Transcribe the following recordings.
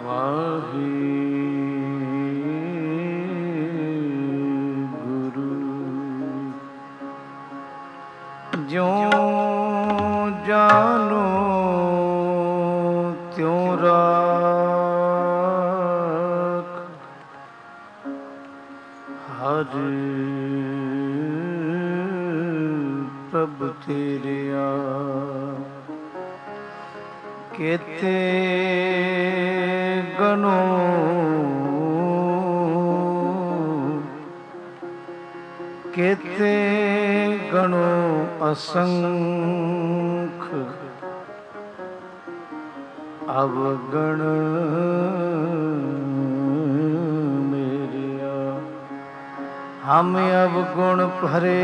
ਵਾਹਿਗੁਰੂ। ਜਿਉਂ ਜਾਨੋ ਤਿਉਂ ਰਾਖ, ਹਰ ਪ੍ਰਭ ਤੇਰਿਆ ਕੇਤੇ ਗਨੋ ਕੇਤੇ ਗਣੋ ਅਸੰਖ, ਅਵਗਣ ਮੇਰਿਆ। ਹਮ ਅਵਗੁਣ ਭਰੇ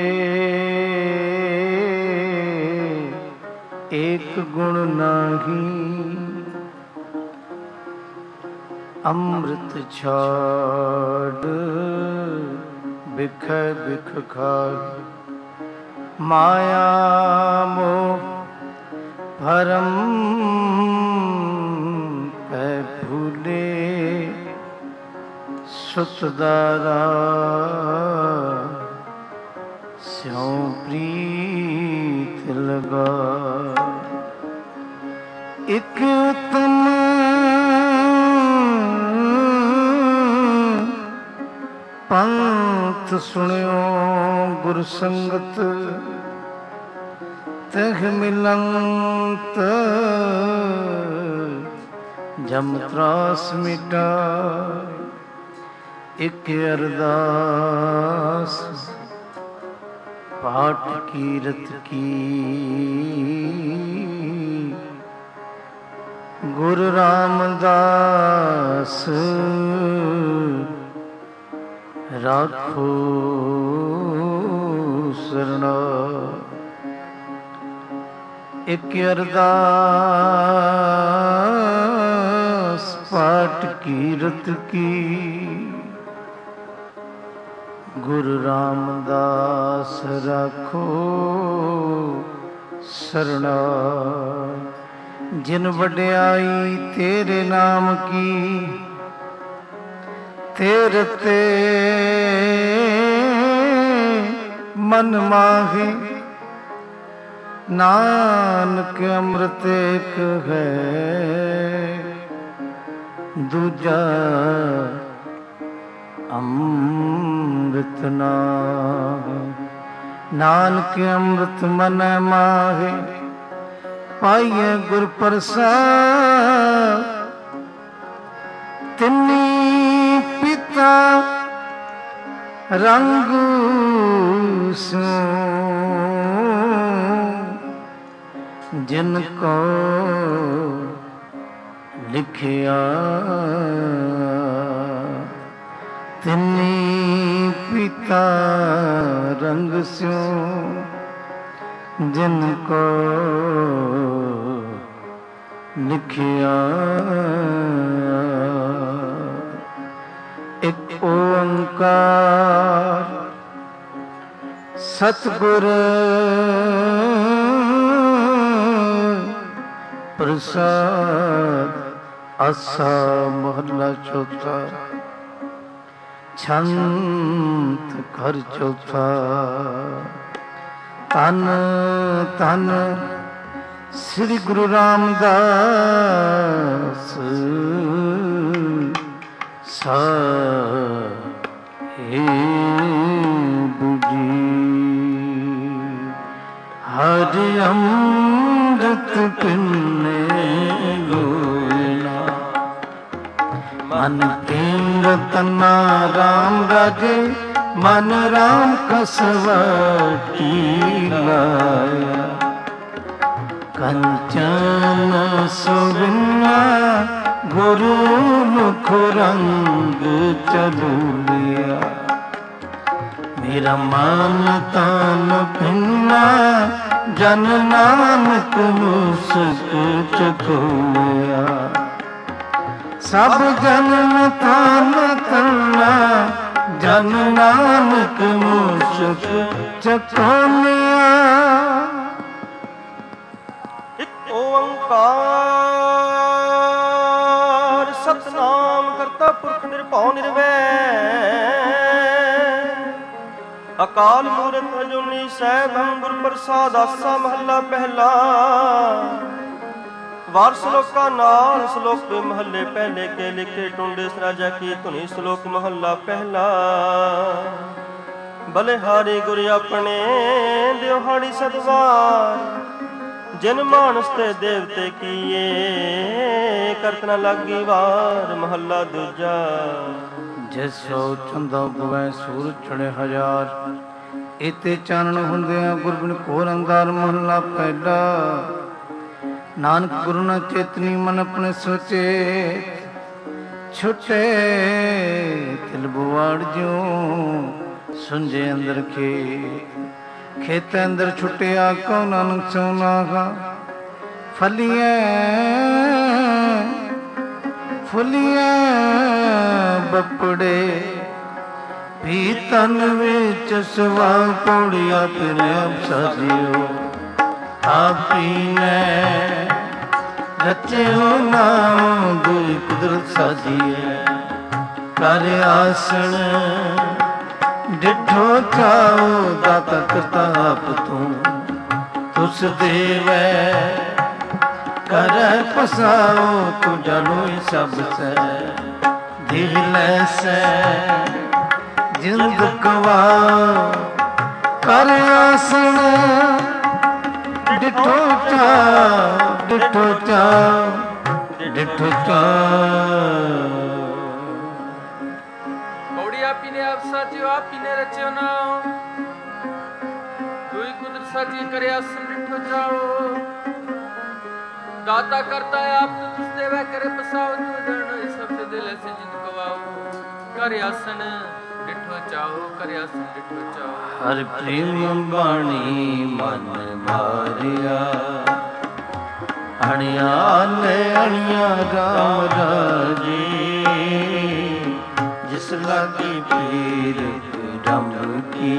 ਏਕ ਗੁਣ ਨਾਹੀ, ਅੰਮ੍ਰਿਤ ਛਾੜ ਬਿਖ ਬਿਖ ਖਾਇ। ਮਾਇਆ ਮੋਹ ਭਰਮ ਪੈ ਭੂਲੇ, ਸੁਤ ਦਾਰਾ ਸਿਉ ਪ੍ਰੀਤ ਲਗਾ। ਇਕ ਤਨ ਪੰਥ ਸੁਣਿਓ ਗੁਰ ਸੰਗਤ, ਤਹ ਮਿਲੰਤ ਜਮ ਤਰਾਸ ਮਿਟਾਇ। ਇਕ ਅਰਦਾਸ ਪਾਠ ਕੀਰਤ ਕੀ, ਗੁਰੂ ਰਾਮਦਾਸ ਰਾਖੋ ਸਰਣਾ। ਇਕ ਅਰਦਾਸ ਪਾਠ ਕੀਰਤ ਕੀ, ਗੁਰੂ ਰਾਮਦਾਸ ਰਾਖੋ ਸਰਣਾ। ਜਿਨ ਵਡਿਆਈ ਤੇਰੇ ਨਾਮ ਕੀ, ਤੇਰੇ ਤੇ ਮਨ ਮਾਹੇ। ਨਾਨਕ ਅੰਮ੍ਰਿਤ ਏਕ ਹੈ, ਦੂਜਾ ਅੰਮ੍ਰਿਤ ਨਾਹਿ। ਨਾਨਕ ਅੰਮ੍ਰਿਤ ਮਨ ਮਾਹੇ, ਪਾਈਏ ਗੁਰ ਪ੍ਰਸਾਦ। ਤਿਨੀ ਪਿਤਾ ਰੰਗ ਸਿਉ, ਜਿਨ ਕੋ ਲਿਖਿਆ। ਤਿਨੀ ਪਿਤਾ ਰੰਗ ਸਿਉ, ਜਿਨ ਕੋ ਲਿਖਿਆ। ਇਕ ਓੰਕਾਰ ਸਤਿਗੁਰ ਪ੍ਰਸਾਦ। ਆਸਾ ਮਹਲਾ ਚੌਥਾ। ਛੰਤ ਘਰ ਚੌਥਾ। ਧੰਨ ਧੰਨ ਸ੍ਰੀ ਗੁਰੂ ਰਾਮਦਾਸ ਸਾਹਿਬ ਜੀ। ਹਰਿ ਅੰਮ੍ਰਿਤ ਪਿੰਨੇ ਲੋਇਨਾ, ਮਨ ਕੀਰਤਨਾ ਰਾਮ ਰਾਜੇ। ਮਨ ਰਾਮ ਕਸਵਟੀ ਲਾਇਆ, ਕੰਚਨ ਸੁਵਿਨਾ ਗੁਰੂ ਮੁਖ ਰੰਗ ਚਲੂਲਿਆ। ਮੇਰਾ ਮਨ ਤਨ ਭਿੰਨਾ, ਜਨ ਨਾਨਕ ਮੁਸਕ ਚਖੋਲਿਆ। ਸਭ ਜਨਮ ਤਨ ਤਨਾ, ਜਨ ਨਾਨਕ ਮੁਸਕ ਚਖੋਲਿਆ। ਇਕ ਓੰਕਾਰ ਸਤਨਾਮ ਕਰਤਾ ਪੁਰਖ ਨਿਰਭਉ ਨਿਰਵੈਰ ਅਕਾਲ ਮੂਰਤ ਅਜੂਨੀ ਸੈਭੰ ਗੁਰ ਪ੍ਰਸਾਦ ਆਸਾ ਮਹੱਲਾ ਪਹਿਲਾ। ਵਾਰ ਸ਼ਲੋਕਾਂ ਨਾਲ ਸ਼ਲੋਕ ਦੇ ਮਹੱਲੇ ਪਹਿਲੇ ਕੇ ਲਿਖੇ ਟੁੰਡੇ ਸਰਾਜਾ ਕੀ ਧੁਨੀ ਸ਼ਲੋਕ ਮਹੱਲਾ ਪਹਿਲਾ। ਬਲਿਹਾਰੀ ਗੁਰ ਆਪਣੇ ਦਿਹਾੜੀ ਸਦਵਾਰ ਜਿਨ ਮਾਨਸ ਤੇ ਦੇਵਤੇ ਕੀਏ ਕਰਤ ਨ ਲਾਗੀ ਵਾਰ ਮਹੱਲਾ ਦੂਜਾ। ਜਿਸ ਸੋ ਚੰਦਾ ਗਵੈ ਸੂਰਜ ਚੜੇ ਹਜ਼ਾਰ ਇਤੇ ਚਾਨਣ ਹੁੰਦਿਆਂ ਗੁਰਬਿਨ ਘੋਰ ਅੰਧਾਰ ਮਹੱਲਾ ਪਹਿਲਾ। ਨਾਨਕ ਗੁਰੂ ਨਾ ਚੇਤਨੀ ਮਨ ਆਪਣੇ ਸੋਚੇ ਛੁਟੇ ਤਿਲ ਬਵਾੜ ਜਿਉ ਸੁੰਝੇ ਅੰਦਰ ਖੇਤ ਅੰਦਰ ਛੁਟਿਆ ਕਉ ਨਾਨਕ ਸੋ ਨਾਗਾ ਫੁੱਲੀਆਂ ਬੱਪੜੇ ਵੀ ਤਨ ਵਿੱਚ ਸਵਾ ਪੌੜੀਆਂ ਫਿਰ ਸਾਜਿਓ ਆਪੀ ਨੇ ਰਚਿਓ ਨਾਮ ਦੁਇ ਕੁਦਰਤ ਸਾਜੀਏ ਕਰ ਆਸਣ ਡਿਠੋ ਚਾਓ ਦਾਤਾ ਕਰਤਾ ਆਪ ਤੂੰ ਤੁਸ ਦੇਵੈ ਕਰ ਪਸਾਓ ਤੂੰ ਜਾਣੋ ਸਭ ਸੈ ਦਿਲ ਲੈਸੈ ਜਿੰਦ ਕਵਾ ਕਰ ਆਸਣ ਡਿਠੋ ਚਾਓ ਡਿਠੋ ਚਾਓ ਡਿਠੋ ਚਾਓ। आपी ने आप साजियो आपी ने रचियो नाम दुई कुदरत साजी करे आसन डिठो जाओ दाता करता है आप तो तुझ देवा करे बसाओ तू जानो सबसे दिल से जिन गवाओ करे आसन डिठो जाओ करे आसन डिठो जाओ। हर प्रेम बाणी मन मारिया अणिया ले अणिया राम राजे जिस लागी पीर रम की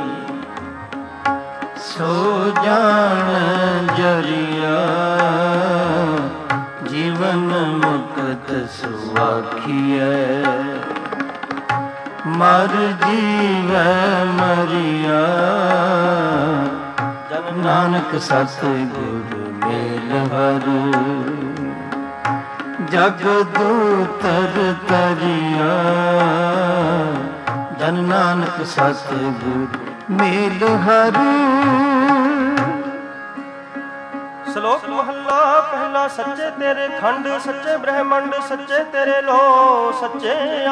सो जान जरिया जीवन मुक्त सुआखिए मर जीवै मरिया नानक सतगुरु मेल हर जग दूतर तरिया जन नानक सतगुरु मेल हर। ਸ਼ਲੋਕ ਮਹੱਲਾ ਪਹਿਲਾ। ਸੱਚੇ ਤੇਰੇ ਖੰਡ ਸੱਚੇ ਬ੍ਰਹਮੰਡ ਸੱਚੇ ਤੇਰੇ ਲੋ ਸੱਚੇ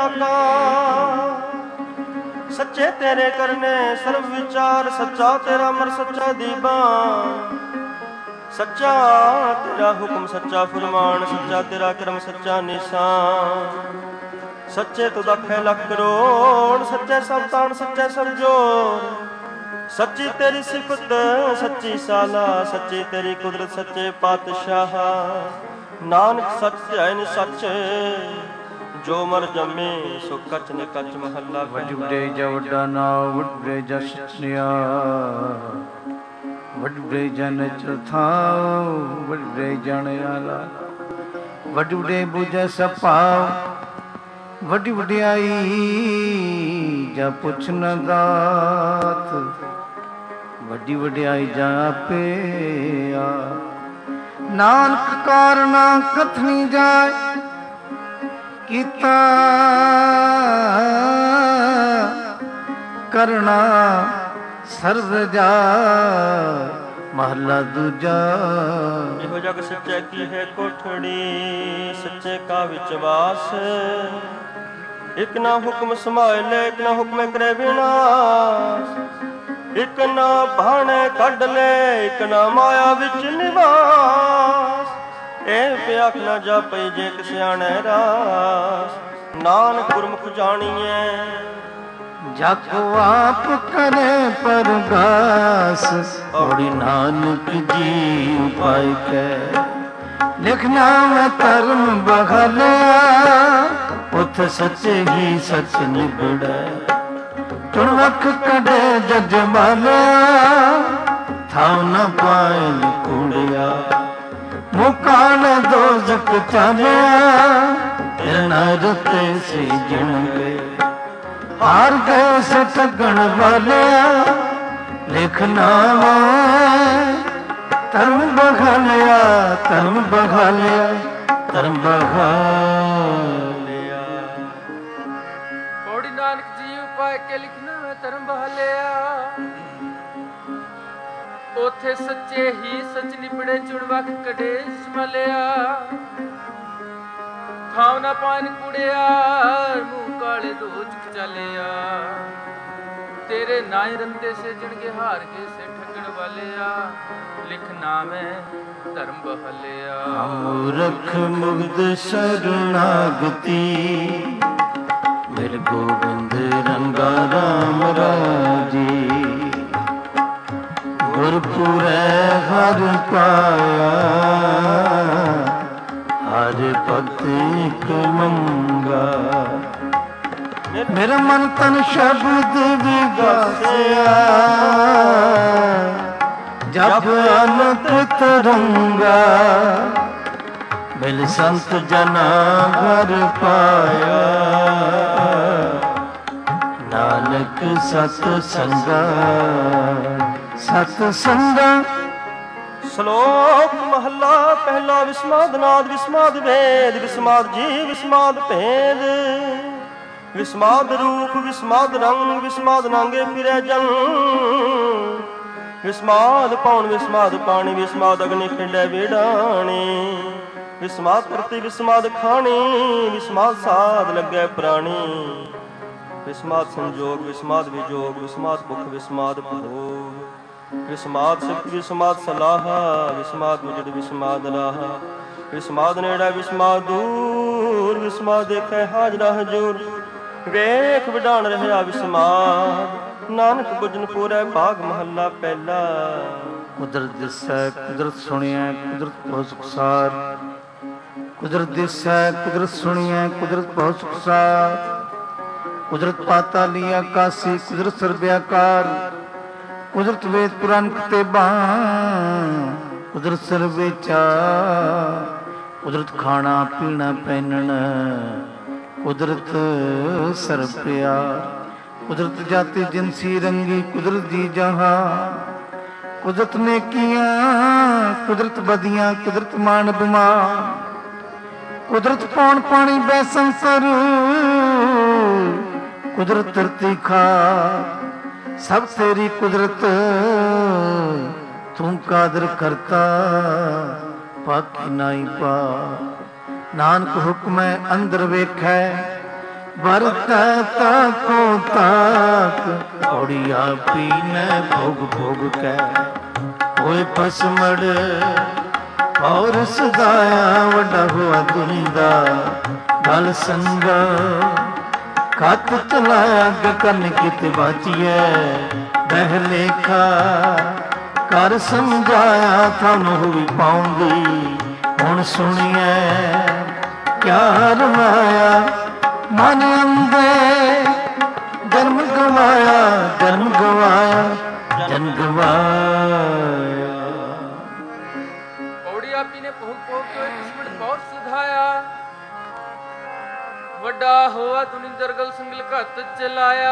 ਆਕਾਰ ਸੱਚੇ ਤੇਰੇ ਕਰਨੇ ਸਰਵ ਵਿਚਾਰ ਸੱਚਾ ਤੇਰਾ ਅਮਰ ਸੱਚਾ ਦੀਵਾਨ ਸੱਚਾ ਤੇਰਾ ਹੁਕਮ ਸੱਚਾ ਫਰਮਾਨ ਸੱਚਾ ਤੇਰਾ ਕਰਮ ਸੱਚਾ ਨਿਸ਼ਾਨ ਸੱਚੇ ਤੁਧ ਆਖੇ ਲੱਖ ਕਰੋੜ ਸੱਚੇ ਸਭ ਤਾਣ ਸੱਚੇ ਸਭ ਜੋਰ ਸੱਚੀ ਤੇਰੀ ਸਿਫਤ ਸੱਚੀ ਸਾਲਾ ਸੱਚੀ ਤੇਰੀ ਕੁਦਰਤ ਸੱਚੇ ਪਾਤਸ਼ਾਹ ਨਾਨਕ ਸੱਚ ਹੈ ਨ ਸੱਚ ਜੋ ਮਰ ਜੰਮੇ ਸੋ ਕਚ ਨ ਕਚ ਮਹੱਲਾ। ਵੱਡੇ ਜਾ ਵੱਡਾ ਨਾ ਵੱਡੇ ਜਾ ਸਚਿਆ ਵੱਡੇ ਜਨ ਚਥਾਓ ਵੱਡੇ ਜਨ ਆਲਾ ਵੱਡੇ ਬੁਝੈ ਸਪਾਓ ਵੱਡੀ ਵਡਿਆਈ ਜਾਂ ਪੁੱਛ ਨ ਦਾਤ ਵੱਡੀ ਵਡਿਆਈ ਜਾਂ ਆਪੇ ਆ ਨਾਨਕ ਕਾਰਨਾ ਕਥਨੀ ਜਾਏ ਕੀਤਾ ਕਰਨਾ ਸਰਬ ਜਾ ਮਹੱਲਾ ਦੂਜਾ। ਇਹੋ ਜਗ ਸੱਚੇ ਕੀ ਹੈ ਕੋਠੜੀ ਸੱਚੇ ਕਾ ਵਿਚਵਾਸ ਇਕ ਨਾ ਹੁਕਮ ਸੰਭਾਲੇ ਇਕ ਨਾ ਹੁਕਮ ਕਰੇ ਵਿਨਾਸ਼ ਇਕ ਨਾ ਭਾਣੇ ਕੱਢ ਲੈ ਇਕ ਨਾ ਮਾਇਆ ਵਿੱਚ ਨਿਵਾਸ ਇਹ ਪਿਆਖ ਨਾ ਜਾਪਈ ਜੇ ਸਿਆਣੇ ਰਾਸ ਨਾਨਕ ਗੁਰਮੁਖ ਜਾਣੀਐ ਜਗ ਆਪ ਕਰੇ ਪਰਗਾਸ ਔੜੀ ਨਾਨਕ ਜੀ ਉਪਾਇ ਕੈ ਲਿਖਣਾ ਮੈਂ ਧਰਮ ਬਖਲਿਆ ਉਥ ਸੱਚੇ ਹੀ ਸੱਚ ਨਿਬੜੈ ਤੁਣ ਵਖ ਕਢੇ ਜਜ ਮਾਲਿਆ ਥਾਉ ਨ ਪਾਇਲ ਕੁੜਿਆ ਮੁਕਾਨ ਦੋਜ਼ਖ ਚਾਲਿਆ नर ते सिजणगे। हार गए से ठगण वालिया लिखना धर्म बहा लिया, धर्म बहा लिया, धर्म बहा लिया। पौड़ी नानक जी उपाय के लिखना धर्म बहा लिया। ओथे सच्चे ही सच निपड़े चुन वख कड़े मलिया। खाओ ना पान कुड़िया मुंह काले दो चुक चलिया। तेरे नाय रंते से जिनके हार के से ठगण वालिया लिखना में धर्म बहलिया। मूर्ख मुग्ध शरणागति मेरे गोविंद रंगा राम राजी। गुरपुरै हर पाया हर भगत एक मंगा। मेरा मन तन शब्द विगासिया जब अनंत तरंगा। मिल संत जना घर पाया नानक सत संगा। सत संगा। श्लोक महला पहला विस्माद नाद विस्माद वेद विस्माद जी विस्माद भेद। विस्माद रूप विस्माद रंग विस्माद नांगे फिरे जन। विस्माद पौन विस्माद पानी विस्माद अग्नि खिंडे बेड़ानी। विस्माद करती विस्माद खानी विस्माद साध लगे प्राणी। विस्माद संजोग विस्माद विजोग विस्माद भुख विस्माद भोग। विस्माद सिख विस्माद सलाहा विस्माद मुजड़ विस्माद राहा। विस्माद नेड़ा विस्माद दूर विस्माद देखे हाजरा हजूर। वेख विडान रहा विस्माद नानक बुझन पूरै भाग महला पहला। कुदरत दिसै कुदरत सुनिया कुदरत बहुत सुखसार। कुदरत दिसै कुदरत सुनिया कुदरत बहुत सुखसार। कुदरत पाताली आकाशी कुदरत सर्वव्याकार। कुदरत वेद पुराण किताबां कुदरत सर्वेचार। कुदरत खाना पीना पहनना कुदरत सर्व प्यार। कुदरत जाति जिनसी रंगी कुदरत दी जहां। कुदरत नेकियां कुदरत बदियां कुदरत मान बिमार। कुदरत पौन पानी बैसन सर कुदरत धरती खा। सब तेरी कुदरत तू कादर करता बाकी नाई पा। नानक हुक्म अंदर वेखै बरतै ताको ताक। पौड़िया पीने भोग भोग कै होए पसमड़। और सदाया वड्डा हुआ दुनिदा गल संगा। कत चलाया गगन कित बाजिए बह लेखा। कर समझाया थानू भी पाऊंगी हुण सुनिए। क्या रमाया मन अंदे जन्म गवाया जन्म गवाया जन्म गवाया। पौड़ी आपी ने भोग भोग के दुश्मन बहुत सुधाया। वड्डा होआ तुनी दरगल संगल घत चलाया।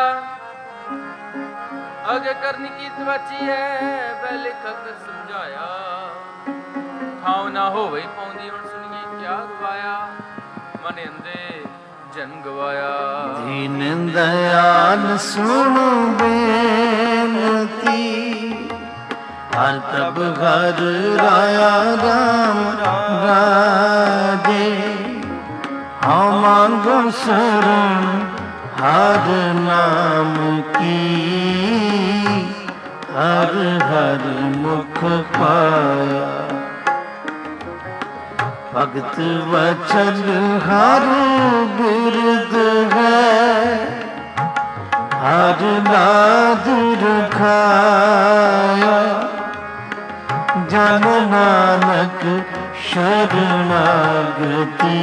आगे करनी की तवाची है पहले खत समझाया। ठाव ना हो वही पौंदी हुण सुनिए क्या गवाया। मन अंदे जन गवाया। दीन दयाल सुन बेनती हर तब घर राया राम राजे। हाँ मांगो शरण हर नाम की। हर हर मुख पाया। भगत वचन हर बिरद है। हर नाद रखाया। जन नानक शरणागति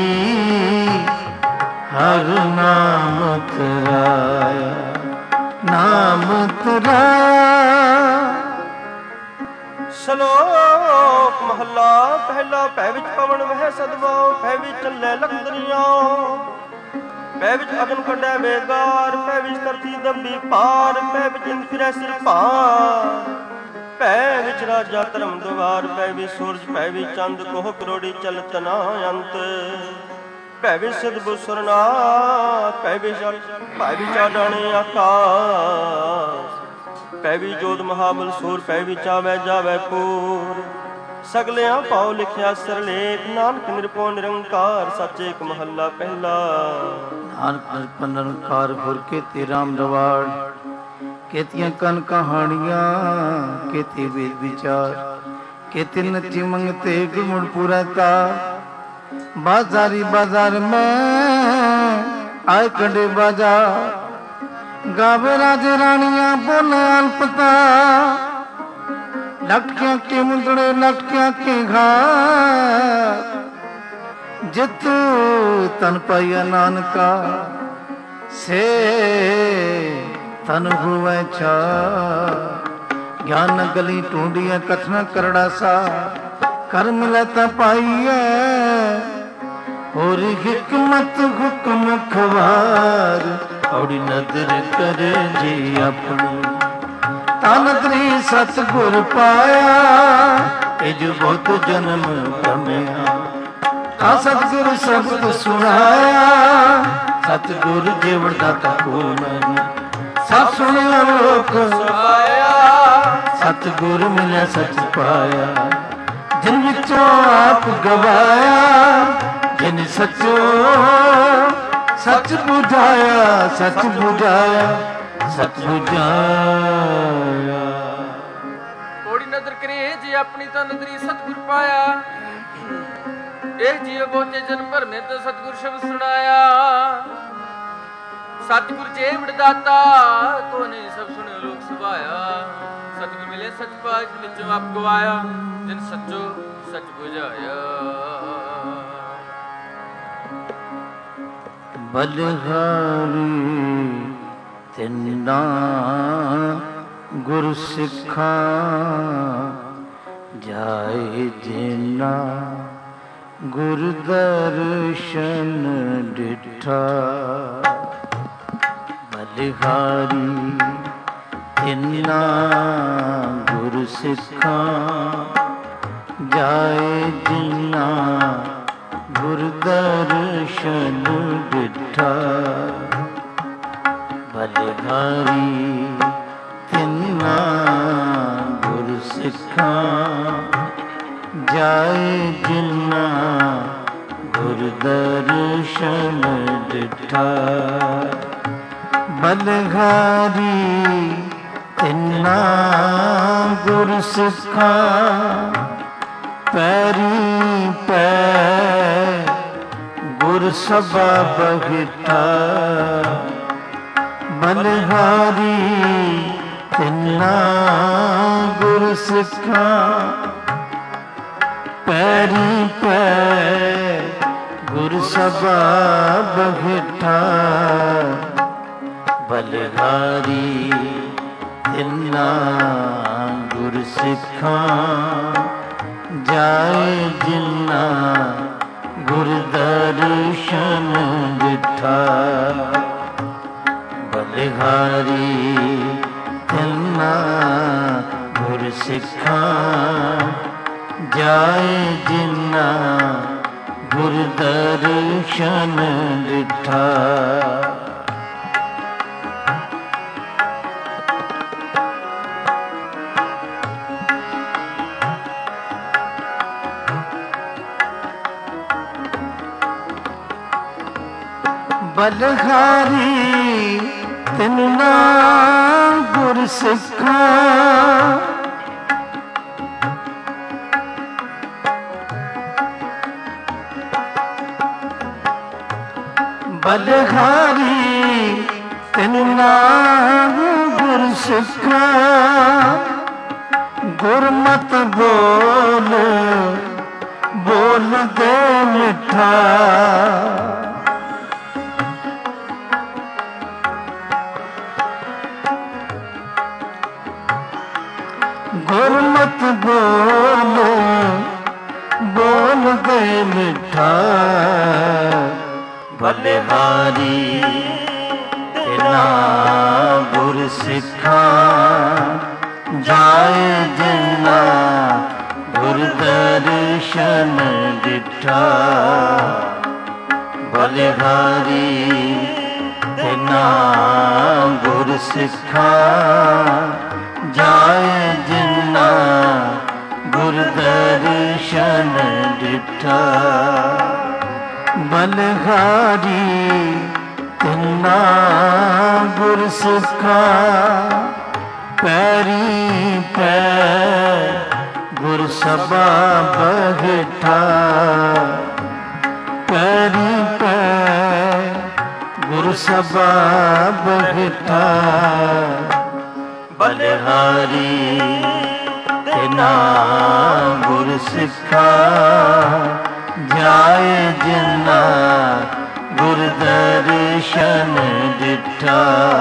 हर नाम तराया। नाम तराया ਸ਼ਲੋਕ ਮਹੱਲਾ ਪਹਿਲਾ। ਭੈ ਵਿੱਚ ਪਵਨ ਵਹਿ ਸਦਵਾਉ, ਭੈ ਵਿੱਚ ਚੱਲੇ ਲਖਦਰੀਆਂ, ਭੈ ਵਿੱਚ ਅਗਨ ਕੱਢੈ ਵੇਗਾਰ, ਭੈ ਵਿੱਚ ਧਰਤੀ ਦੰਬੀ ਪਾਰ, ਭੈ ਵਿੱਚ ਇੰਦ ਫਿਰੈ ਸਿਰ ਭਾਰ, ਭੈ ਵਿੱਚ ਰਾਜਾ ਧਰਮ ਦੁਆਰ, ਭੈ ਵਿੱਚ ਸੂਰਜ, ਭੈ ਵਿੱਚ ਚੰਦ, ਕੋਹ ਕਰੋੜੀ ਚਲਤ ਨਾ ਅੰਤ, ਭੈ ਵਿੱਚ ਸਤਿਗੁਰ ਸੁਰਨਾਥ, ਭੈ ਵਿੱਚ ਆਡਾਣੇ ਆਕਾਸ਼, ਭੈ ਵਿੱਚ ਜੋਤ ਮਹਾਬਲ ਸੂਰ, ਭੈ ਵਿੱਚ ਆਵੈ ਜਾਵੈ ਪੂਰ, ਸਗਲਿਆਂ ਪਾਉ ਲਿਖਿਆ ਸਰਲੇਖ, ਨਾਨਕ ਨਿਰਭਉ ਨਿਰੰਕਾਰ, ਸੱਚ ਏਕ ਮਹੱਲਾ ਪਹਿਲਾ। ਨਾਨਕ ਨਿਰਭਉ ਨਿਰੰਕਾਰ ਗੁਰ ਕੇਤੇ ਰਾਮ ਰਵਾੜ, ਕੇਤੀਆਂ ਕਨ ਕਹਾਣੀਆਂ, ਕੇਤੇ ਵੇਦ ਵਿਚਾਰ, केते नची मंगते गुण पूरा का। बाजारी बाजार में आए कंडे बाजार, गावे राज रानियां बोले अल्पता, लटकियां के मुंदड़े लटकियां के घाट, जित तन पाया नानका से तन हुए छा। ज्ञान गली टूंडिया कथन करड़ा सा, कर मिलता पाइए और हिकमत हुक्म खवार, और नदर करे जी अपनी तानदरी सतगुर पाया। इज बहुत जन्म कमया ता सतगुर शब्द सुनाया, सतगुर जीवन दाता को नहीं सब सुनिया लोक सुहाया। सतगुर मिले सच पाया, जिन विचों आप गवाया, जिन सचो सच बुझाया, सच बुझाया, सच बुझाया। थोड़ी नजर करे जी अपनी तो नजरी सतगुर पाया, एक जीव बहुते जन्म भर में तो सतगुर शब्द सुनाया। सतगुर जेवड़ दाता को नहीं सब सुने लोक सुभाया, सतगुर मिले सच पाए विचों आप गवाया, जिन सचो सच बुझाया। बलिहारी तिन्ना गुरु सिखा, जाए जिना गुरु दर्शन डिठा। बलिहारी तिन्ना गुरु सिखा, जाए जिना गुरु दर्शन डिठा। बलिहारी तिन्ना गुरु सिखा, जाए जिना गुरु दर्शन डिठा। बलिहारी तिन्ना गुरु सिखा, पैरी पै गुर सभा बहिठा। बलिहारी तिन्ना गुरु सिखा, पैरी पै गुर सभा बहिठा। बलिहारी तिन्ना गुर सिखा, जाए जिन्ना गुर दर्शन डिठा। बलिहारी तिन्ना गुर सिखा, जाए जिन्ना गुर दर्शन डिठा। बलिहारी तिन्ना गुर सिखा, बलिहारी तिन्ना गुर सिखा। गुरमत बोल बोल दे मिठा, गुरमत बोल ਬਲਿਹਾਰੀ ਤਿਨਾ ਗੁਰ ਸਿੱਖਾਂ ਜਾਏ ਜਿਨਾ ਗੁਰ ਦਰਸ਼ਨ ਦਿੱਠਾ। ਬਲਿਹਾਰੀ ਤਿਨਾ ਗੁਰ ਸਿੱਖਾਂ ਜਾਏ ਜਿਨਾ ਗੁਰ ਦਰਸ਼ਨ ਦਿੱਠਾ। ਬਲਿਹਾਰੀ ਤਿਨਾ ਗੁਰ ਸਿੱਖਾਂ ਪੈਰੀ ਪੈ ਗੁਰ ਸਭਾ ਬਹਿਠਾ। ਪੈਰੀ ਪੈ ਗੁਰ ਸਭਾ ਬਹਿਠਾ। ਬਲਿਹਾਰੀ ਤਿਨਾ ਗੁਰ ਸਿੱਖਾਂ ਜਾਏ ਜਿਨਾ ਗੁਰ ਦਰਸ਼ਨ ਦਿੱਠਾ।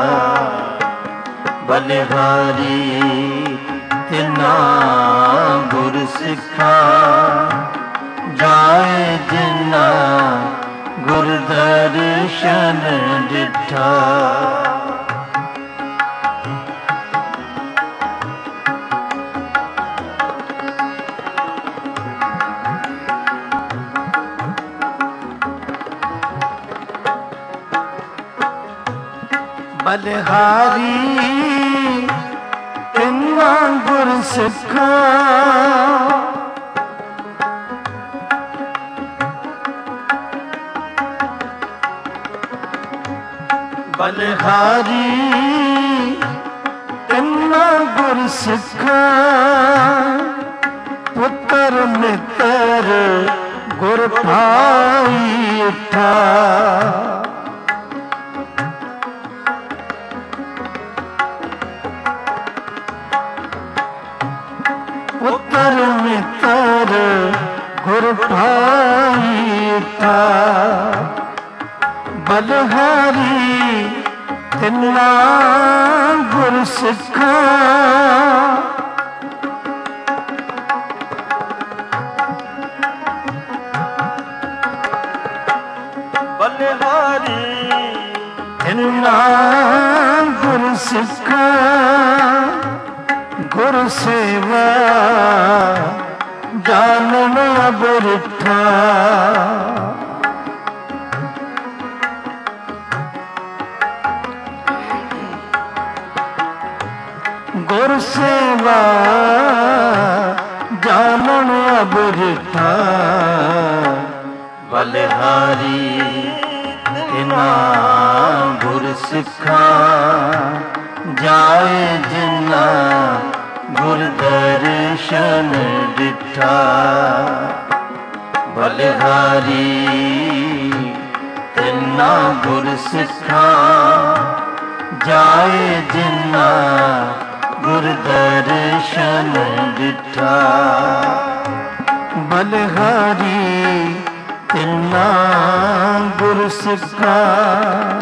ਬਲਿਹਾਰੀ ਤਿਨਾ ਗੁਰ ਸਿੱਖਾਂ ਜਾਏ ਜਿਨਾ ਗੁਰ ਦਰਸ਼ਨ ਦਿੱਠਾ। ਬਲਿਹਾਰੀ ਤਿਨਾ ਗੁਰ ਸਿੱਖਾਂ ਬਲਿਹਾਰੀ ਤਿਨਾ ਗੁਰ ਸਿੱਖਾਂ ਪੁੱਤਰ ਮਿੱਤਰ ਗੁਰ ਭਾਈ ਉੱਠਾ। ਪੁੱਤਰ ਮਿੱਤਰ ਗੁਰ ਭਾਈ ਉੱਠਾ। ਬਲਿਹਾਰੀ ਤਿਨਾ ਗੁਰ ਸਿੱਖਾਂ ਬਲਿਹਾਰੀ ਤਿਨਾ ਗੁਰ ਸਿੱਖਾਂ ਗੁਰ ਸੇਵਾ ਜਾਣਨ ਅਬਰਿਠਾ। ਗੁਰ ਸੇਵਾ ਜਾਣਨ ਅਬਰਿਠਾ। ਬਲਿਹਾਰੀ ਤਿਨਾ ਗੁਰ ਸਿੱਖਾਂ ਜਾਏ ਜਿਨਾ ਗੁਰ ਦਰਸ਼ਨ ਦਿੱਠਾ। ਬਲਿਹਾਰੀ ਤਿਨਾ ਗੁਰ ਸਿੱਖਾਂ ਜਾਏ ਜਿਨਾ ਗੁਰ ਦਰਸ਼ਨ ਦਿੱਠਾ। ਬਲਿਹਾਰੀ ਤਿਨਾ ਗੁਰ ਸਿੱਖਾਂ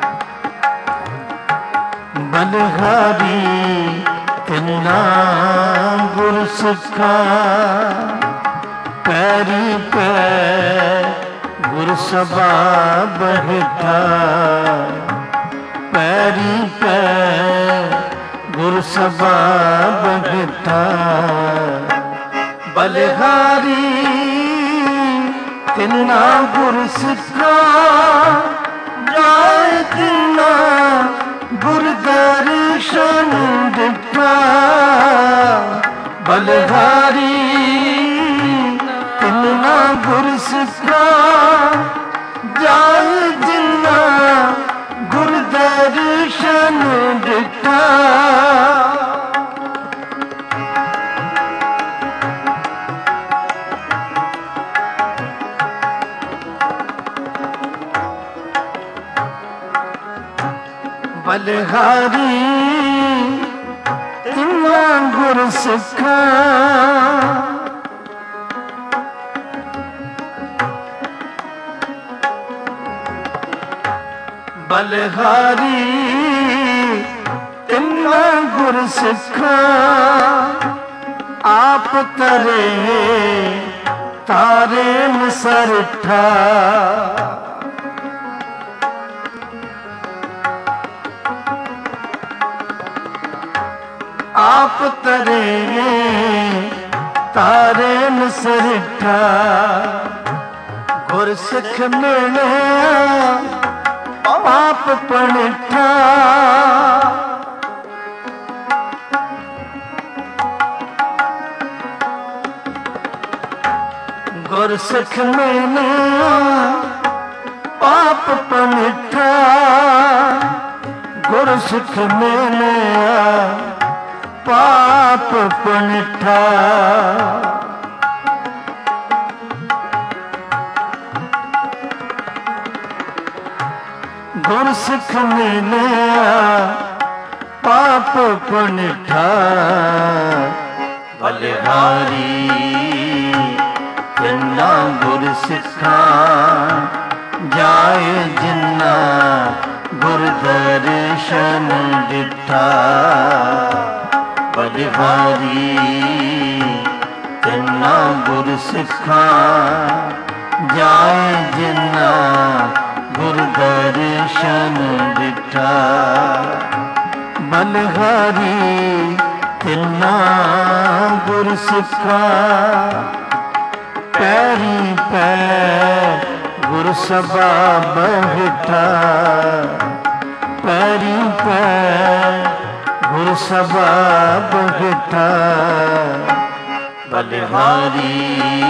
ਬਲਿਹਾਰੀ ਤਿਨਾ ਗੁਰ ਸਿੱਖਾਂ ਪੈਰੀ ਪੈ ਗੁਰ ਸਭਾ ਬਹਿਠਾ। ਪੈਰੀ ਪੈ ਗੁਰ ਸਭਾ ਬਹਿਠਾ। ਬਲਿਹਾਰੀ ਤਿਨਾ ਗੁਰ ਸਿੱਖਾਂ ਜਾਏ ਜਿਨਾ ਗੁਰ ਦਰਸ਼ਨ ਦਿੱਠਾ। ਬਲਿਹਾਰੀ ਤਿਨਾ ਗੁਰ ਸਿੱਖਾਂ ਜਾਏ ਜਿਨਾ ਗੁਰ ਦਰਸ਼ਨ ਦਿੱਠਾ। ਬਲਿਹਾਰੀ ਤਿਨਾ ਗੁਰ ਸਿੱਖਾਂ ਬਲਿਹਾਰੀ ਤਿਨਾ ਗੁਰ ਸਿੱਖਾਂ ਆਪ ਤਰੇ ਤਾਰੇ ਮਸਰਠਾ। आप तरे तारे नसरिठा गुर सिख मिले पाप पनिठा गुर सिख मिले पाप पनिठा गुर सिख मिले पाप पनिठा गुर सिख मिलिया पाप पनिठा बलिहारी जिन्ना गुर सिखा जाए जिन्ना गुर दर्शन दिठा बलिहारी जिन्ना गुर सिखा जाए जिन्ना गुर दर्शन दिठा बलिहारी तिन्ना गुर सिखा पैरी पै गुर सभा बैठा पैरी पै गुर सभा बैठा बलिहारी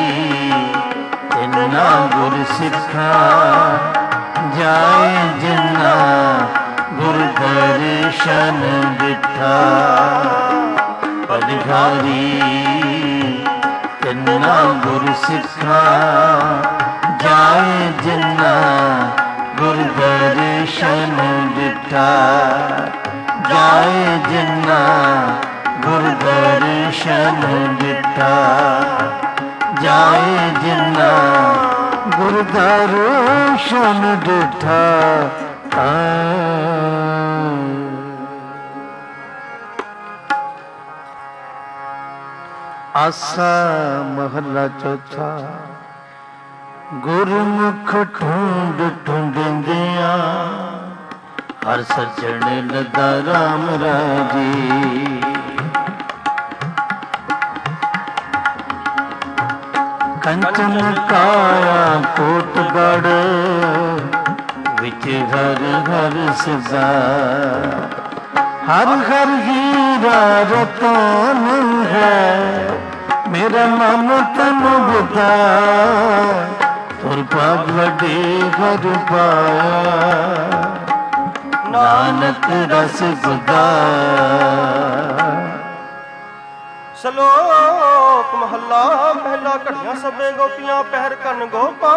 तिन्ना गुर सिखा जाए जिन्ना गुर दर्शन दिठा बलिहारी तिन्ना गुर सिखा जाए जिन्ना गुर दर्शन दिठा जाए जिन्ना गुर दर्शन दिठा जाए जिन्ना गुर दर्शन दिठा आसा महला चौथा गुरमुख ढूंढ ढूंढिंदिया हर सज्जन लगा राम राजी कंचन काया कोटगढ़ विच हर हर सजा हर हर हीरा रतन है मेरा मन तन बुधा तुर भाग वडे घर पाया नानक रस बुधा ਸ਼ਲੋਕ ਮਹੱਲਾ ਪਹਿਲਾ ਘੜੀਆਂ ਸਭੇ ਗੋਪੀਆਂ ਪਹਿਰ ਕੰਨ ਗੋਪਾ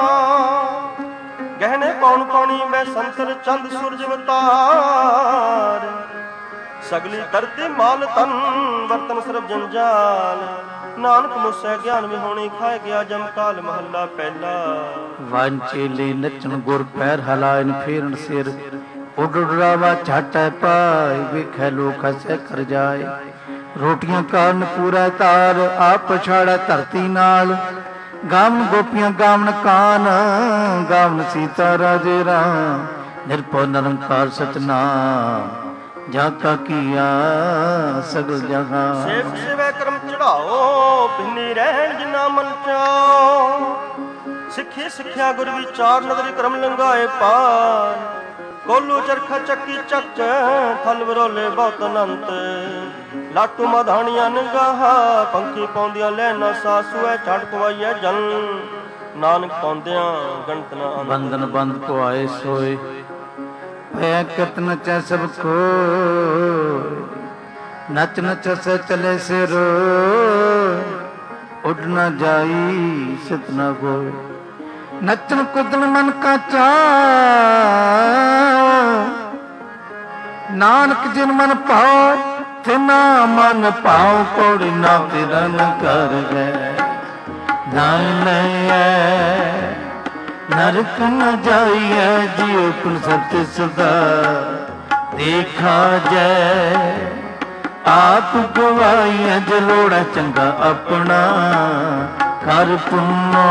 ਗਹਿਣੇ ਪੌਣ ਪਾਣੀ ਮੈਂ ਸੰਤਰ ਚੰਦ ਸੂਰਜ ਅਵਤਾਰ ਸਗਲੀ ਧਰਤੀ ਮਾਲ ਤਨ ਵਰਤਨ ਸਰਬ ਜੰਜਾਲ ਨਾਨਕ ਮੁਸੈ ਗਿਆਨ ਵਿਹੋਣੀ ਖਾਏ ਗਿਆ ਜਮਕਾਲ ਮਹੱਲਾ ਪਹਿਲਾ ਵਾਂਚੇਲੇ ਨੱਚਣ ਗੁਰ ਪੈਰ ਹਲਾਇਨ ਫੇਰਨ ਸਿਰ ਉਡੜਾਵਾ ਝਾਟੈ ਪਾਏ ਵੇਖੈ ਲੋਕ ਹਸੈ ਕਰ ਜਾਏ ਰੋਟੀਆਂ ਕਾਰਨ ਪੂਰਾ ਤਾਰ ਆਪ ਪਛਾੜੈ ਧਰਤੀ ਨਾਲ ਗਾਵਨ ਗੋਪੀਆਂ ਗਾਵਨ ਕਾਨ ਗਾਵਨ ਸੀਤਾ ਰਾਜੇ ਰਾਮ ਨਿਰਭਉ ਨਿਰੰਕਾਰ ਸਤਨਾਮ ਜਾ ਕਾ ਕੀਆ ਸਗਲ ਜਹਾਂ ਸੇਵ ਸੇਵੈ ਕਰਮ ਚੜਾਓ ਪਿੰਨੀ ਰਹਿਣ ਜਿਨਾ ਮਨ ਚਾਓ ਸਿੱਖੀ ਸਿੱਖਿਆ ਗੁਰ ਵਿਚਾਰ ਨਦਰੀ ਕਰਮ ਲੰਘਾਏ ਪਾਰ ਕੋਲੂ ਚਰਖਾ ਚੱਕੀ ਚੱਕ ਥਲ ਵਰੋਲੇ ਬਹੁਤ ਅਨੰਤ ਲਾਟੂ ਮਧਾਣੀਆਂ ਨਗਾਹਾ ਪੰਖੀ ਪਾਉਂਦੀਆਂ ਲੈਣਾ ਸਾਸੂਐ ਛੱਡ ਪਵਾਈਐ ਜਨ ਨਾਨਕ ਪਾਉਂਦਿਆਂ ਗਣਤ ਨਾ ਬੰਧਨ ਬੰਦ ਪੁਆਏ ਸੋਏ ਭੈ ਕਰਤ ਨਚੈ ਸਭ ਕੋ ਨਚ ਨਚੈ ਚਲੇ ਸਿਰ ਉੱਡ ਨਾ ਜਾਈ ਸਿਤ ਨਾ ਹੋਏ ਨੱਚਣ ਕੁੱਦਣ ਮਨ ਕਾ ਚਾਅ ਨਾਨਕ ਜਿਨ ਮਨ ਭਾਉ ਤਿਨਾ ਮਨ ਭਾਉ ਕੋੜੀ ਨਾ ਤਿਰਨ ਕਰ ਗਏ ਨਾਮ ਲਈਐ ਨਰਕ ਨ ਜਾਈਐ ਜਿਉ ਕੁਲ ਸਤਿ ਸਦਾ ਦੇਖਾ ਜੈ ਆਪ ਗਵਾਈਐ ਜਲੋੜਾ ਚੰਗਾ ਆਪਣਾ ਕਰ ਪੁੰਨੋ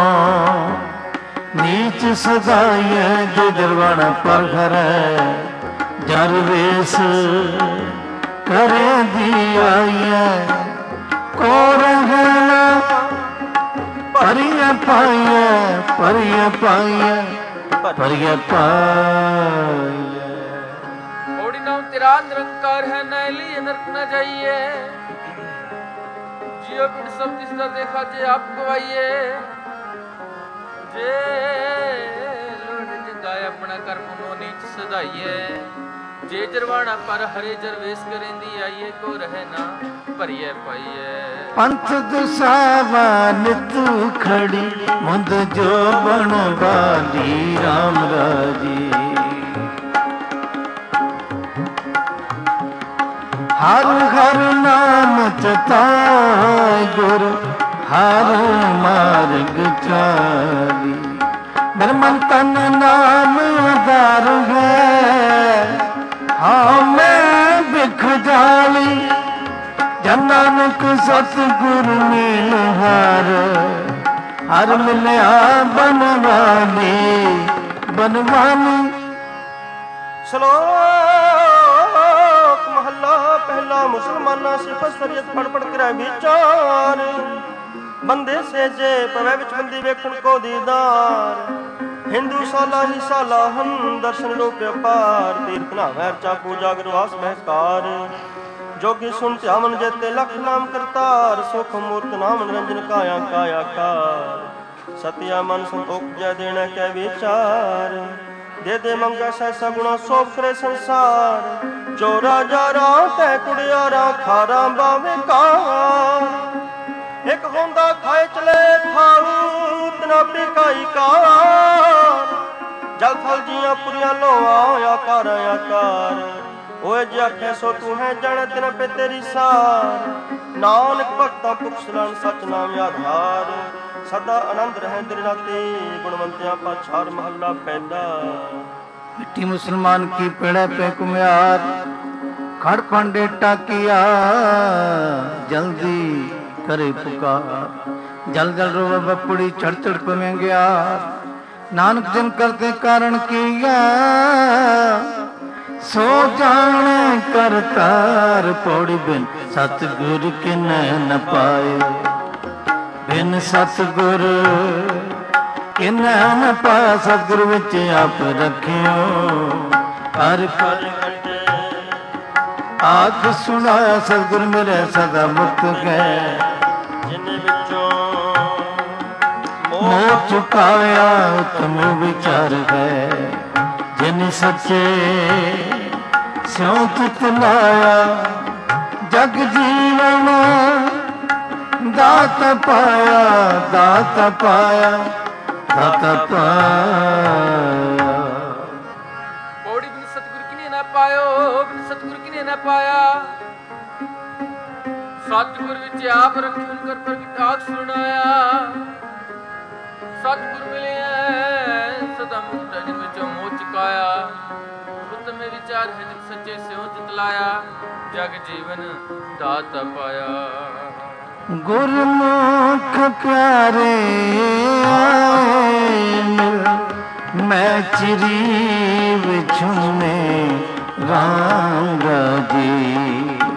नीच सदाई जो दरवाना पर घर जर वेस करे दी आइए को रहना परिय पाइए परिय पाइए परिय पाइए। ओड़ी नाम तेरा निरंकार है, न लिए नरक न जाइए। जियो पिंड सब जिसका देखा जे आप गवाइए। जे लोड़ जगाए अपना कर्म नो नीच सदाइए। जे जरवाना पर हरे जरवेश करेंदी आइए को रहे ना भरिए पाइए। पंथ दुसावा नित खड़ी मुंद जो बन वाली राम राजी। हर हर नाम चताय गुरु हर मार्ग चाली। निर्मल तन नाम आधार है हाँ मैं बिख जाली। जन नानक सतगुरु मिलहार हर मिलया बनवानी बनवानी। ਸ਼ਲੋਕ ਮਹੱਲਾ ਪਹਿਲਾ। ਮੁਸਲਮਾਨਾਂ ਸਿਫਤ ਸਰੀਅਤ ਪੜ ਪੜ ਕਰੇ ਵਿਚਾਰ। ਬੰਦੇ ਸੇਜੇ ਪਵੇ ਵਿੱਚ ਬੰਦੀ ਵੇਖਣ ਕੋ ਦੀਦਾਰ। ਹਿੰਦੂ ਸਾਲਾ ਹੀ ਸਾਲਾ ਹਨ ਦਰਸ਼ਨ ਰੂਪ ਅਪਾਰ। ਤੀਰਥ ਨਾਵੈ ਅਰਚਾ ਪੂਜਾ ਗੁਰਵਾਸ ਮਹਿਕਾਰ। जोगी सुन ध्यावन जेते लख नाम करतार। सुख मूर्त नाम निरंजन काया काया कार। सतिया मन संतोख जय देना कै विचार। दे दे मंगा सहसा गुणा सो फिरे संसार। जो राजा राम तै कुड़ियारा खारा बावे कार। एक होंदा खाए चले थाऊ तना बिकाई कार। जल थल जिया पुरिया लोआ आकार आकार। ओए जे आखे सो तू है जन दिन पे तेरी सार। नानक भगता पुखसलन सच नाम आधार। सदा आनंद रहे दिनाते गुणवंतिया पाछार। महला पहला। मिट्टी मुसलमान की पेड़ा पे कुम्यार। खड़ पांडे टाकिया जल्दी करे पुकार। जल जल रोवे बपुड़ी चढ़ चढ़ पवेंगे। नानक जन करते कारण किया सो जान करतार। पौड़ी बिन सतगुर के न पाए। बिन सतगुर के न पा। सतगुर विच आप रखियो हर पर आख सुनाया। सतगुर मेरे सदा मुक्त गए। जिन्हें विचों मोह चुकाया उत्तम विचार है। जिन सच्चे स्यों तुतलाया। जग जीवन दात पाया दात पाया दात पाया। ओड़ी बिन सतगुर किने ना पायो बिन सतगुर किने ना पाया। सतगुर विच आप रखी उनकर प्रगटात सुनाया। सतगुर मिले सदा मुक्त जिन विचों मोह चुकाया। उत्तम विचार है जिन सच्चे स्यों जितलाया। जग जीवन दाता पाया। गुरमुख प्यारे मैं चिरी विछुने राम राजी।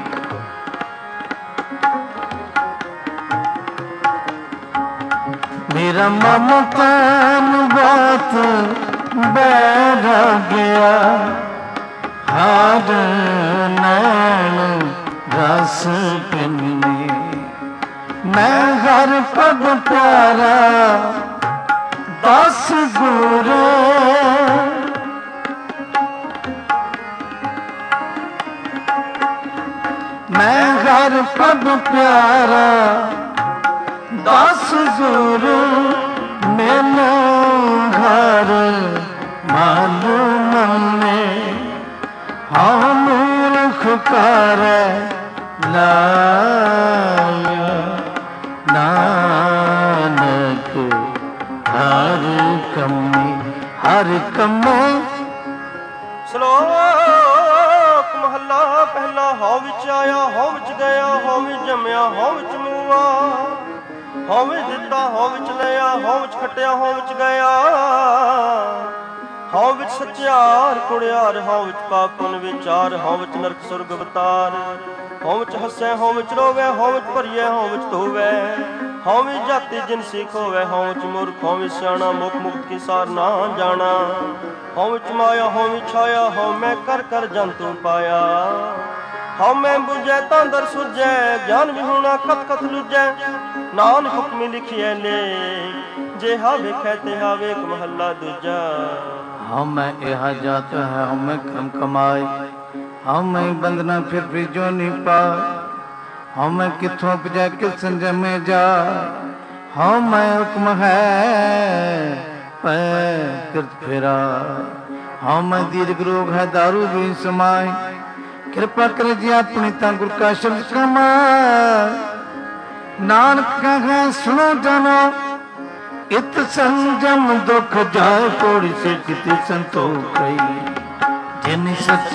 मेरा ममतन बात बैठ गया। हार नैन रस पिन्ने मैं हर पद प्यारा दस गुरु। मैं हर पद प्यारा दस गुरु। मैंने घर मालूम ने हाँ मूर्ख कर लाया। नानक हर कमे। ਸ਼ਲੋਕ ਮਹੱਲਾ ਪਹਿਲਾ। ਹਉ ਵਿੱਚ ਆਇਆ ਹਉ ਵਿੱਚ ਗਿਆ। ਹਉ ਵਿੱਚ ਜੰਮਿਆ ਹਉ ਵਿੱਚ ਮੂਆ। ਹਉ ਵਿੱਚ ਦਿੱਤਾ ਹਉ ਵਿੱਚ ਲਿਆ। ਹਉ ਵਿੱਚ ਖੱਟਿਆ ਹਉ ਵਿੱਚ ਗਿਆ। ਹਉ ਵਿੱਚ ਸੱਚਿਆਰ ਕੁੜਿਆਰ, ਹਉ ਵਿੱਚ ਪਾਪ ਪੁੰਨ ਵਿਚਾਰ, ਹਉ ਵਿੱਚ ਨਰਕ ਸੁਰਗ ਅਵਤਾਰ, ਹਉ ਵਿੱਚ ਹੱਸੈ ਹਉ ਵਿੱਚ ਰੋਵੈ, ਹਉ ਵਿੱਚ ਭਰੀਐ ਹਉ ਵਿੱਚ ਧੋਵੈ, ਹਉ ਵਿੱਚ ਜਾਤੀ ਜਿਨਸੀ ਖੋਵੈ, ਹਉ ਵਿੱਚ ਮੂਰਖ ਹਉ ਵਿੱਚ ਸਿਆਣਾ, ਮੁਖ ਮੁਕਤ ਕੀ ਸਾਰ ਨਾ ਜਾਣਾ, ਹਉ ਵਿੱਚ ਮਾਇਆ ਹਉ ਵਿੱਚ ਛਾਇਆ, ਹਉ ਮੈਂ ਕਰ ਕਰ ਜੰਤੂ ਪਾਇਆ, ਹਉ ਮੈਂ ਬੁਝੈ ਤਾਂ ਦਰ ਸੁਝੈ, ਗਿਆਨ ਵਿਹੂਣਾ ਕਤ ਕਤ ਲੁਝੈ, ਨਾਨਕ ਹੁਕਮੀ ਲਿਖਿਐ ਨੇ, ਜਿਹਾ ਵੇਖੈ ਤਿਹਾ ਵੇਖ ਮਹੱਲਾ ਦੂਜਾ। हम मैं यह जाता है, हम मैं कर्म कमाए, हम मैं बंधना फिर जो नहीं पाए, हम मैं किथों उपजा किस संजम में जा, हम मैं हुक्म है पै कृत फेरा, हम मैं दीर्घ रोग है दारू भी समाए, कृपा कर जी अपनी ता गुर का शब्द कमाए, नानक कहा सुनो जानो इत संजम दुख जाए, कोड़ी से किति संतोख रही, जिन सच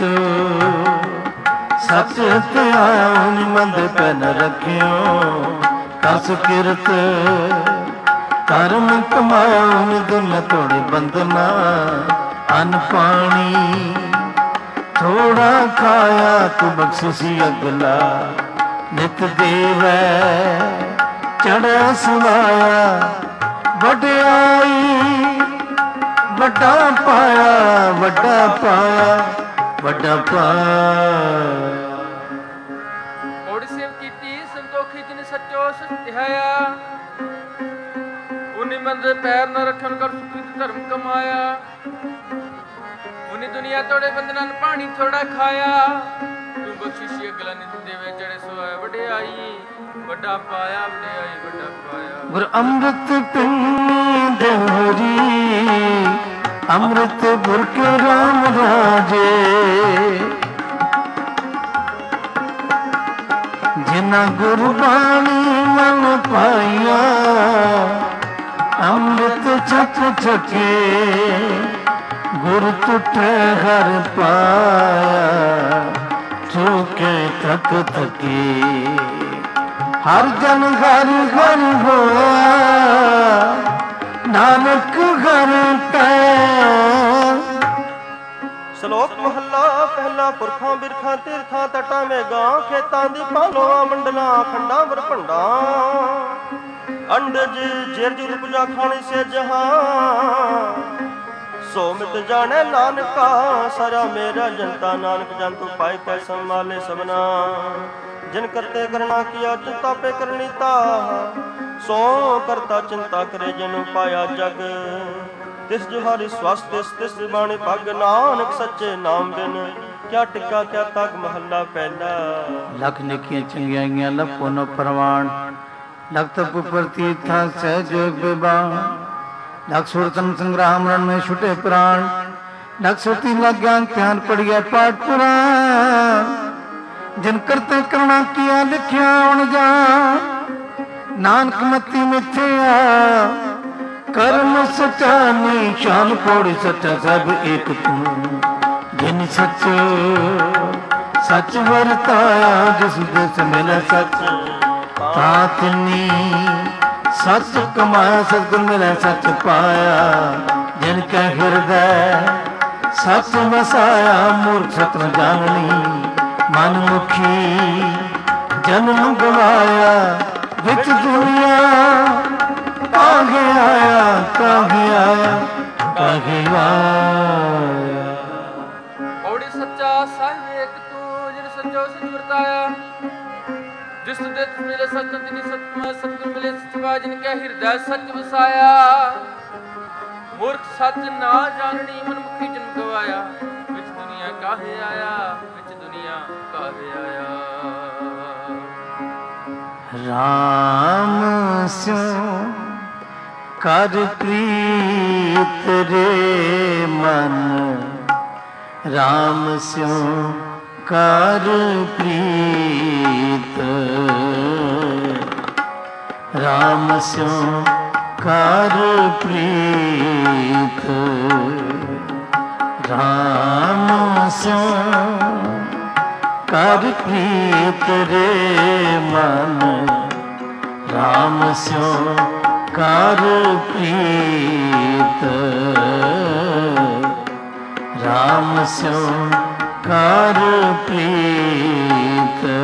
सच त्यान मंद पे न रखियो, कस किरत कर्म कमाऊन दुन तोड़े बंधना, अन्न पानी थोड़ा खाया तू बख्शिशी अगला, नित देवै चढ़ा सुनाया, ਵਡਿਆਈ ਵੱਡਾ ਪਾਇਆ, ਵੱਡਾ ਪਾਇਆ, ਵੱਡਾ ਪਾਇਆ। ਓੜ ਸੇਵ ਕੀਤੀ ਸੰਤੋਖੀ ਜਿਨ ਸੱਚੋ ਸਤਿਆਇਆ, ਉਨੀ ਮੰਦੇ ਪੈਰ ਨ ਰੱਖਣ ਕਰ ਸੁਕ੍ਰਿਤ ਧਰਮ ਕਮਾਇਆ, ਉਨੀ ਦੁਨੀਆ ਤੋੜੇ ਬੰਦਨਾਂ ਪਾਣੀ ਥੋੜਾ ਖਾਇਆ, ਤੂੰ ਬਖਸ਼ਿਸ਼ੀ ਅਗਲਾ ਨਿਤ ਦੇਵੇ ਚੜੇ ਸੋਇਆ, ਵਡਿਆਈ ਵੱਡਾ ਪਾਇਆ, ਵਡਿਆਈ ਵੱਡਾ ਪਾਇਆ। ਗੁਰ ਅੰਮ੍ਰਿਤ ਪਿੰਨੀ ਦੇਹਰੀ, ਅੰਮ੍ਰਿਤ ਗੁਰ ਕੇ ਰਾਮ ਰਾਜੇ, ਜਿਨਾ ਗੁਰਬਾਣੀ ਮਨ ਪਾਈਆ, ਅੰਮ੍ਰਿਤ ਛਕ ਛਕੇ ਗੁਰ ਟੁੱਟੇ ਹਰ ਪਾਇਆ, ਚੁਕੇ ਥਕ ਥਕੇ ਹਰ ਜਨ ਘਰ ਘਰ ਹੋਇਆ, ਨਾਨਕ ਘਰ ਤੈ। ਸ਼ਲੋਕ ਮਹੱਲਾ ਪਹਿਲਾ। ਪੁਰਖਾਂ ਬਿਰਖਾਂ ਤੀਰਥਾਂ ਤਟਾਂ ਮੇਘਾਂ, ਖੇਤਾਂ ਦੀ ਪਾਲੋਆਂ ਮੰਡਲਾਂ ਖੰਡਾਂ ਵਰ ਭੰਡਾਂ, ਅੰਡਜ ਜਿਰਜ ਉਪਜਾ ਖਾਣੀ ਸੇ ਜਹਾਂ, ਸੋ ਮਿਤ ਜਾਣੈ ਨਾਨਕਾ ਸਾਰਾ ਮੇਰਾ ਜਨਤਾ, ਨਾਨਕ ਜੰਤੂ ਪਾਇ ਕੈ ਸੰਭਾਲੇ ਸਭਨਾ, ਜਿਨ ਕਰਤੇ ਕਰਨਾ ਕੀਆ ਚਿੰਤਾ ਪੇ ਕਰਨੀ ਤਾ, ਸੋ ਕਰਤਾ ਚਿੰਤਾ ਕਰੇ ਜਿਨ ਪਾਇਆ ਜਗ, ਤਿਸ ਜੁਹਾਰੀ ਸਵਸਤ ਤਿਸ ਬਾਣੀ ਪੱਗ, ਨਾਨਕ ਸੱਚੇ ਨਾਮ ਬਿਨ ਕਿਆ ਟਿੱਕਾ ਕਿਆ ਤੱਕ। ਮਹੱਲਾ ਪਹਿਲਾ। ਲਖ ਨਿਕੀਆਂ ਚੰਗਿਆਈਆਂ ਲਪੋ ਨ ਪ੍ਰਵਾਨ, ਲਖ ਤਪ ਪ੍ਰਤੀਥਾ ਸਹਿਜ ਬਿਬਾਨ, लख सुरतन संग्राम रण में छुटे प्राण, लख सुरती लग ज्ञान ध्यान पढ़िया पाठ पुराण, जिन करते करना किया लिखिया उन जा, नानक मती मिथ्या कर्म सचा निशान, कोड़ी सचा सब एक तू, जिन सच सच वरताया, जिस देश मिले सच तातनी, सच कमाया सतगुर मिले सच पाया, जिनके हृदय सच बसाया, मूर्ख सत जाननी मन मुखी, जन्म गवाया विच दुनिया, काहे आया काहे आया काहे आया। ਓੜੀ ਸੱਚਾ ਸਾਹਿਬ ਏਕ ਤੂੰ, ਜਿਨ ਸੱਚੋ ਸਚ ਵਰਤਾਇਆ, ਜਿਸ ਦੇ ਮਿਲੇ ਸੱਚ ਤਿਨੀ ਸਤਿ ਸਤਿਗੁਰ ਮਿਲੇ ਸਚਵਾ, ਜਿਨ ਕੈ ਹਿਰਦੈ ਸੱਚ ਵਸਾਇਆ, ਮੂਰਖ ਸੱਚ ਨਾ ਜਾਣਨੀ ਮਨ ਮੁਖੀ ਜਨਮ ਗਵਾਇਆ, ਵਿੱਚ ਦੁਨੀਆ ਕਾਹੇ ਆਇਆ, ਵਿੱਚ ਦੁਨੀਆ ਕਾਹੇ ਆਇਆ। राम स्यों कर प्रीत रे मन, राम स्यों कर प्रीत, राम स्यों कर प्रीत, राम स्यों कर प्रीत रे मन, राम स्यों कर प्रीत, ਰਾਮ ਸਿਉ ਕਰ ਪ੍ਰੀਤ।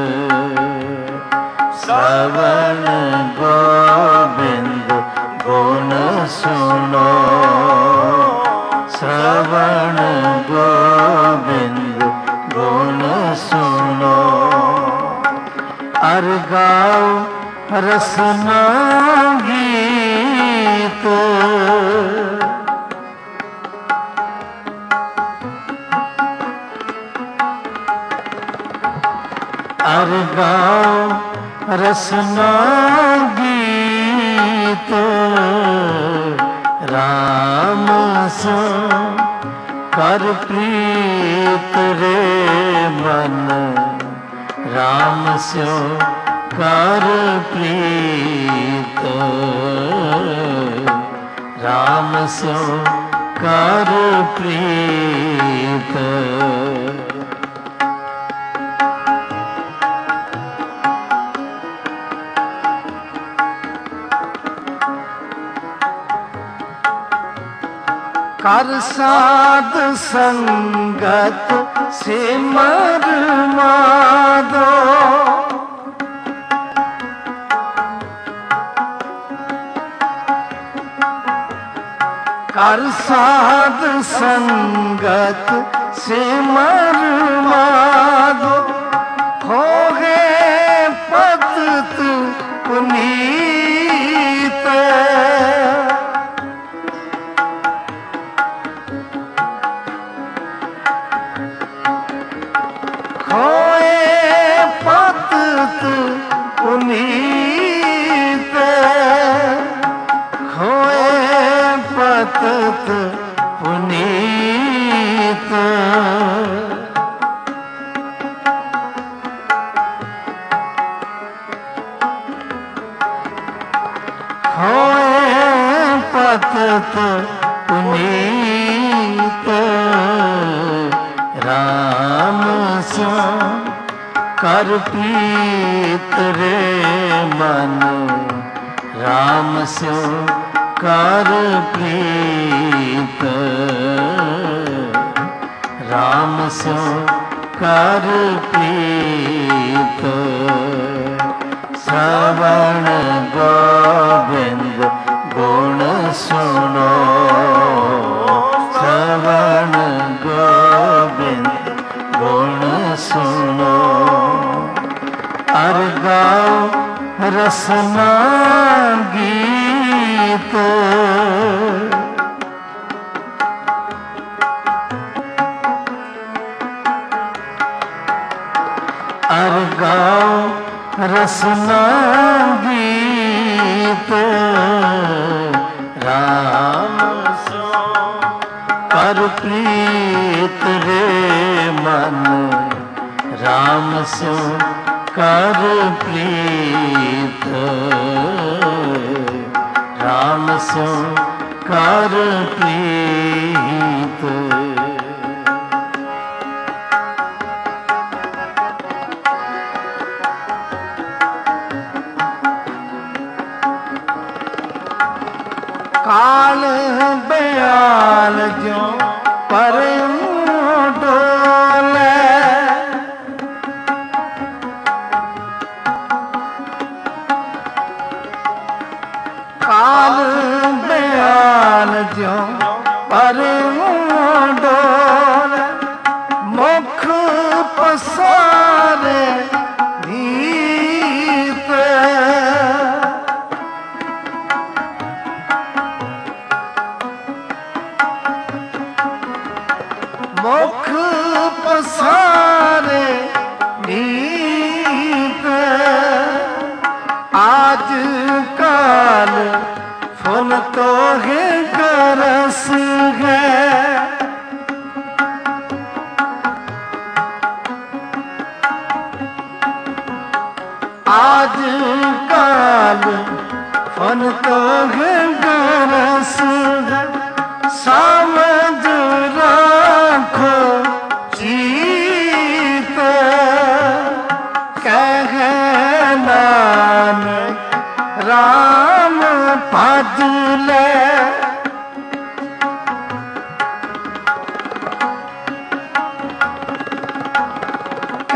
ਸ਼ਰਵਣ ਗੋਬਿੰਦ ਗੁਣ ਸੁਣੋ, ਸ਼ਰਵਣ ਗੋਬਿੰਦ ਗੁਣ ਸੁਣੋ। ਅਰ ਗਾਓ ਰਸਨਾ ਗੀਤ, ਅਰ ਗਾਓ ਰਸਨਾ ਗੀਤ। ਰਾਮ ਸੋ ਕਰ ਪ੍ਰੀਤ ਰੇ ਮਨ, ਰਾਮ ਸਿਉ ਕਰ ਪ੍ਰੀਤ। ਰਾਮ ਸਿਉ ਕਰ ਪ੍ਰੀਤ। ਕਰ ਸਾਧ ਸੰਗਤ ਸਿਮਰ ਮਾਧੋ, ਕਰ ਸਾਧ ਸੰਗਤ ਸਿਮਰ ਮਾਧੋ। ਹੋ ਗਏ ਪਤਿਤ ਪੁਨੀਤ, ਪੁਨੀਤ। ਹੋਏ ਪਤਿਤ ਪੁਨੀਤ। ਹੋਏ ਪਤਿਤ ਪੁਨੀਤ। ਰਾਮ ਸਿਉ ਕਰ ਪ੍ਰੀਤ ਰੇ ਮਨ, ਰਾਮ ਸਿਉ ਕਰ ਪ੍ਰੀਤ। ਰਾਮ ਸਿਉ ਕਰ ਪ੍ਰੀਤ। ਸ਼ਰਵਣ ਗੋਬਿੰਦ ਗੁਣ ਸੁਣੋ, ਸ਼ਰਵਣ ਗੋਬਿੰਦ ਗੁਣ ਸੁਣੋ। ਅਰ ਗਾਓ ਰਸਨਾ ਗੀਤ, ਅਰ ਗਾਓ ਰਸਨਾ ਗੀਤ। ਰਾਮ ਸਿਉ ਕਰ ਪ੍ਰੀਤ ਰੇ ਮਨ, ਰਾਮ ਸਿਉ ਕਰ ਪ੍ਰੀਤ। ਰਾਮ ਸਿਉ ਕਰ ਪ੍ਰੀਤ। ਕਾਲ ਬਿਆਲ ਜੋ ਪਰਮ ਡੋਲੇ, ਕਾਲ ਬਿਆਲ ਜੋ ਪਰਮ ਡੋਲੇ। ਮੁਖ ਪਸਾਰੇ ਨੀਤ, ਮੁਖ ਪਸਾਰੇ ਨੀਤ। ਆਜ ਕਾਲ ਫੁਨ ਤੋਹਿ ਗਰਸ ਹੈ, ਆਜ ਕਾਲ ਫੁਨ ਤੋਹਿ ਗਰਸ ਹੈ। ਸਮਝ ਰਾਖੋ ਚੀਤ,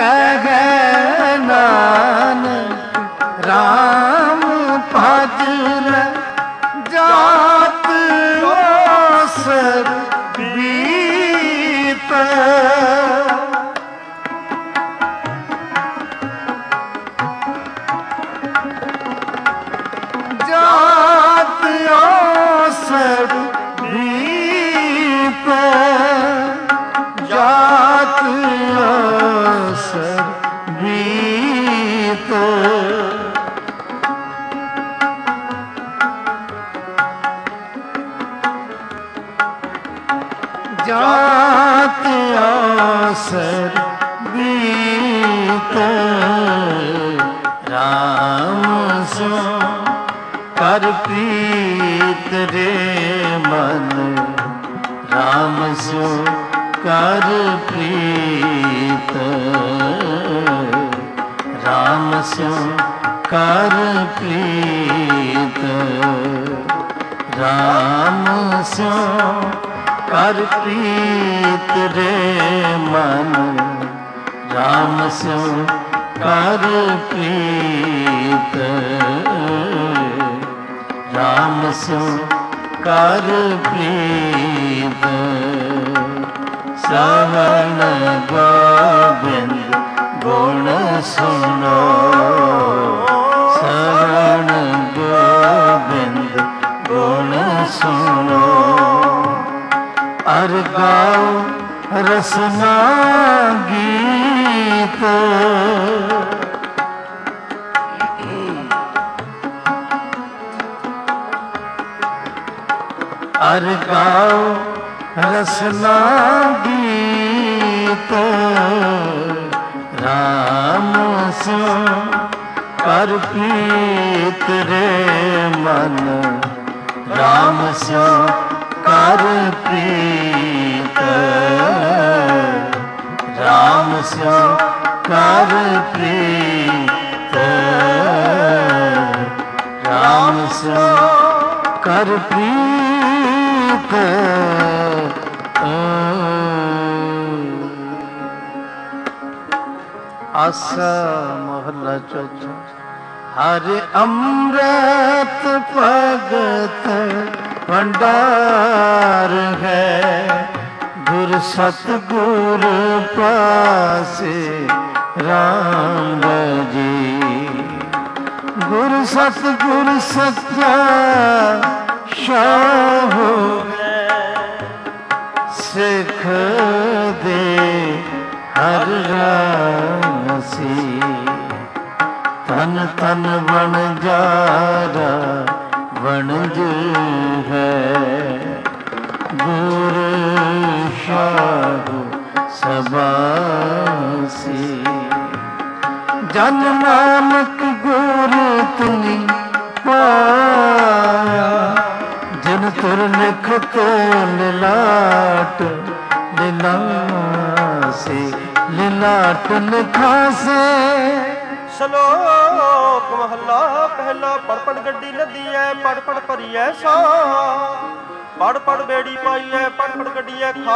ਕਹਿ ਨਾਨਕ ਰਾਮ ਭਜ ਲੈ ਜਾਤ ਔਸਰ ਬੀਤ। ਜਾਤ ਔਸਰ ਬੀਤ, ਜਾਤ ਔਸਰ ਬੀਤ। ਜਾਤ ਔਸਰ ਬੀਤ, ਰਾਮ ਸੋ ਕਰ ਪ੍ਰੀਤ ਰੇ ਮਨ, ਰਾਮ ਸੋ ਕਰ ਪ੍ਰੀਤ, ਰਾਮ ਸੋ ਕਰ ਪ੍ਰੀਤ, ਰਾਮ ਸੋ ਕਰ ਪ੍ਰੀਤ ਰੇ ਮਨ, ਰਾਮ ਸੋ ਕਰ ਪ੍ਰੀਤ, ਰਾਮ ਸੋ ਕਰ ਪ੍ਰੀਤ। ਸਵਣ ਗੋਬਿੰਦ ਗੁਣ ਸੁਣੋ, ਸਵਣ ਗੋਬਿੰਦ ਗੁਣ ਸੁਣੋ, ਅਰ ਗਾਓ ਰਸਨਾ ਗੀਤ। ਅਰ ਗਾਓ ਰਸਨਾ ਗੀਤ, ਰਾਮ ਸੋ ਕਰ ਪ੍ਰੀਤ ਰੇ ਮਨ, ਰਾਮ ਸੋ ਕਰ ਪ੍ਰੀਤ, ਰਾਮ ਸੋ ਕਰ ਪ੍ਰੀਤ, ਰਾਮ ਸੋ ਕਰ ਪ੍ਰੀਤ। ਆਸਾ ਮਹਲਾ ਚੌਥਾ। ਹਰ ਅੰਮ੍ਰਿਤ ਭਗਤ ਭੰਡਾਰ ਹੈ, ਗੁਰ ਸਤਿਗੁਰ ਪਾਸੇ ਰਾਮ ਜੀ। ਗੁਰ ਸਤਿਗੁਰ ਸੱਚਾ ਸ਼ਾਹ ਹੈ, ਸਿੱਖ ਦੇ ਹਰ ਰਾਮ ਸੀ। ਤਨ ਤਨ ਬਣ ਜਾਰਾ ਵਣਜ ਹੈ, ਗੁਰ ਸ਼ਾਹ ਸਬਾਸੀ। ਜਨ ਨਾਨਕ ਗੁਰ ਤੁਨੀ ਪਾਇਆ, ਜਿਨ ਤੁਰ ਲਿਖਤ ਲਿਲਾਟ ਲਿਲਾਸੇ, ਲਿਲਾਟ ਲਿਖਾਸੇ। ਸ਼ਲੋਕ ਮਹਲਾ ਪਹਿਲਾ। ਪੜ ਪੜ ਗੱਡੀ ਲੱਦੀ ਐ, ਪੜ ਪੜ ਭਰੀ ਐ ਸਾ, ਪੜ ਪੜ ਬੇੜੀ ਪਾਈ ਐ, ਪੜ ਪੜ ਗੱਡੀ ਐ ਖਾ।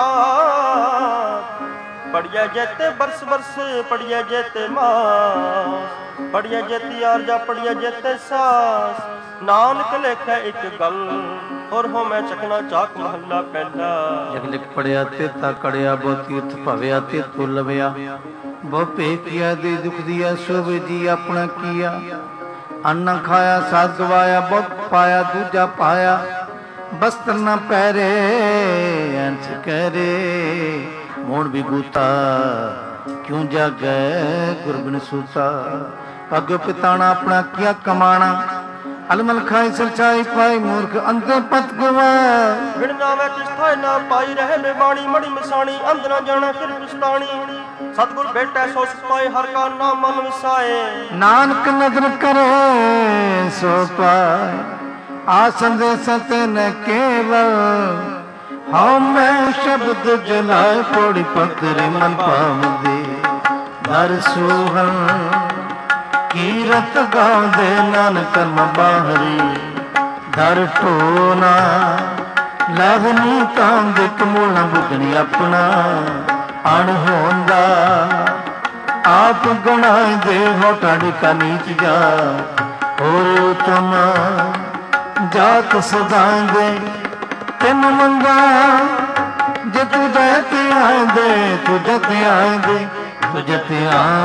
ਪੜਿਆ ਜੇਤੇ ਬਰਸ ਬਰਸ, ਪੜਿਆ ਜੇਤੇ ਮਾਸ, ਪੜਿਆ ਜੇਤੀ ਆਰਜਾ, ਪੜਿਆ ਜੇਤੇ ਸਾਸ। ਨਾਨਕ ਲੇਖੈ ਇੱਕ ਗੱਲ, ਹੋਰ ਹੋ ਮੈਂ ਚਕਨਾ ਚਾਕ। ਮਹੱਲਾ ਪਹਿਲਾ। ਜਗ ਲਿਖ ਪੜਿਆ ਤੇਤਾ ਕੜਿਆ, ਬਹੁ ਤੀਰਥ ਭਵਿਆ ਤੇ ਤੁ ਲਵਿਆ। ਬਹੁ ਭੇਖਿਆ ਦੇ ਦੁਖ ਦੀਆ, ਸੋਭ ਜੀ ਆਪਣਾ ਕੀਆ। ਅੰਨ ਖਾਇਆ ਸਾਧ ਗਵਾਇਆ, ਬਹੁਤ ਪਾਇਆ ਦੂਜਾ ਪਾਇਆ। ਬਸਤਰ ਨਾ ਪਹਿਰੇ ਅੰਚ ਕਰੇ, ਮੋੜ ਵਿਗੂਤਾ ਕਿਉਂ ਜਾਗੈ ਗੁਰਬਿਨ ਸੂਤਾ। ਪੱਗ ਪਿਤਾਣਾ ਆਪਣਾ ਕੀਆ ਕਮਾਣਾ, ਅਲਮਲ ਖਾਈ ਸਚਾਈ ਪਾਈ, ਮੂਰਖ ਅੰਧੇ ਪਤ ਗਵਾਇਆ। ਬਿਨ ਨਾਵੇਂ ਕਿਸ ਥਾਇ ਨਾ ਪਾਈ, ਰਹੇ ਬੇਬਾਣੀ ਮੜੀ ਮਸਾਣੀ। ਅੰਧ ਨਾ ਜਾਣਾ ਫਿਰ ਪਛਤਾਣੀ, ਸਤਿਗੁਰ ਬੇਟਾ ਸੋ ਪਾਏ, ਹਰ ਕਾ ਨਾਮ ਮਨ ਵਸਾਏ। ਨਾਨਕ ਨਦਰ ਕਰੇ ਸੋ ਪਾਏ, ਆ ਸੰਦੇਸ ਤੈਨ ਕੇਵਲ। ਹਉ ਮੈਂ ਸ਼ਬਦ ਜਲਾਏ, ਪੋੜੀ ਪਤਰੇ ਮਨ ਪਾਵਦੇ। ਦਰ ਸੋਹਣ ਕੀਰਤ ਗਾਉਂਦੇ, ਨਾਨਕ ਕਰਮ ਬਾਹਰੀ। ਦਰ ਢੋਨਾ ਲਵਨੀ ਤਾਂਦੇ, ਕਮੂਲਾ ਬੁੱਧਣੀ ਆਪਣਾ। ਅਣ ਹੋਂਦਾ आप गणाए दे हो ठाड़ी का नीच जा और तुम जात सदाए दे तेन मंगा जे तू जते आए दे तू जते आए दे तू जते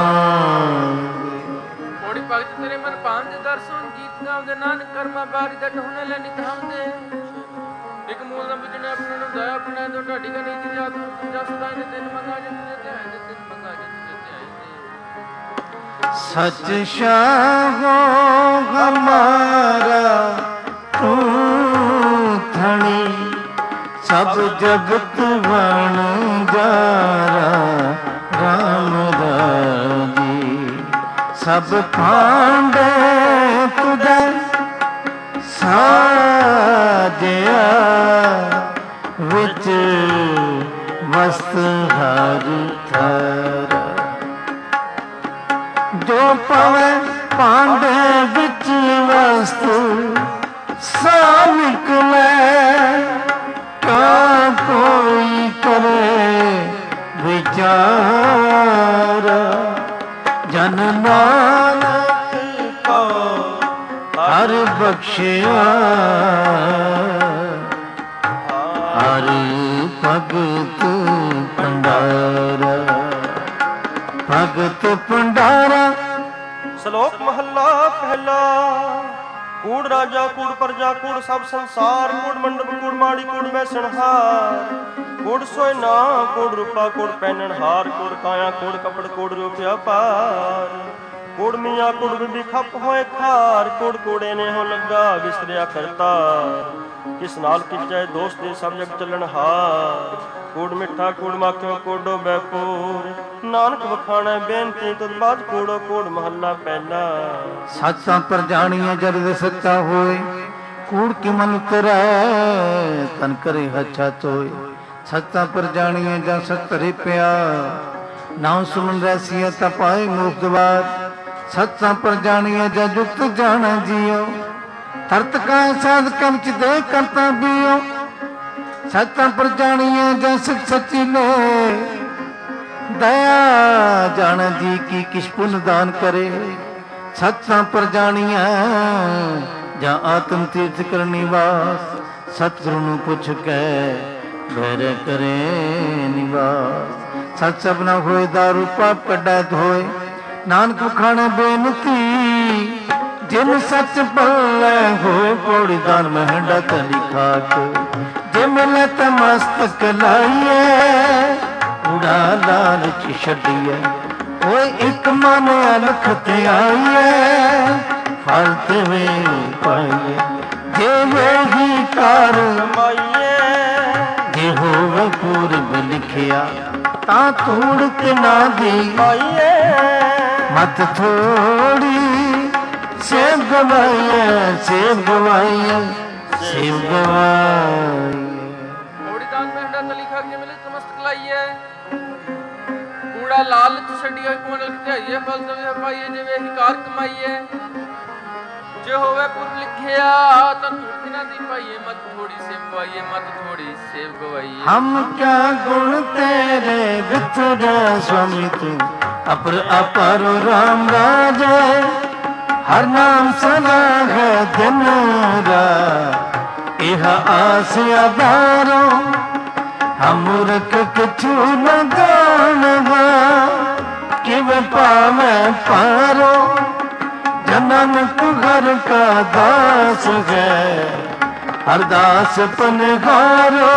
ਕੋੜੀ ਭਗਤ ਤੇਰੇ ਮਨ ਭਾਂਦੇ ਦਰਸ਼ਨ ਗੀਤ ਗਾਉਂਦੇ ਨਾਨਕ ਕਰਮਾ ਬਾਰੀ ਦਾ ਢੋਣੇ ਲੈ ਨਿਕਾਉਂਦੇ ਇੱਕ ਮੂਲ ਦਾ ਵਿਜਣੇ ਆਪਣੇ ਨੂੰ ਦਇਆ ਆਪਣੇ ਤੋਂ ਢਾਡੀ ਕਾ ਨੀਤੀ ਜਾਤ ਨੂੰ ਜਸ ਸਦਾਈ ਨੇ ਤੈਨੂੰ ਮੰਗਾ ਜੇ ਤੂੰ ਜਤੇ ਆਏ ਦੇ ਤੈਨੂੰ ਮੰਗਾ ਜੇ ਤੂੰ ਜਤੇ ਆਏ ਦੇ सच शाहो हमारा तू थणी सब जगत बन जारा राम राजी सब पांडे तुझे साजया विच मस्त हर थारा जो पवे पांडे बिच वस्तु सा निकले का कोई करे विचार जन नानक को हर बख्शिया हर भगत भंडारा भगत भंडारा। ਸ਼ਲੋਕ ਮਹੱਲਾ ਪਹਿਲਾ। ਕੂੜ ਰਾਜਾ ਕੂੜ ਪ੍ਰਜਾ ਕੂੜ ਸਭ ਸੰਸਾਰ ਕੂੜ ਮੰਡਪ ਕੂੜ ਮਾੜੀ ਕੂੜ ਵੈਸਣਹਾਰ ਕੂੜ ਸੋਇ ਨਾ ਕੂੜ ਰੂਪਾ ਕੂੜ ਪਹਿਨਣ ਹਾਰ ਕੂੜ ਕਾਇਆ ਕੂੜ ਕਪੜ ਕੂੜ ਰੂਪਿਆ ਪਾਰ ਕੂੜ ਮੀਆਂ ਕੂੜ ਬਿੰਦੀ ਖੱਪ ਹੋਏ ਖਾਰ ਕੂੜ ਕੂੜੇ ਨੇ ਹੋ ਲੱਗਾ ਵਿਸਰਿਆ ਕਰਤਾ ਕਿਸ ਨਾਲ ਕੀਚੈ ਦੋਸਤ ਦੇ ਸਭ ਜਗ ਚੱਲਣ ਹਾਰ ਕੂੜ ਮਿੱਠਾ ਕੂੜ ਮਾਖਿਓ ਕੂੜੋ ਬੈਪੂਰ ਨਾਨਕ ਵਖਾਣਾ ਬੇਨਤੀ ਤੁਧ ਬਾਦ ਕੂੜੋ ਕੂੜ ਮਹੱਲਾ ਪਹਿਲਾ। ਸੱਚਾਂ ਪਰ ਜਾਣੀਏ ਜਦ ਸੱਚਾ ਹੋਏ ਕੂੜ ਕੇ ਮਨ ਉਤਰੈ ਤਨ ਕਰੇ ਹੱਛਾ ਤੋਏ ਸੱਚਾਂ ਪਰ ਜਾਣੀਏ ਜਾਂ ਸਤਰੇ ਪਿਆ ਨਾਮ ਸੁਮਨ ਰਸੀਆ ਤਾ ਪਾਏ ਮੁਖ ਦਵਾਰ ਸੱਚਾਂ ਪਰ ਜਾਣੀਏ ਜਾਂ ਜੁਗਤ ਜਾਣ ਜੀਓ ਤਰਤ ਕਾ ਸਾਧ ਕਮ ਚ ਦੇ ਕਰਤਾ ਬੀਓ ਸੱਚਾਂ ਪਰ ਜਾਣੀਏ ਜਾਂ ਸੱਚੀ ਲੈ दया जान जी की किस पुण्य दान करे सत्सां पर जानिया जा आत्म तीर्थ करनी वास सतगुरु नु पुछ के बैर करे निवास सत सबना होए दारू पाप कड्डा धोए नानक खाने बेनती जिन सच पल्ले होए पौड़ी दान महंडा तली खाक जे मिले त मस्तक लाइए उड़ा लालच छड़िए ओए एक मन अलख ते आइए फलत में पाइए जे वही कार ਮਾਈਏ जे होवे पूर्व लिखिया ता तोड़ के ना दी ਮਾਈਏ मत थोड़ी सेब गवाइए सेब गवाइए सेब गवाइए ਕੋੜੀ ਦਾਨ ਮਹਿੰਡਾ ਤਲੀ ਖਾਕ ਜੇ ਮਿਲੇ ਤਮਸਤਕ ਲਾਈਏ ਕੂੜਾ ਲਾਲਚ ਛੱਡੀਏ ਕੋਨਲ ਖਿਆਈਏ ਫਲ ਤਵੇ ਪਾਈਏ ਜਿਵੇਂ ਹੀ ਕਾਰ ਕਮਾਈਏ ਜੇ ਹੋਵੇ ਪੁਰ ਲਿਖਿਆ ਤਾਂ ਟੁੱਟ ਨਾ ਦੀ ਪਾਈਏ ਮਤ ਥੋੜੀ ਸੇਵ ਗਵਾਈਏ ਮਤ ਥੋੜੀ ਸੇਵ ਗਵਾਈਏ हम क्या गुण तेरे विथुर स्वामी तू अपर अपर राम राजे हर नाम सना है दिन रात यह आस आधारो हम मूर्ख कछु न जानवा किव पावे पारो जनन तू घर का दास है हरदास पनहारो।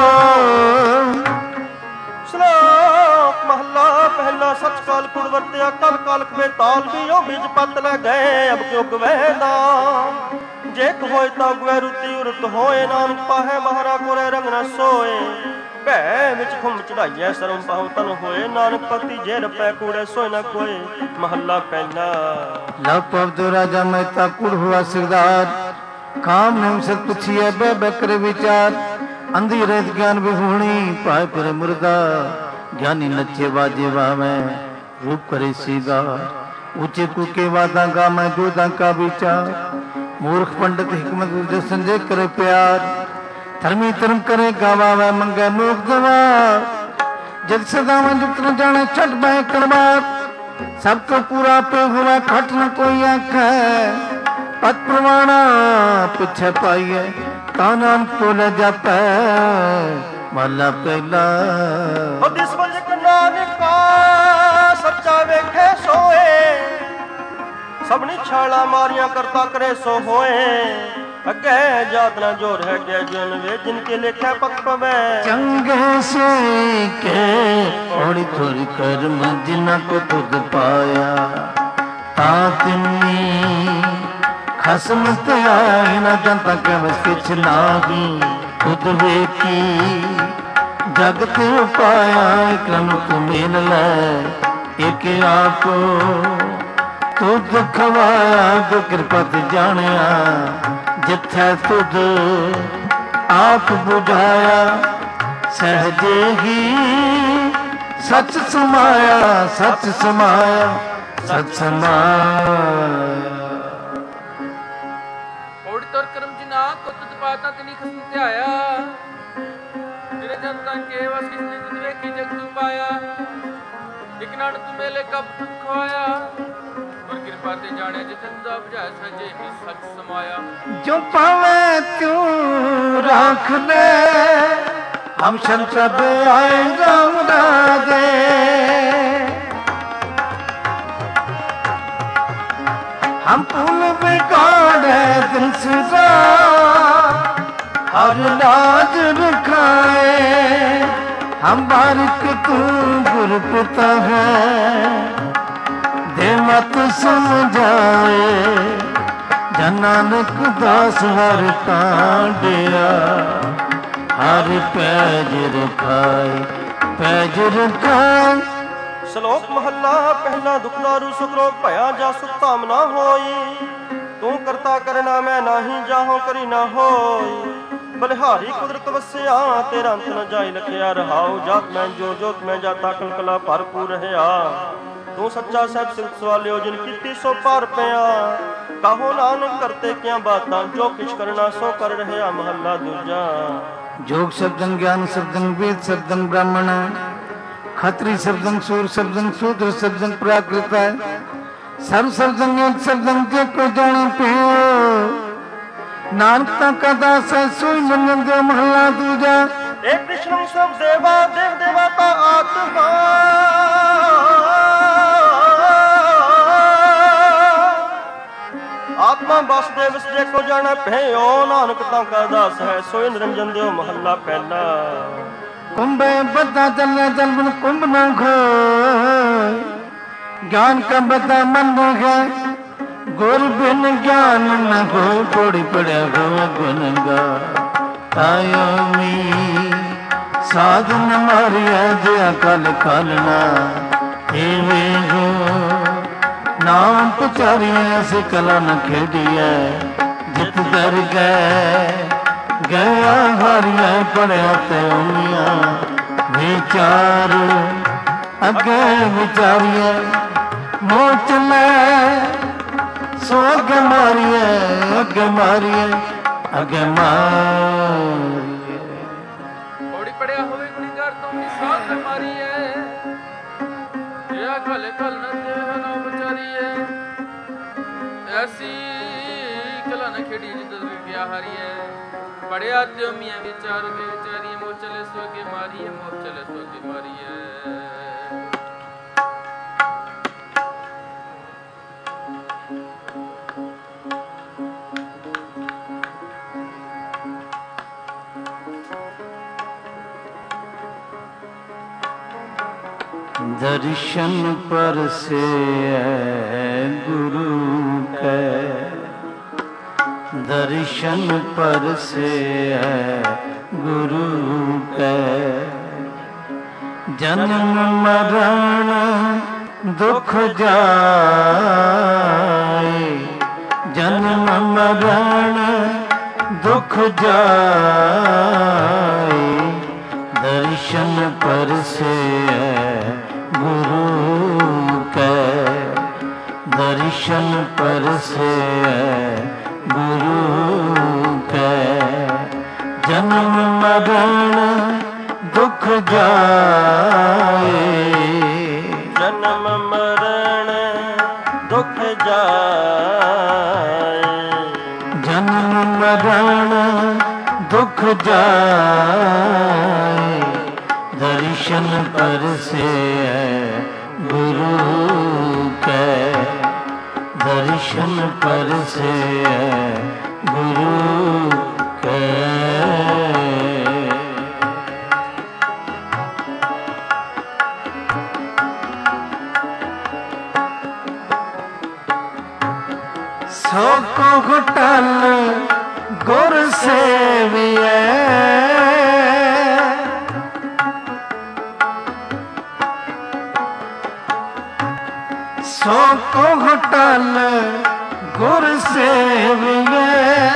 ਸ਼ਲੋਕ ਮਹੱਲਾ ਪਹਿਲਾ। ਸਚ ਕਾਲ ਕੁੜ ਵਰਤਿਆ ਕਲ ਕਾਲਖ ਵੇ ਤਾਲ ਬੀਓ ਬੀਜ ਪੱਤ ਲੈ ਗਏ ਅਬ ਕਿਉ ਗਵੇ ਦਾ ਜੇ ਕ ਹੋਏ ਤਾਂ ਗਵੇ ਰੁਤੀ ਉਰਤ ਹੋਏ ਨਾਨਕ ਪਾਹੇ ਮਹਾਰਾ ਕੋਰੇ ਰੰਗ ਨ ਸੋਏ ਭੈ ਵਿੱਚ ਖੁੰਮ ਚੜਾਈਐ ਸਰਮ ਪਾਉ ਤਨ ਹੋਏ ਨਾਨਕ ਪਤੀ ਜੇ ਰਪੈ ਕੂੜੇ ਸੋਏ ਨ ਕੋਏ ਮਹੱਲਾ ਪਹਿਲਾ। लव पवतो राजा मेहता कुड़ हुआ सिरदार काम नहीं सत पुछिए बे बकर विचार अंधी रेत ज्ञान विहूणी पाए पर मुर्दा ज्ञानी नचे बाजे वावे रूप करे सीगार ऊंचे कूके वादा गा मैं जोदा का विचार मूर्ख पंडित हिकमत जो संजय करे प्यार धर्मी धर्म करे गावा वै मंगे मूक दवा जग सदा में जुक्त न जाने छट बह कड़बार सब तो पूरा पे हुआ खट न कोई आखे पत प्रमाणा पिछे पाइए ता नाम तो ले जाता महला पहला दिस वजह नानका सच्चा वेखे सोए सबनी छाला मारिया करता करे सो होए अगे जात ना जोर है गया जन वे जिनके लेखे पक पवे चंगे से के थोड़ी थोड़ी कर्म जिना को तुद पाया ता तिन्नी खसम ते आए न जनता के बस किछ लागी खुद वेखी जगत पाया क्रम तू मेल ले एक आप तुद खवाया तो कृपा ते जानिया जिथे तुद आप बुझाया सहजे ही सच समाया सच समाया सच समाया ओड़ी तोर करम जिना को तुद पाता तनी खसम ते आया तेरे जनता के वस किसने तुद वेखी जग तू पाया एक नान तू मेले कब तुद खोया और कृपा ते जाने जिथे तुदा बुझाया सजे ही सच समाया जो पावे तू राख ले हम संत आए राम राजे हम फूल बिगाड़े दिल सजा हर लाज रखाए हम बारिक तू गुरु पिता है दे मत समझाए नानक दास हर कांडिया हर पैज रखाए पैज रखाए श्लोक महला पहला दुखदारू सुख रोग भया जा सुख धाम ना होई तू करता करना मैं नाही जाहो करी ना होई बलिहारी कुदरत वसिया तेरा अंत न जाई लखिया रहाओ जात मैं जो जोत मैं जाता कलकला भरपूर रहया तू सच्चा सैब सिल्क सवालियो जिन कीती सो पार पिया कहो नानक करते क्या बातां जो किछ करना सो कर रहया महला दूजा जोग शब्दं ज्ञान शब्दं वेद शब्दं ब्राह्मण खत्री शब्दं सूर शब्दं शूद्र शब्दं प्राकृत सर्व शब्दं एक शब्दं जे को जाने पियो नानक का दास है सोई मंगन दे महला दूजा एक कृष्ण सब देवा देव देवता आत्मा आत्मा वासुदेव जे को जाने भयो नानक का दास है सोई निरंजन देव महला पहला कुंभे बता चलने चल बिन कुंभ न खो ज्ञान का बता मन न है गुर बिन ज्ञान न हो थोड़ी पड़े हो गुनगा आयो मी साधन मारिया जया कल खालना हे वे हो नाम पुचारिया से कला न खेडिया जित दर गए गया हारिया पड़िया ते उनिया विचार अगे विचारिए मोच ले सो अगे मारिए अगे मारिए ओड़ी पड़िया होवे गुणीगार तुम साथ मारी है या कल कल न देह न बचारी है ऐसी कला न खेड़ी जिद गया हारी है पड़िया त्यो मियां विचार में विचारी मोह चले सो के मारी है मोह चले सो के मारी है दर्शन पर से गुरु के दर्शन पर से गुरु के जन्म मरण दुख जाए जन्म मरण दुख जाए दर्शन पर से गुरु के दर्शन पर से गुरु के जन्म मरण दुख जाए जन्म मरण जाए, दर्शन परसे गुरु के, दर्शन परसे गुरु के। सो को घुटन गुर सेविए, सो को घुटन गुर सेविए,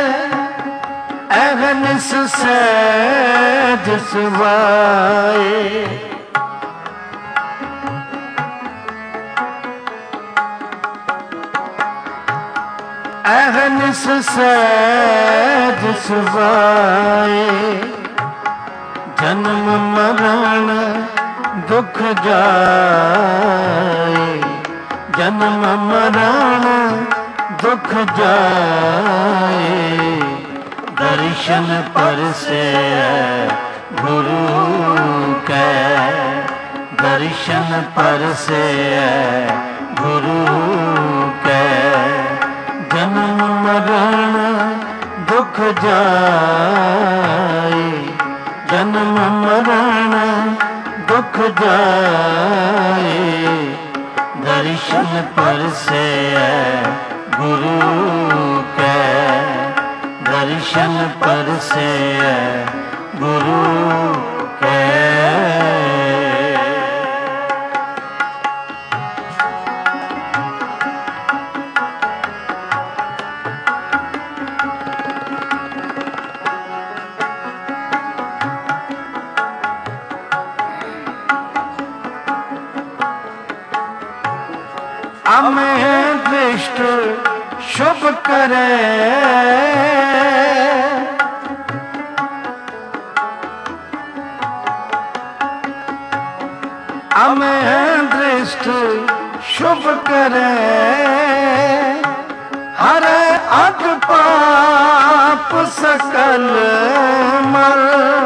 अगनिस सहज सुभाए, अहनिस सहज सुभाए, जन्म मरण दुख जाए, जन्म मरण दुख जाए, दर्शन परसे गुरु के, दर्शन परसे गुरु के, जन्म मरण दुख जाए, जन्म मरण दुख जाए, दर्शन परसे गुरु के, दर्शन परसे गुरु के। अमें दृष्ट शुभ करे, अमें दृष्ट शुभ करे, हरे अग पाप सकल मल,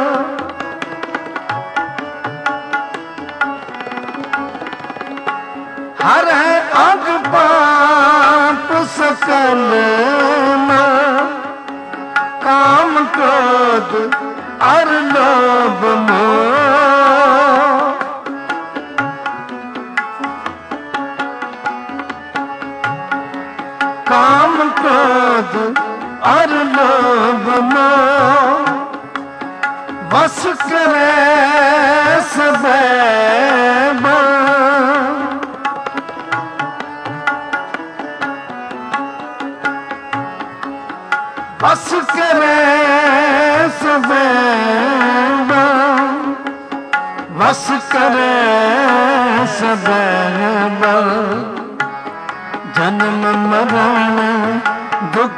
हर है अग पाप सकल मल, काम क्रोध अर लोभ मोह, काम क्रोध अर लोभ मोह, वस करे सबे बल, बस करे सबे बल, बस करे सबे बल, जन्म मरण दुख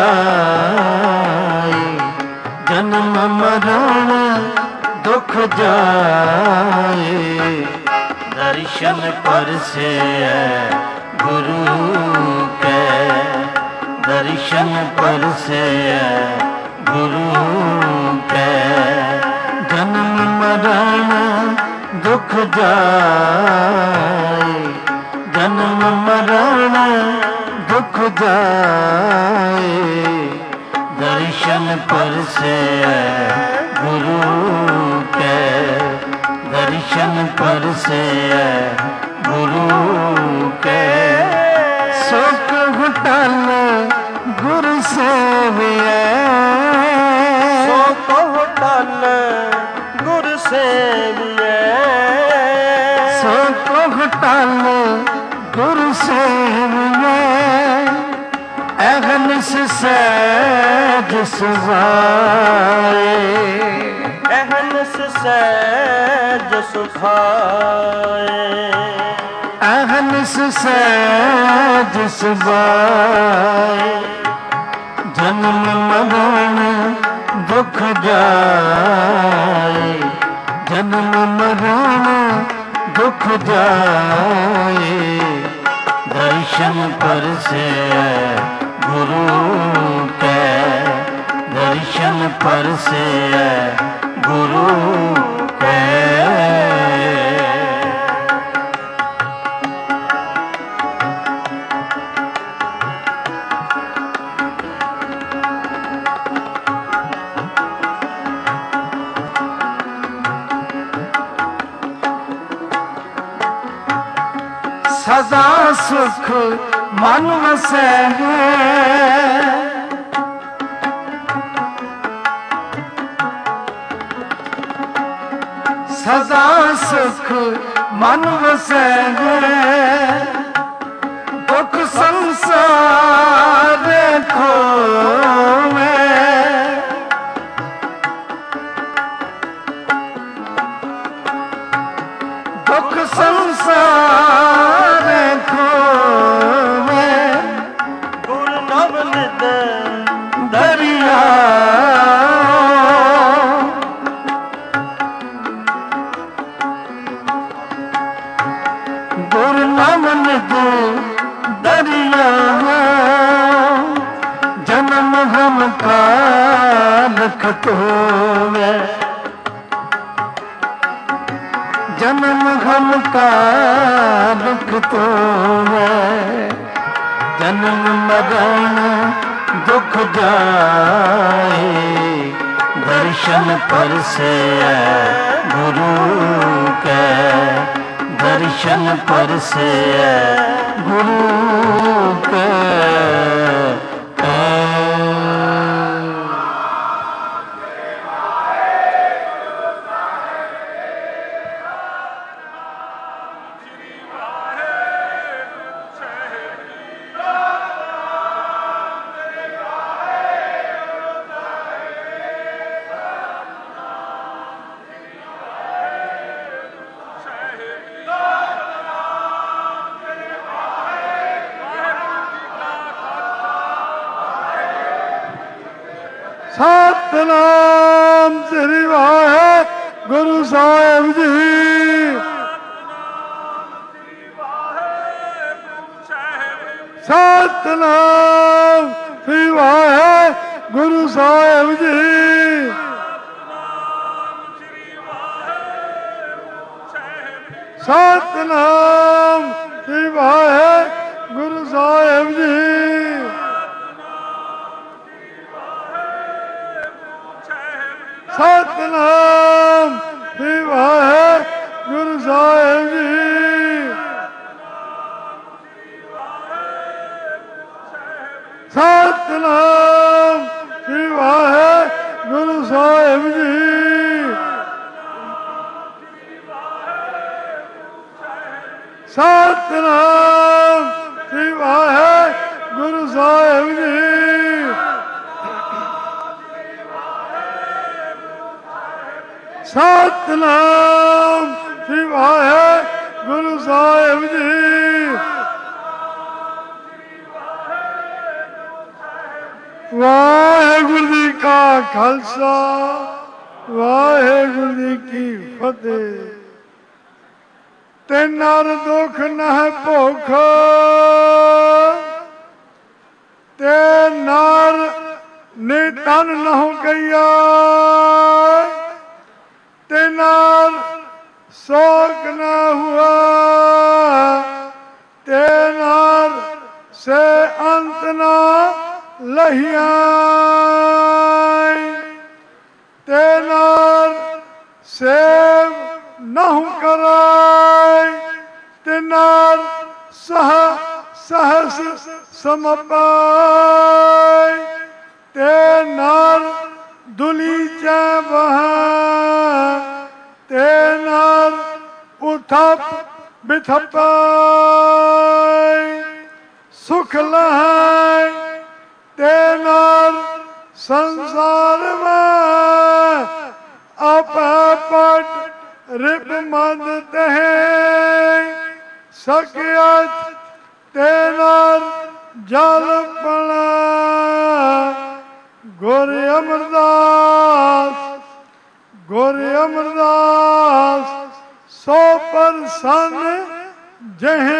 जाए, जन्म मरण दुख जाए, दर्शन परसे गुरु के, दर्शन परसे गुरु के, जन्म मरण दुख जाए, जन्म मरण दुख जाए, दर्शन परसे गुरु के, दर्शन परसे गुरु के। सुख घुटन गुरु सेविए, सुख घुटन गुरु सेविए, सुख घुटन गुरु सेविए, अहनिस सहज सुभाए, अहनिस सहज सुभाए, अहनिस सहज सुभाए, जन्म मरण दुख जाए, जन्म मरण दुख जाए, दर्शन परसे गुरु के, दर्शन दर्शन परसे गुरु के। सदा सुख मन वसै सदा सुख मन वसै दुख संसार खोवे। दुख संसार खोवे गुर नव नित दरिया। गुर नव नित दरिया जन्म हम काल खतोवे। जन्म हम काल खतोवे जन्म मरण दुख जाए। दर्शन परसे गुरु के दर्शन परसे गुरु के। सतनाम श्री वाहेगुरु साहिब जी। सतनाम श्री वाहेगुरु साहिब जी। सतनाम श्री वाहेगुरु साहिब जी। सतनाम श्री वाहेगुरु साहिब जी। सतनाम श्री वाहेगुरु साहिब जी। सतनाम श्री वाहेगुरु साहिब जी। सतनाम श्री वाहेगुरु साहिब जी। वाहेगुरु जी का खालसा वाहेगुरु जी की फतेह। ते नर दुख न भुख ते नर नितन न हो गया। ते नर शोक न हुआ ते नर से अंत न लहिया। ते नर सेव नहु कराय ते नर सहस समपाय। ते नर दुली बह ते नर उथप बिथपाय। सुख लहाय ते नर संसार में अपट रिप मद तह। सकियत ते नर जल पड़ा गुर अमरदास। गुर अमरदास सो परसन जहे।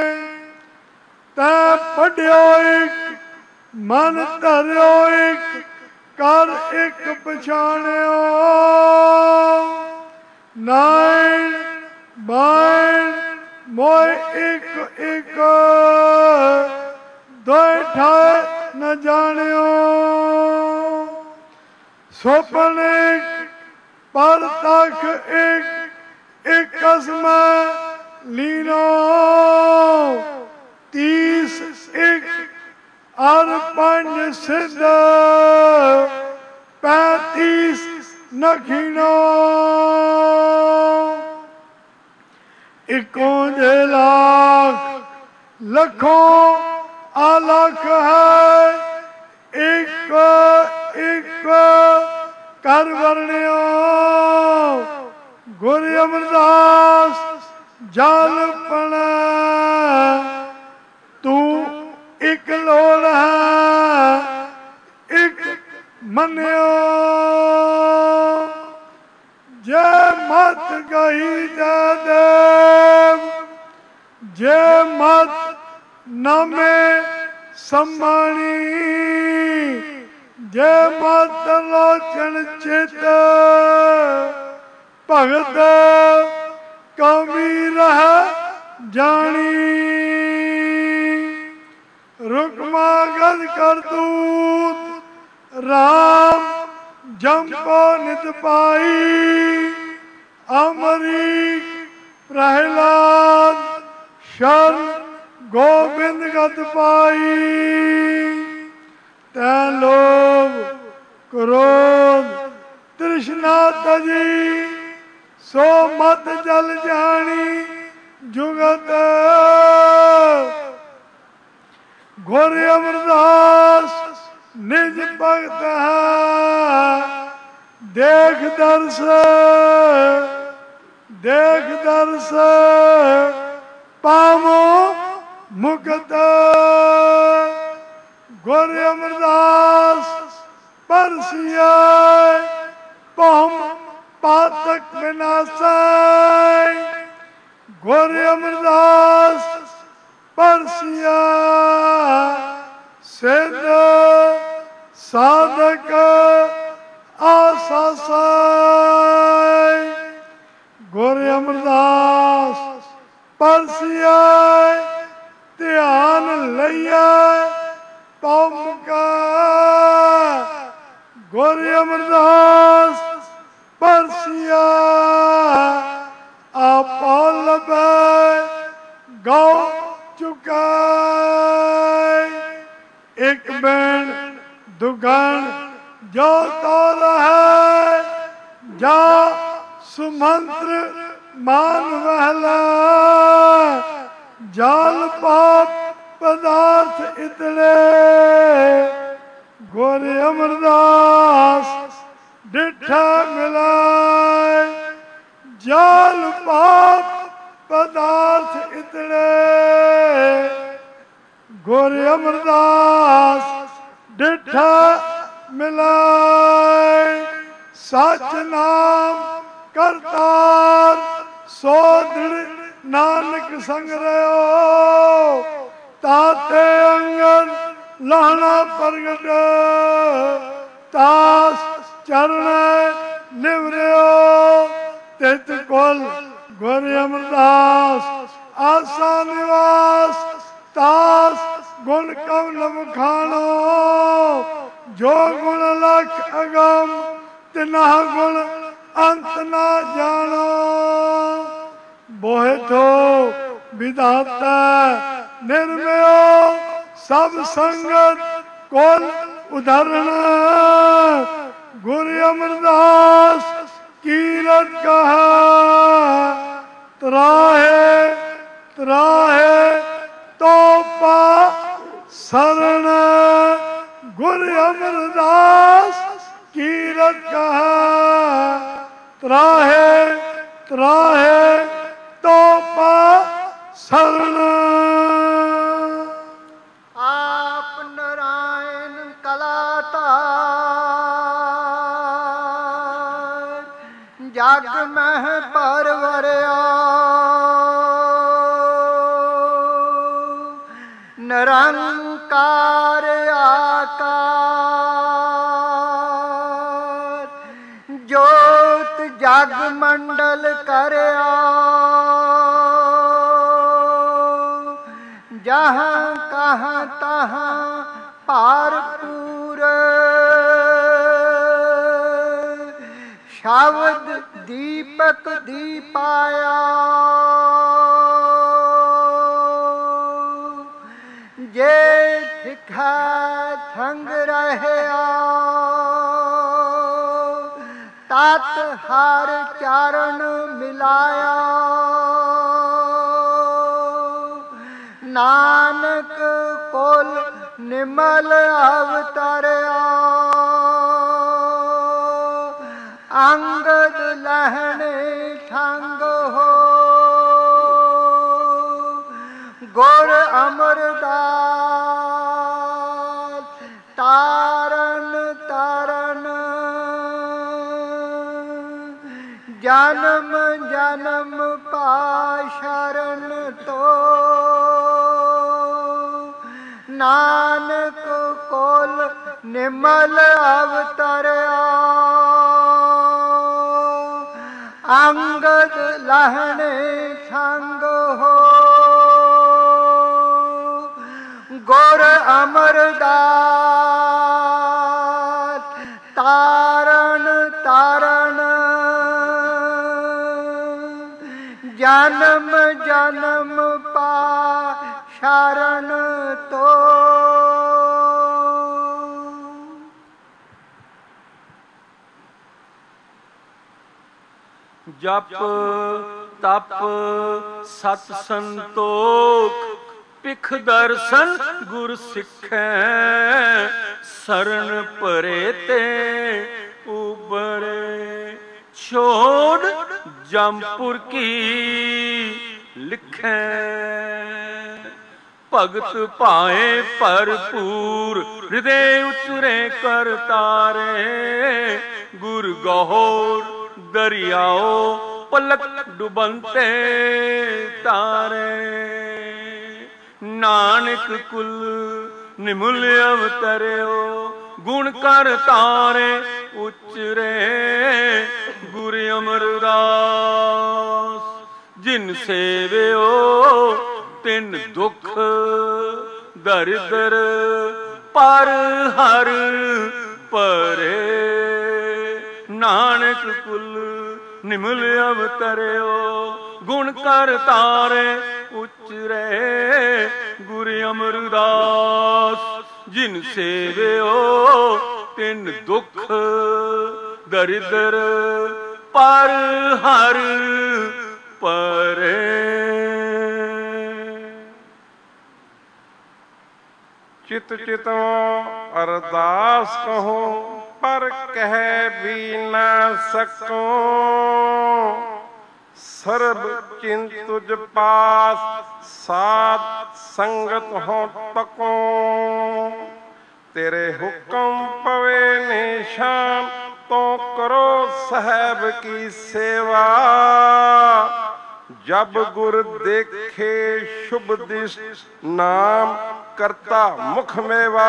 तै पढ़ियो एक मन धरियो एक कर एक पछाणियो नाइन बाइन मोय एक एक दोय ठाए न जानियो सोपन एक पर तक एक कसम लीनो 30 एक और 5 सिद्ध 35 नखीनो इकों जे लाख लखों अलख है एक एक कर वर्ण्यो गुरु अमरदास जाल पण तू एक लोड़ है एक मन्यो जय मत गही जय देव जय मत नमे सम्मानी जय मत लोचन चित भगत कवि रह जानी रुकमा गद कर दूत राम जंपो नित पाई अमरी प्रहलाद शरण गोविंद गत पाई तै लोभ क्रोध तृष्णा तजी सो मत जल जानी जुगत घोर अमरदास निज भगत है देख दर्श पावो मुक्त घोर अमरदास परसिया पहुम पातक विनाशाय घोर अमरदास परसिया सिद्ध साधक आसासाय घोर अमरदास परसिया ध्यान लैया पौमका घोर अमरदास परसिया आपल गौ चुका एक बैन दुगन जो तौल है जा सुमंत्र मान वहला जाल पाप पदार्थ इतने घोर अमरदास डिठा मिलाए जाल पाप पदार्थ इतने घोर अमरदास डिठा मिलाए सच नाम करतार सो दृढ़ नानक संग रहो ताते अंगन लाना प्रगट तास चरण निवरियो तित कुल घोर अमरदास आसा निवास तास गुण कवलम खानो जो गुण लख अगम तिना गुण अंत ना जानो बोहे तो विधाता निर्मयो सब संगत कुल उदाहरण गुरु अमरदास कीरत कहा त्राहे त्राहे तो पा शरण गुरु अमरदास कीरत कहा त्राहे त्राहे तो पा शरण आप नारायण कलाता जग में परवरिया निरंकार आकार ਜਗ ਮੰਡਲ ਕਰਿਆ ਜਹਾਂ ਕਹਾਂ ਤਹਾਂ ਭਰਪੂਰ ਸ਼ਬਦ ਦੀਪਕ ਦੀਪਾਇਆ ਜੇ ਠਿਕਾ ਥੰਗ ਰਹਿਆ ਤਤ ਹਰ ਚਰਨ ਮਿਲਾਇਆ ਨਾਨਕ ਕੁਲ ਨਿਮਲ ਅਵਤਰਿਆ ਅੰਗਦ ਲਹਿਣੇ ਠੰਗ ਹੋ ਗੁਰ ਅਮਰਦਾਸ ਤਾਰਨ ਤਾਰਨ ਜਨਮ ਜਨਮ ਪਾਸ਼ਰਨ ਤੋ ਨਾਨਕ ਕੁਲ ਨਿਮਲ ਅਵਤਰਿਆ ਅੰਗਦ ਲਹਿਣੇ ਸੰਗ ਹੋ ਗੁਰ ਅਮਰਦਾਸ ਤਾਰਨ ਤਾਰਨ ਜਨਮ ਜਨਮ ਪਾਸ਼ਰਨ ਤੋ ਜਪ ਤਪ ਸਤ ਸੰਤੋਖ ਪਿਖ ਦਰਸ਼ਨ ਗੁਰ ਸਿੱਖੈ ਸਰਣ ਭਰੇ ਤੇ ਉਬਰੇ ਛੋੜ ਜਮਪੁਰ ਕੀ ਲਿਖੈ ਭਗਤ ਭਾਏ ਭਰਪੂਰ ਹਿਰਦੇ ਉਚਰੇ ਕਰ ਤਾਰੇ ਗੁਰ ਗਹੋਰ ਦਰਿਆਓ ਪਲਕ ਡੁਬੰਤੇ ਤਾਰੇ ਨਾਨਕ ਕੁਲ ਨਿਮੁਲ ਅਵਤਰਿਓ ਗੁਣ ਕਰ ਤਾਰੇ ਉਚਰੇ ਗੁਰ ਅਮਰਦਾਸ ਜਿਨ ਸੇਵਿਓ ਤਿਨ ਦੁਖ ਦਰਿਦਰ ਪਰ ਹਰ ਪਰੇ ਨਾਨਕ ਕੁਲ ਨਿਮਲ ਅਵਤਰਿਓ ਗੁਣ ਕਰ ਤਾਰੇ ਉਚਰੇ ਗੁਰ ਅਮਰਦਾਸ ਜਿਨ ਸੇਵਿਓ ਤਿਨ ਦੁਖ ਦਰਿਦਰ ਪਰ ਹਰ ਪਰੇ ਚਿਤ ਚਿਤੋਂ ਅਰਦਾਸ ਕਹੋ ਪਰ ਕਹਿ ਵੀ ਨਾ ਸਕੋ ਸਰਬ ਚਿੰਤ ਤੁਝ ਪਾਸ ਸਾਧ ਸੰਗਤ ਹੋ ਤਕੋ ਤੇਰੇ ਹੁਕਮ ਪਵੇ ਨਿਸ਼ਾਨ ਤੋ ਕਰੋ ਸਾਹਿਬ ਕੀ ਸੇਵਾ ਜਬ ਗੁਰ ਦੇਖੇ ਸ਼ੁਭ ਦਿਸ਼ ਨਾਮ ਕਰਤਾ ਮੁਖ ਮੇਵਾ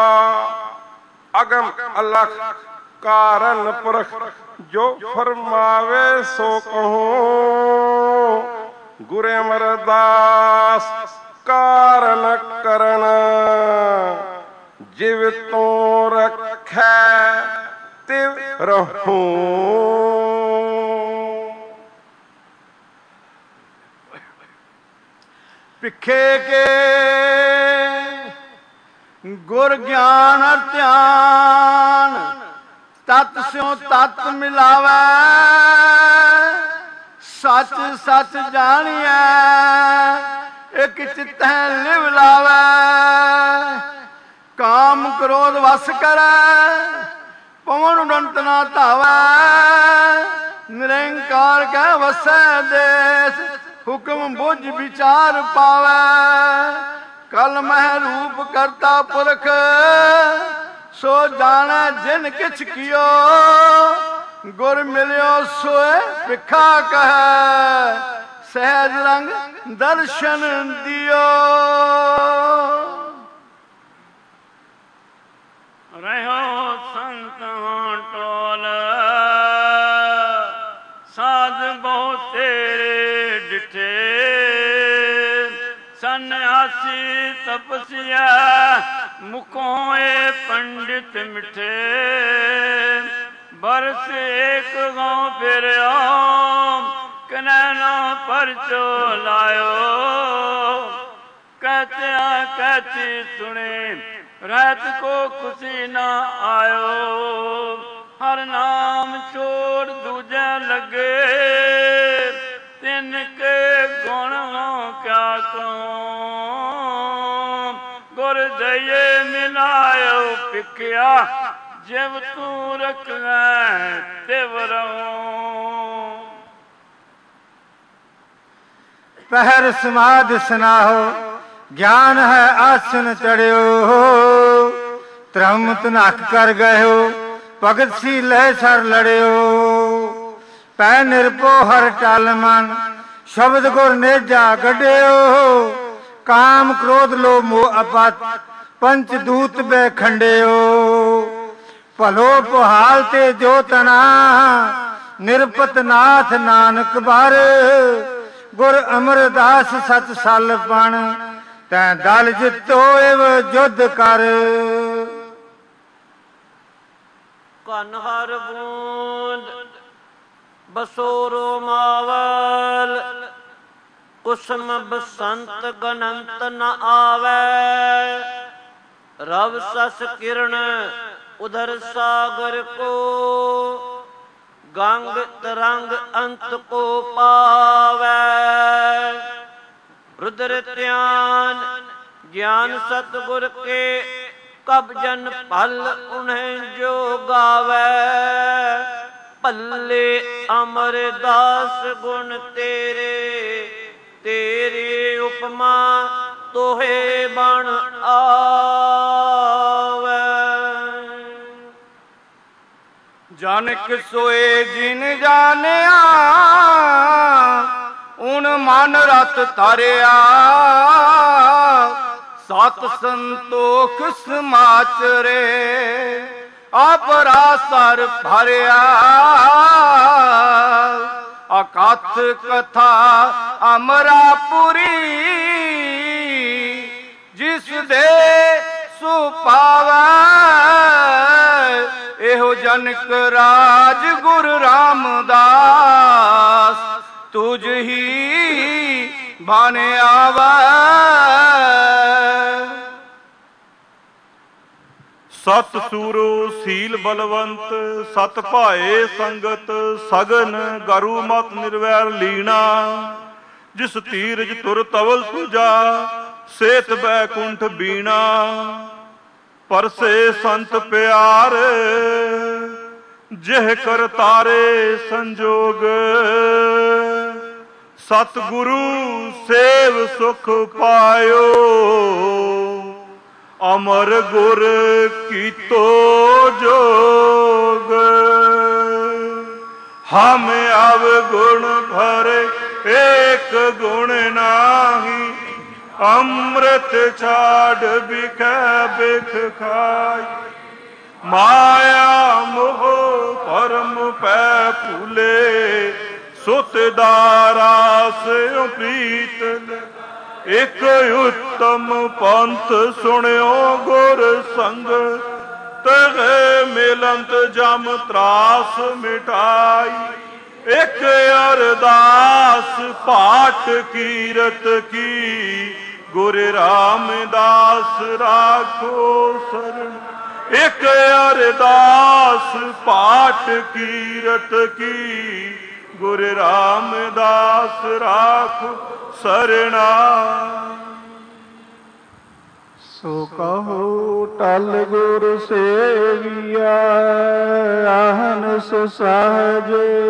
ਅਗਮ ਅਲਖ ਕਾਰਨ ਪੁਰਖ ਜੋ ਫਰਮਾਵੇ ਸੋ ਕਹੋ ਗੁਰ ਅਮਰਦਾਸ ਕਾਰਨ ਕਰਨ ਜਿਵ ਤੋਂ ਰੱਖੈ ਤਿਵ ਰਹੂੰ ਭਿਖੇ ਕੇ ਗੁਰ ਗਿਆਨ ਅਰ ਧਿਆਨ ਤਤ ਸਿਉ ਤਤ ਮਿਲਾਵੈ ਸੱਚ ਸੱਚ ਜਾਣੀਐ ਇਕ ਚਿਤੈ ਲਿਵ ਲਾਵੈ ਕਾਮ ਕ੍ਰੋਧ ਵਸ ਕਰੈ ਪਵਨ ਉਡੰਤ ਨਾ ਧਾਵੈ ਨਿਰੰਕਾਰ ਕੈ ਵਸੈ ਦੇਸ ਹੁਕਮ ਬੁਝ ਵਿਚਾਰ ਪਾਵੈ ਕਲ ਮਹਿ ਰੂਪ ਕਰਤਾ ਪੁਰਖ ਸੋ ਜਾਣੈ ਜਿਨ ਕਿਛ ਕੀਓ ਗੁਰ ਮਿਲਿਓ ਸੋਏ ਭਿਖਾ ਕਹੈ ਸਹਿਜ ਰੰਗ ਦਰਸ਼ਨ ਦਿਓ ਰਹਿਓ ਸੰਤਾਂ ਟੋਲ ਡਿਠੇ ਸੰਨਿਆਸੀ ਤਪਸਿਆ ਮੁਖੋਂ ਏ ਪੰਡਿਤ ਮਿਠੇ ਬਰਸ ਏਕ ਗਾਉ ਫਿਰਿਓ ਕਨੈ ਨਾ ਪਰਚੋ ਲਾਇਓ ਕਹਿਤਿਆ ਕਹਿਤੀ ਸੁਣੇ ਰਹਿਤ ਕੋ ਖੁਸ਼ੀ ਨਾ ਆਇਓ ਹਰ ਨਾਮ ਛੋੜ ਦੂਜੇ ਲੱਗੇ ਤਿੰਨ ਕੇ ਗੁਣ ਕਿਆ ਕਹੂੰ ਗੁਰ ਦਈਏ ਮਿਲਾਇਓ ਪਿਖਿਆ ਜਿਵ ਤੂੰ ਰਖੈ ਤਿਵ ਰਹੂੰ। ਪਹਿਰ ਸਮਾਧ ਸਨਾਹੋ ਗਿਆਨ ਹੈ ਆਸਨ ਚੜਿਓ ਧਰਮ ਤਨਕ ਕਰ ਗਇਓ ਭਗਤ ਸੀ ਲੈ ਸਰ ਲੜਿਓ ਪੈ ਨਿਰਭਉ ਹਰ ਟਲ ਮਨ ਸ਼ਬਦ ਗੁਰ ਨੇਜਾ ਗੱਡਿਓ ਕਾਮ ਕ੍ਰੋਧ ਲੋਭ ਮੋਹ ਅਪਤ ਪੰਚ ਦੂਤ ਬੈ ਖੰਡਿਓ ਭਲੋ ਪੁਹਾਲ ਤੇ ਜੋ ਤਨਾ ਨਿਰਪਤ ਨਾਥ ਨਾਨਕ ਬਰ ਗੁਰ ਅਮਰਦਾਸ ਸਤ ਸਲ ਬਣ ਤੈਂ ਦਲ ਜਿੱਤੋ ਇਵ ਜੁਧ ਕਰ। ਕਨ ਹਰ ਬੂੰਦ ਬਸੋਰੋ ਮਾਵਲ ਕੁਸਮ ਬਸੰਤ ਗਨੰਤ ਨ ਆਵੈ ਰਵ ਸਸ ਕਿਰਨ ਉਧਰ ਸਾਗਰ ਕੋ ਗੰਗ ਤਰੰਗ ਅੰਤ ਕੋ ਪਾਵੈ रुद्र ध्यान ज्ञान सतगुर के कब जन पल उन्हें जो गावै पल्ले अमरदास गुण तेरे तेरी उपमा तोहे बन आवै। जानक सोए जिन जानिया उन मन रत तारिया सत संतोख समाचरे अपरासर भरिया अकथ कथा अमरापुरी जिस दे सुपावै एहो जनक राज गुरु रामदास तुझ ही बन आवै। सत सूरो सील बलवंत सत भाए संगत सगन गरु मत निर्वैर लीना जिस तीरज तुर तवल तुझा सेत बैकुंठ बीना परसे संत प्यार जिह कर तारे संजोग सतगुरु सेव सुख पायो अमर गुर कीतो जोग हम अवगुण भरे एक गुण नाही अमृत छाड़ बिख बिख खाई माया मोह परम पै फूले सुत दारास प्रीत एक उत्तम पंथ सुनियो गुर संग तहे मिलंत जम त्रास मिटाई एक अरदास पाठ कीरत की गुरु रामदास राखो शरण एक अरदास पाठ कीरत की गुरु रामदास राखो सरना। सो कहो टल गुर सेविया आहन सुसहज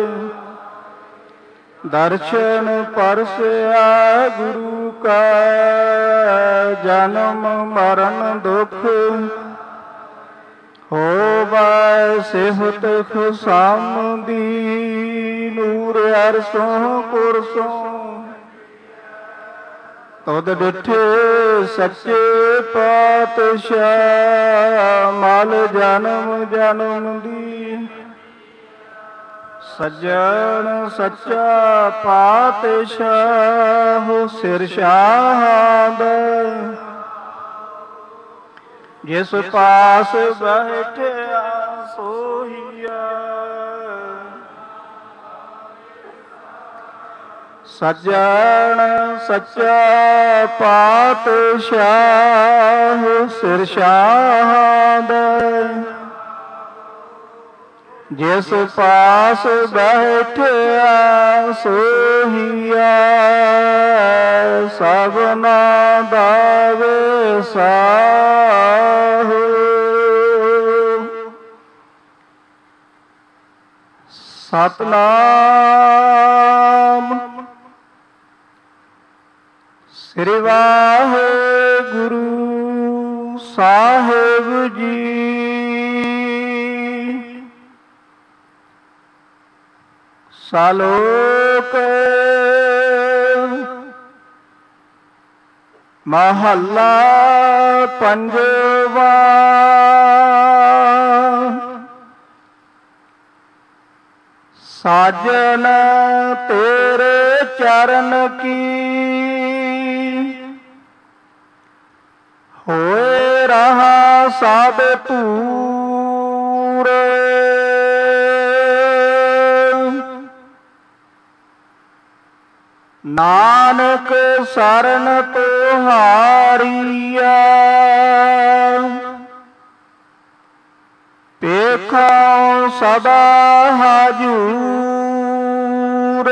दर्शन परसया गुरु का जन्म मरण दुख होवै सेहत खुशामदी नूर अरसों पुरसों तुद डिठे सच्चे पातशाह मल जन्म जन्म दी ਸੱਜਣ ਸੱਚਾ ਪਾਤਸ਼ਾਹ ਸਿਰ ਸ਼ਾਹਦ, ਜਿਸ ਪਾਸ ਬੈਠਿਆ ਸੋਹੀਆ। ਸੱਜਣ ਸੱਚਾ ਪਾਤਸ਼ਾਹ ਸਿਰ ਸ਼ਾਹਦ, ਜਿਸ ਪਾਸ ਬੈਠਿਆ ਸੋਹੀਆ। ਸਭਨਾ ਦਾ ਵਿਸਾਹੂ, ਸਤਨਾਮ ਸ੍ਰੀ ਵਾਹਿਗੁਰੂ ਸਾਹਿਬ ਜੀ। ਸ਼ਲੋਕ ਮਹੱਲਾ ਪੰਜਵਾ। ਸਾਜਨ ਤੇਰੇ ਚਰਨ ਕੀ ਹੋਏ ਰਹਾ ਸਭ ਤੂਰ। ਨਾਨਕ ਸਰਨ ਤੁਹਾਰੀਆ, ਪੇਖਾਂ ਸਦਾ ਹਜੂਰ।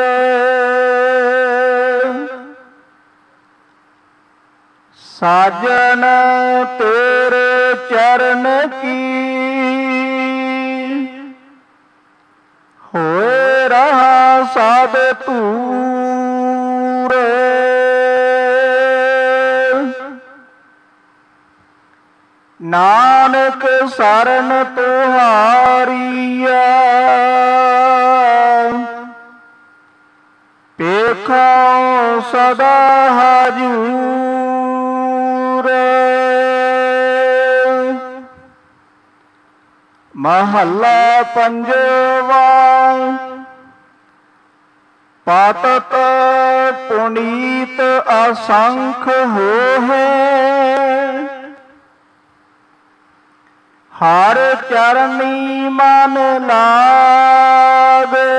ਸਾਜਨ ਤੇਰੇ ਚਰਨ ਕੀ ਹੋਏ ਰਹਾ ਸਭ ਤੂਰ। ਨਾਨਕ ਸਰਨ ਤੁਹਾਰੀਆ, ਪੇਖਾਂ ਸਦਾ ਹਜੂਰ। ਮਹੱਲਾ ਪੰਜਵਾ। ਪਾਤਕ ਪੁਨੀਤ ਅਸੰਖ ਹੋਹੇ, ਹਰ ਚਰਨੀ ਮਨ ਲਾਗੇ।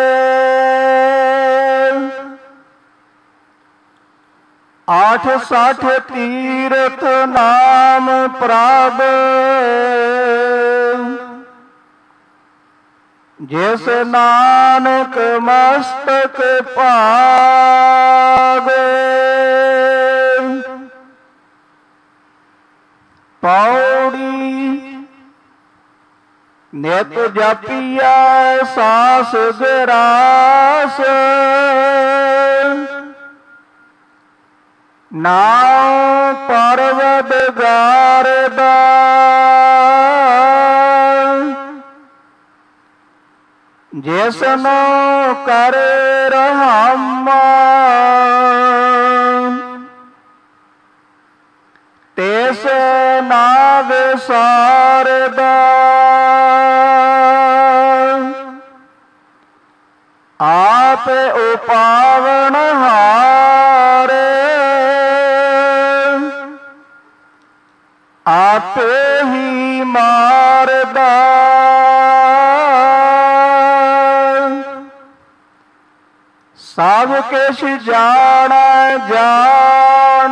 68 ਤੀਰਥ ਨਾਮ ਪ੍ਰਭ, ਜਿਸ ਨਾਨਕ ਮਸਤਕ ਭਾਗੇ। ਪੌੜੀ ਨਿਤ ਜਪੀਐ ਸਾਸ ਗਰਾਸ, ਨਾਉ ਪਰਵਦਗਾਰ ਦਾ। ਜਿਸਨੂੰ ਕਰੇ ਰਹਾਮਾ, ਤਿਸ ਨਾ ਵਿਸਾਰਦਾ। ਆਪ ਉਪਾਵਨ ਹਾਰੇ, ਆਪੇ ਹੀ ਮਾਰਦਾ। ਸਭ ਕਿਛ ਜਾਣੈ ਜਾਣ,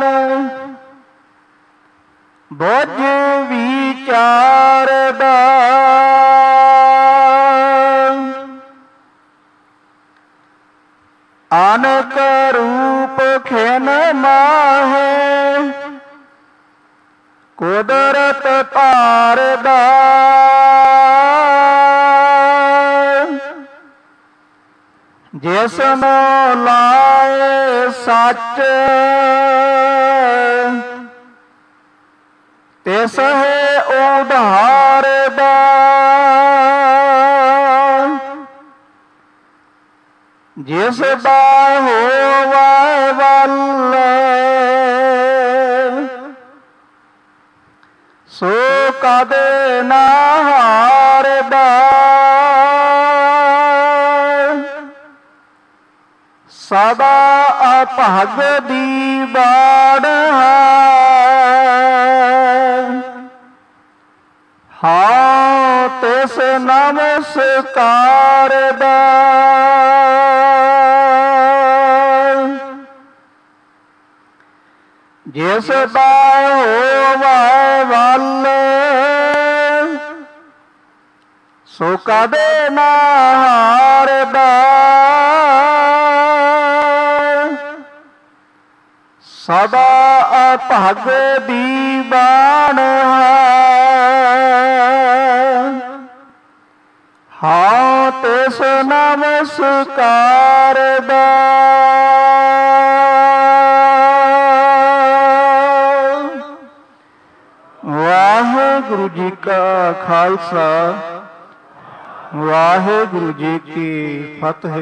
ਬੁੱਝ ਵਿਚਾਰਦਾ। ਅਨਕ ਰੂਪ ਖਿਨ ਮਾਹੇ, ਕੁਦਰਤ ਭਾਰਦਾ। ਜਿਸਨੂੰ ਲਾਏ ਸੱਚ, ਤਿਸ ਹੈ ਉਧਾਰਦਾ। ਜਿਸ ਦਾ ਹੋਵੈ ਵੱਲ, ਸੋ ਕਦੇ ਨਾ ਹਾਰਦਾ। ਅਭਾਗ ਦੀ ਬਾੜ ਹਾਂ ਤਿਸ ਨਮਸਕਾਰ ਦਾ ਜਿਸ ਦਾ ਹੋਵੇ ਵੱਲ ਸੋ ਕਦੇ ਨਾ ਹਾਰਦਾ ਸਦਾ ਅਭਾਗ ਦੀ ਬਾਣ ਹਾਂ ਤਿਸ ਨਮਸਕਾਰ ਦਾ ਵਾਹਿਗੁਰੂ ਜੀ ਕਾ ਖਾਲਸਾ ਵਾਹਿਗੁਰੂ ਜੀ ਕੀ ਫਤਿਹ।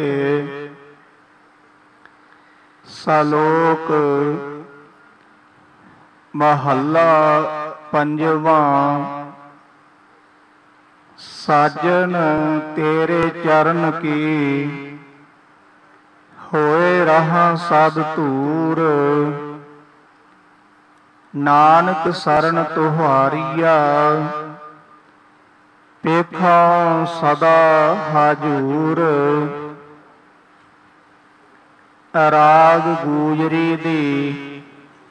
ਸ਼ਲੋਕ ਮਹੱਲਾ ਪੰਜਵਾਂ। ਸਾਜਨ ਤੇਰੇ ਚਰਨ ਕੀ ਹੋਏ ਰਹਾ ਸਦ ਧੂਰ ਨਾਨਕ ਸਰਣ ਤੁਹਾਰੀਆ ਪੇਖਾਂ ਸਦਾ ਹਾਜ਼ੂਰ। ਰਾਗ ਗੂਜਰੀ ਦੀ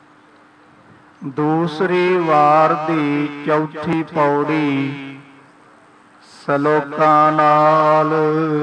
ਦੂਸਰੀ ਵਾਰ ਦੀ ਚੌਥੀ ਪੌੜੀ ਸ਼ਲੋਕਾਂ ਨਾਲ।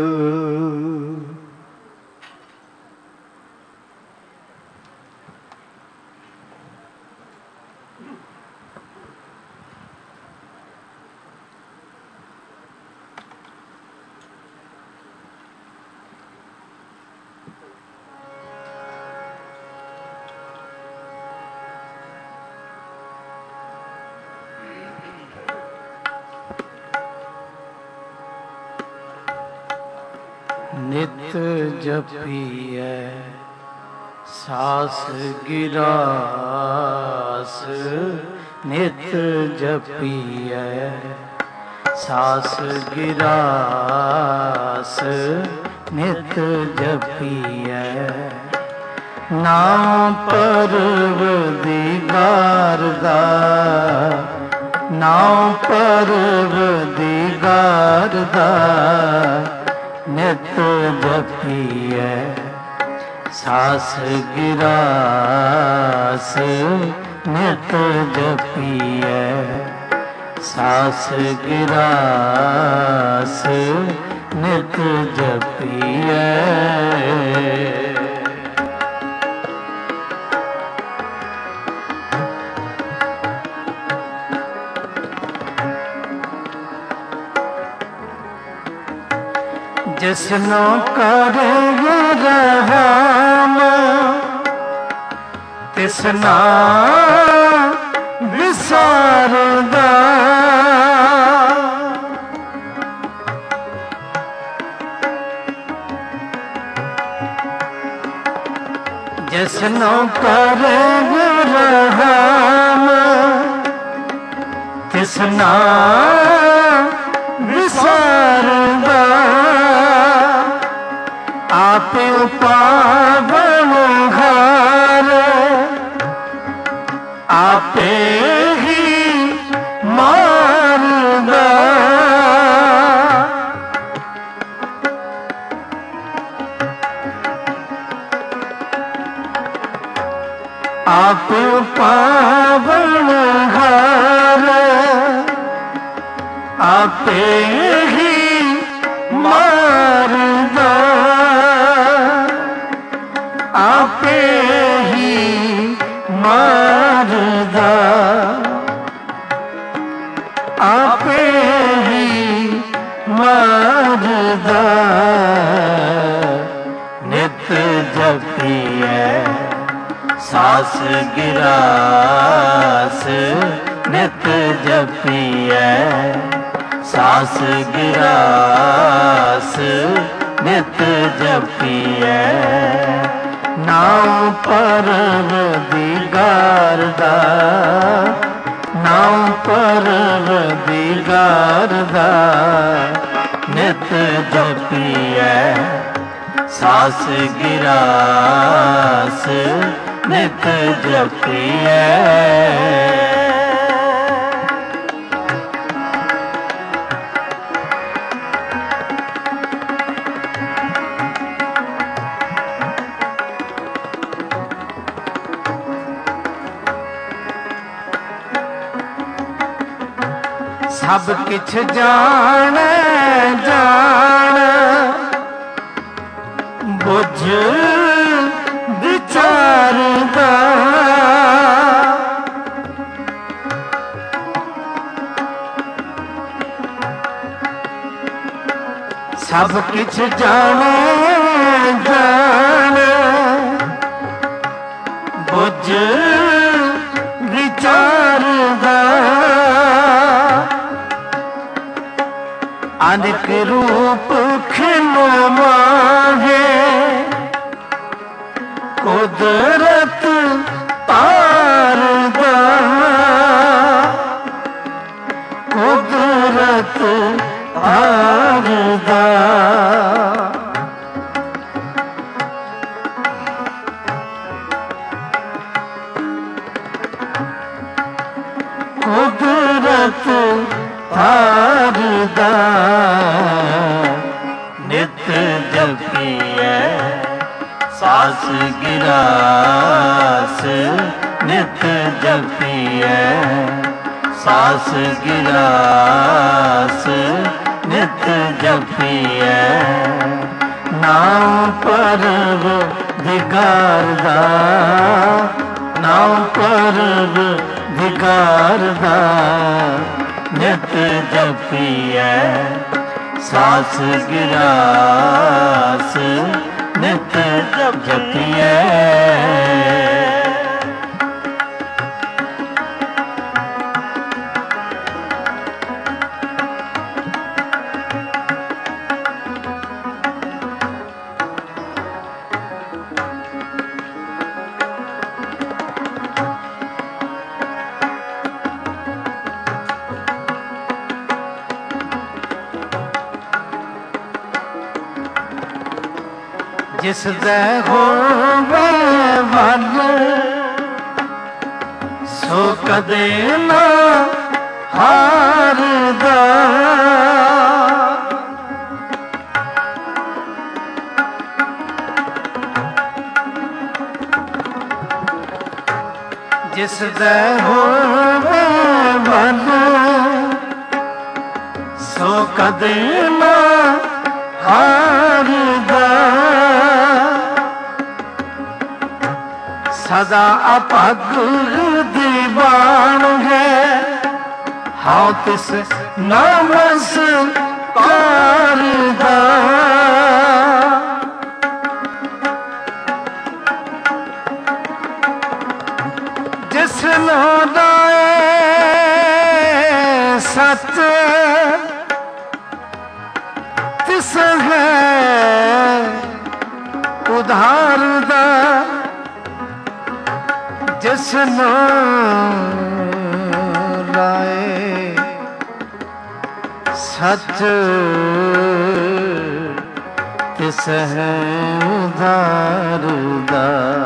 ਨਿਤ ਜਪੀਐ ਸਾਸ ਗਿਰਾਸ ਨਿਤ ਜਪੀਐ ਸਾਸ ਗਿਰਾਸ ਨਿਤ ਜਪੀਐ ਨਾਮ ਪਰਵਰਿਗਾਰ ਦਾ ਨਾਮ ਪਰਵਰਿਗਾਰ ਦਾ ਨਿਤ ਜਪੀਐ ਸਾਸ ਗਿਰਾਸ ਨਿਤ ਜਪੀਐ ਸਾਸ ਗਿਰਾਸ ਨਿਤ ਜਪੀਐ। ਜਿਸਨੋ ਕਰੇ ਰਹਿਮ ਤਿਸਨਾ ਵਿਸਾਰਦਾ ਜਿਸਨੋ ਕਰੇ ਰਹਿਮ ਤਿਸਨਾ ਵਿਸਾਰਦਾ ਆਪੇ ਪਾਵਨ ਘਰ ਆਪੇ ਹੀ ਮਾਰਦਾ ਆਪੇ ਪਾਵਨ ਘਰ ਆਪੇ ਹੀ ਮਾਰਦਾ ਆਪੇ ਹੀ ਮਾਰਦਾ ਆਪੇ ਹੀ ਮਾਰਦਾ ਨਿਤ ਜਪੀਐ ਸਾਸ ਗਿਰਾਸ ਨਿਤ ਜਪੀਐ ਸਾਸ ਗਿਰਾਸ ਨਿਤ ਜਪੀਐ ਨਾਮ ਪਰਵਰਿਗਾਰ ਦਾ ਨਾਮ ਪਰਵਰਿਗਾਰ ਦਾ ਨਿਤ ਜਪੀਐ ਸਾਸ ਗਿਰਾਸ ਨਿਤ ਜਪੀਐ। ਸਭ ਕਿਛ ਜਾਣੈ ਜਾਣ ਬੁਝ ਵਿਚਾਰਦਾ। ਸਭ ਕਿਛ ਜਾਣੈ ਜਾਣ ਬੁਝ ਵਿਚਾਰਦਾ। ਅਨੇਕ ਰੂਪ ਖਿਲੋ ਮਾਹੇ ਕੁਦਰਤ ਤਾਰਦਾ। ਕੁਦਰਤ ਤਾਰਦਾ। ਕੁਦਰਤ ਤਾਰਦਾ। ਨਿਤ ਜਪੀਐ ਸਾਸ ਗਿਰਾਸ ਨਿਤ ਜਪੀਐ। ਸਾਸ ਗਿਰਾਸ ਨਿਤ ਜਪੀਐ। ਨਾਮ ਪਰਵ ਦਿਗਾਰ ਦਾ। ਨਾਮ ਪਰਵ ਦਿਗਾਰ ਦਾ। ਨਿਤ ਜਪੀਐ ਸਾਸ ਗਿਰਾਸ ਨਿਤ ਜਪੀਐ। ਜਿਸ ਦੇ ਹੋਵੇ ਵੱਲ ਸੋ ਕਦੇ ਨਾ ਹਾਰਦਾ। ਜਿਸ ਦੇ ਹੋਵੇ ਵੱਲ ਸੋ ਕਦੇ ਨਾ ਹਾਰਦਾ। ਸਦਾ ਅਭਗ ਦੀਵਾਨ ਹੈ ਹਾਂ ਤਿਸ ਨਮਸਕਾਰਦਾ। ਜਿਸ ਨੂੰ ਲਾਏ ਸੱਚ ਤਿਸ ਹੈ ਉਧਾਰਦਾ। ਜਿਸ ਨੂੰ ਲਾਏ ਸੱਚ ਤਿਸ ਹੈ ਉਧਾਰਦਾ।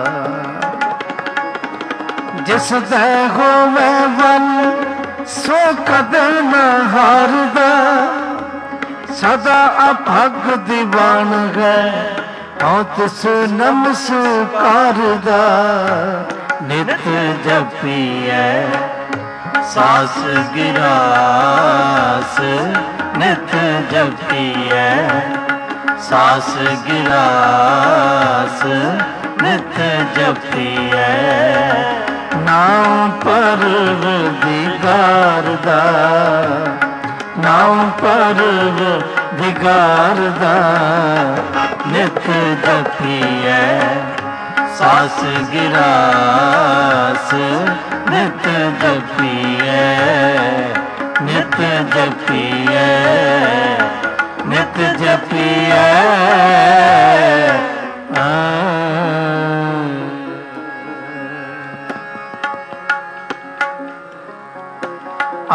ਜਿਸ ਦੇ ਹੋਵੇ ਵੱਲ ਸੋ ਕਦੇ ਨਾ ਹਾਰਦਾ। ਸਦਾ ਅਭਗ ਦੀਵਾਨ ਹੈ ਹਾਂ ਤਿਸ ਨਮਸਕਾਰਦਾ। ਨਿਤ ਜਪੀਐ ਸਾਸ ਗਿਰਾਸ ਨਿਤ ਜਪੀਐ। ਸਾਸ ਗਿਰਾਸ ਨਿਤ ਜਪੀਐ। ਨਾਮ ਪਰਵ ਦਿਗਾਰ ਦਾ। ਨਾਮ ਪਰਵ ਦਿਗਾਰ ਦਾ। ਨਿਤ ਜਪੀਐ ਸਾਸ ਗਿਰਾਸ ਨਿਤ ਜਪੀਐ। ਨਿਤ ਜਪੀਐ ਨਿਤ ਜਪੀਐ।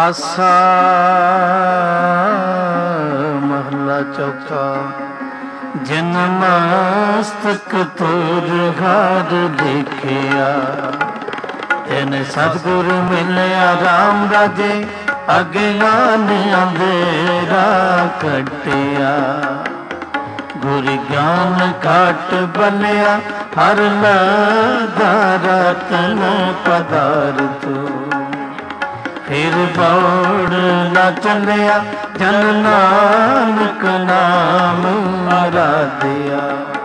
ਆਸਾ ਮਹਲਾ ਚੌਥਾ। ਜਨ ਮਸਤਕ ਤੁਰ ਘਰ ਦੇਖਿਆ, ਤਿਨ ਸਤਿਗੁਰ ਮਿਲਿਆ ਰਾਮ ਰਾਜੇ, ਅਗਿਆਨ ਅੰਧੇਰਾ ਕੱਟਿਆ। ਗੁਰ ਗਿਆਨ ਘਟ ਬਲਿਆ, ਹਰ ਲਗਾ ਰਤਨ ਪਦਾਰਥ। ਫਿਰ ਬੌੜ ਨਾ ਚੱਲਿਆ, ਜਨ ਨਾਨਕ ਨਾਮ ਆਰਾਧਿਆ।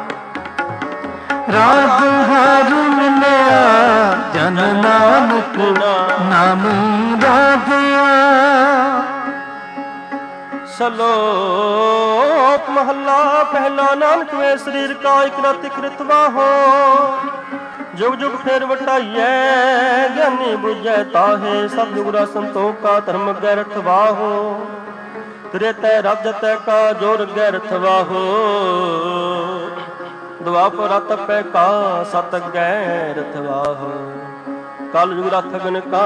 ਰਾਗ ਹਰ ਮਿਲਿਆ, ਜਨ ਨਾਨਕ ਨਾਮ ਆਰਾਧਿਆ। ਸਲੋਕ ਮਹੱਲਾ ਪਹਿਲਾ। ਨਾਨਕ ਵੇ ਸਰੀਰ ਕਾ ਇਕ ਰਤਿ ਕ੍ਰਿਤ ਵਾਹੋ, ਜੁਗ ਜੁਗ ਫੇਰ ਵਟਾਈਐ, ਗਿਆਨੀ ਬੁਝੈ ਤਾਹੇ। ਸਭ ਜੁਗ ਰਾ ਸੰਤੋਖ ਕਾ ਧਰਮ ਗੈਰਥ ਵਾਹੋ, ਤੇਰੇ ਤੈ ਰੱਜ ਤੈ ਕਾ ਜੋਰ ਗੈਰਥ ਵਾਹੋ। ਦੁਆਪਰ ਤਪੈ ਕਾ ਸਤ ਗੈਰਥ ਵਾਹੋ, ਕਲ ਜੁਗ ਰਥ ਗਨ ਕਾ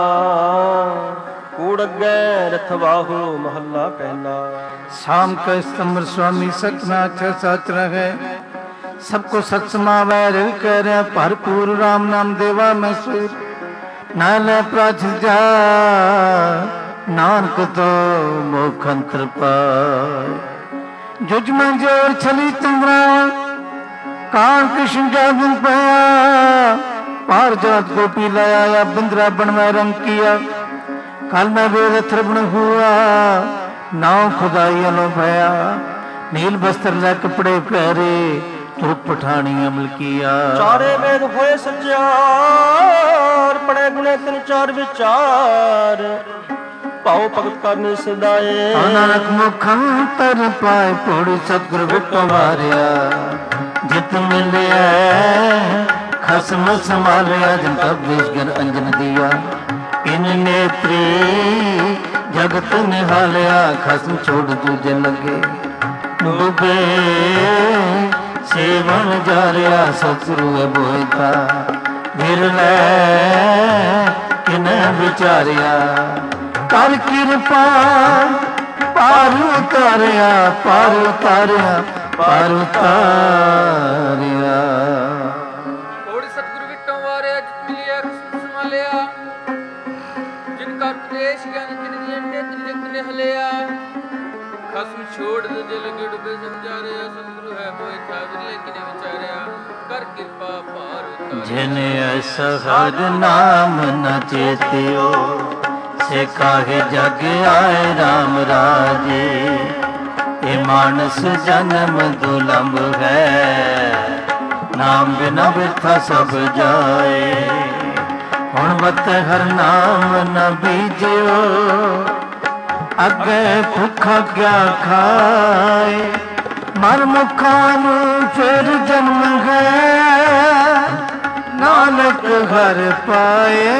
ਕੂੜ ਗੈਰਥ ਵਾਹੋ। ਮਹੱਲਾ ਪਹਿਲਾ। शाम का स्तंभ स्वामी सतनाथ सच रहे, सबको सत समावै रिल कर भरपूर। राम नाम देवा मैसूर, नाल प्राच जा नानक तो मोख अंतर पाय। जुज में जोर छली तंद्रा, कान कृष्ण जागन पाया। पार जात गोपी लाया, बिंद्रा बनवा रंग किया। कल मैं वेद थ्रबण हुआ, नाव खुदाई अलो भया। नील वस्त्र लै कपड़े पहरे, तुर पठानी अमल किया। चारे वेद होए सज्जार, पढ़े गुणे तिन चार विचार। पाओ भगत करने सदाए, नानक मुखंतर पाए। पौड़ी सतगुर विटो मारिया, जित मिलिया खसम संभालिया। जिन का वेश गन अंजन दिया, इन नेत्री जगत निहालिया। खसम छोड़ दूजे लगे, डूबे सेवन जारिया। सतगुरु बोयता विरलै, किन विचारिया। कर कृपा पार उतारिया, पार उतारिया, पार उतारिया। कोड़ी सतगुरु विटों वारिया, जित मिलिया खसम संभालिया। जिनका उपदेश ज्ञान तिन दिए तिन जगत ने हलिया। खसम छोड़ दे लगे, डूबे समझारिया। सतगुरु है मोहि था विरले किने विचारिया। कर कृपा पार उतारिया। जिन ऐसा हर नाम न चेतियो, से काहे जग आए राम राजे। ये मानस जन्म दुलंभ है, नाम बिना बिरथा सब जाए। हुण वत हर नाम न बीजियो, अगे भुखा क्या खाए। मर मुखा नू फिर जन्म है, नानक हर पाए।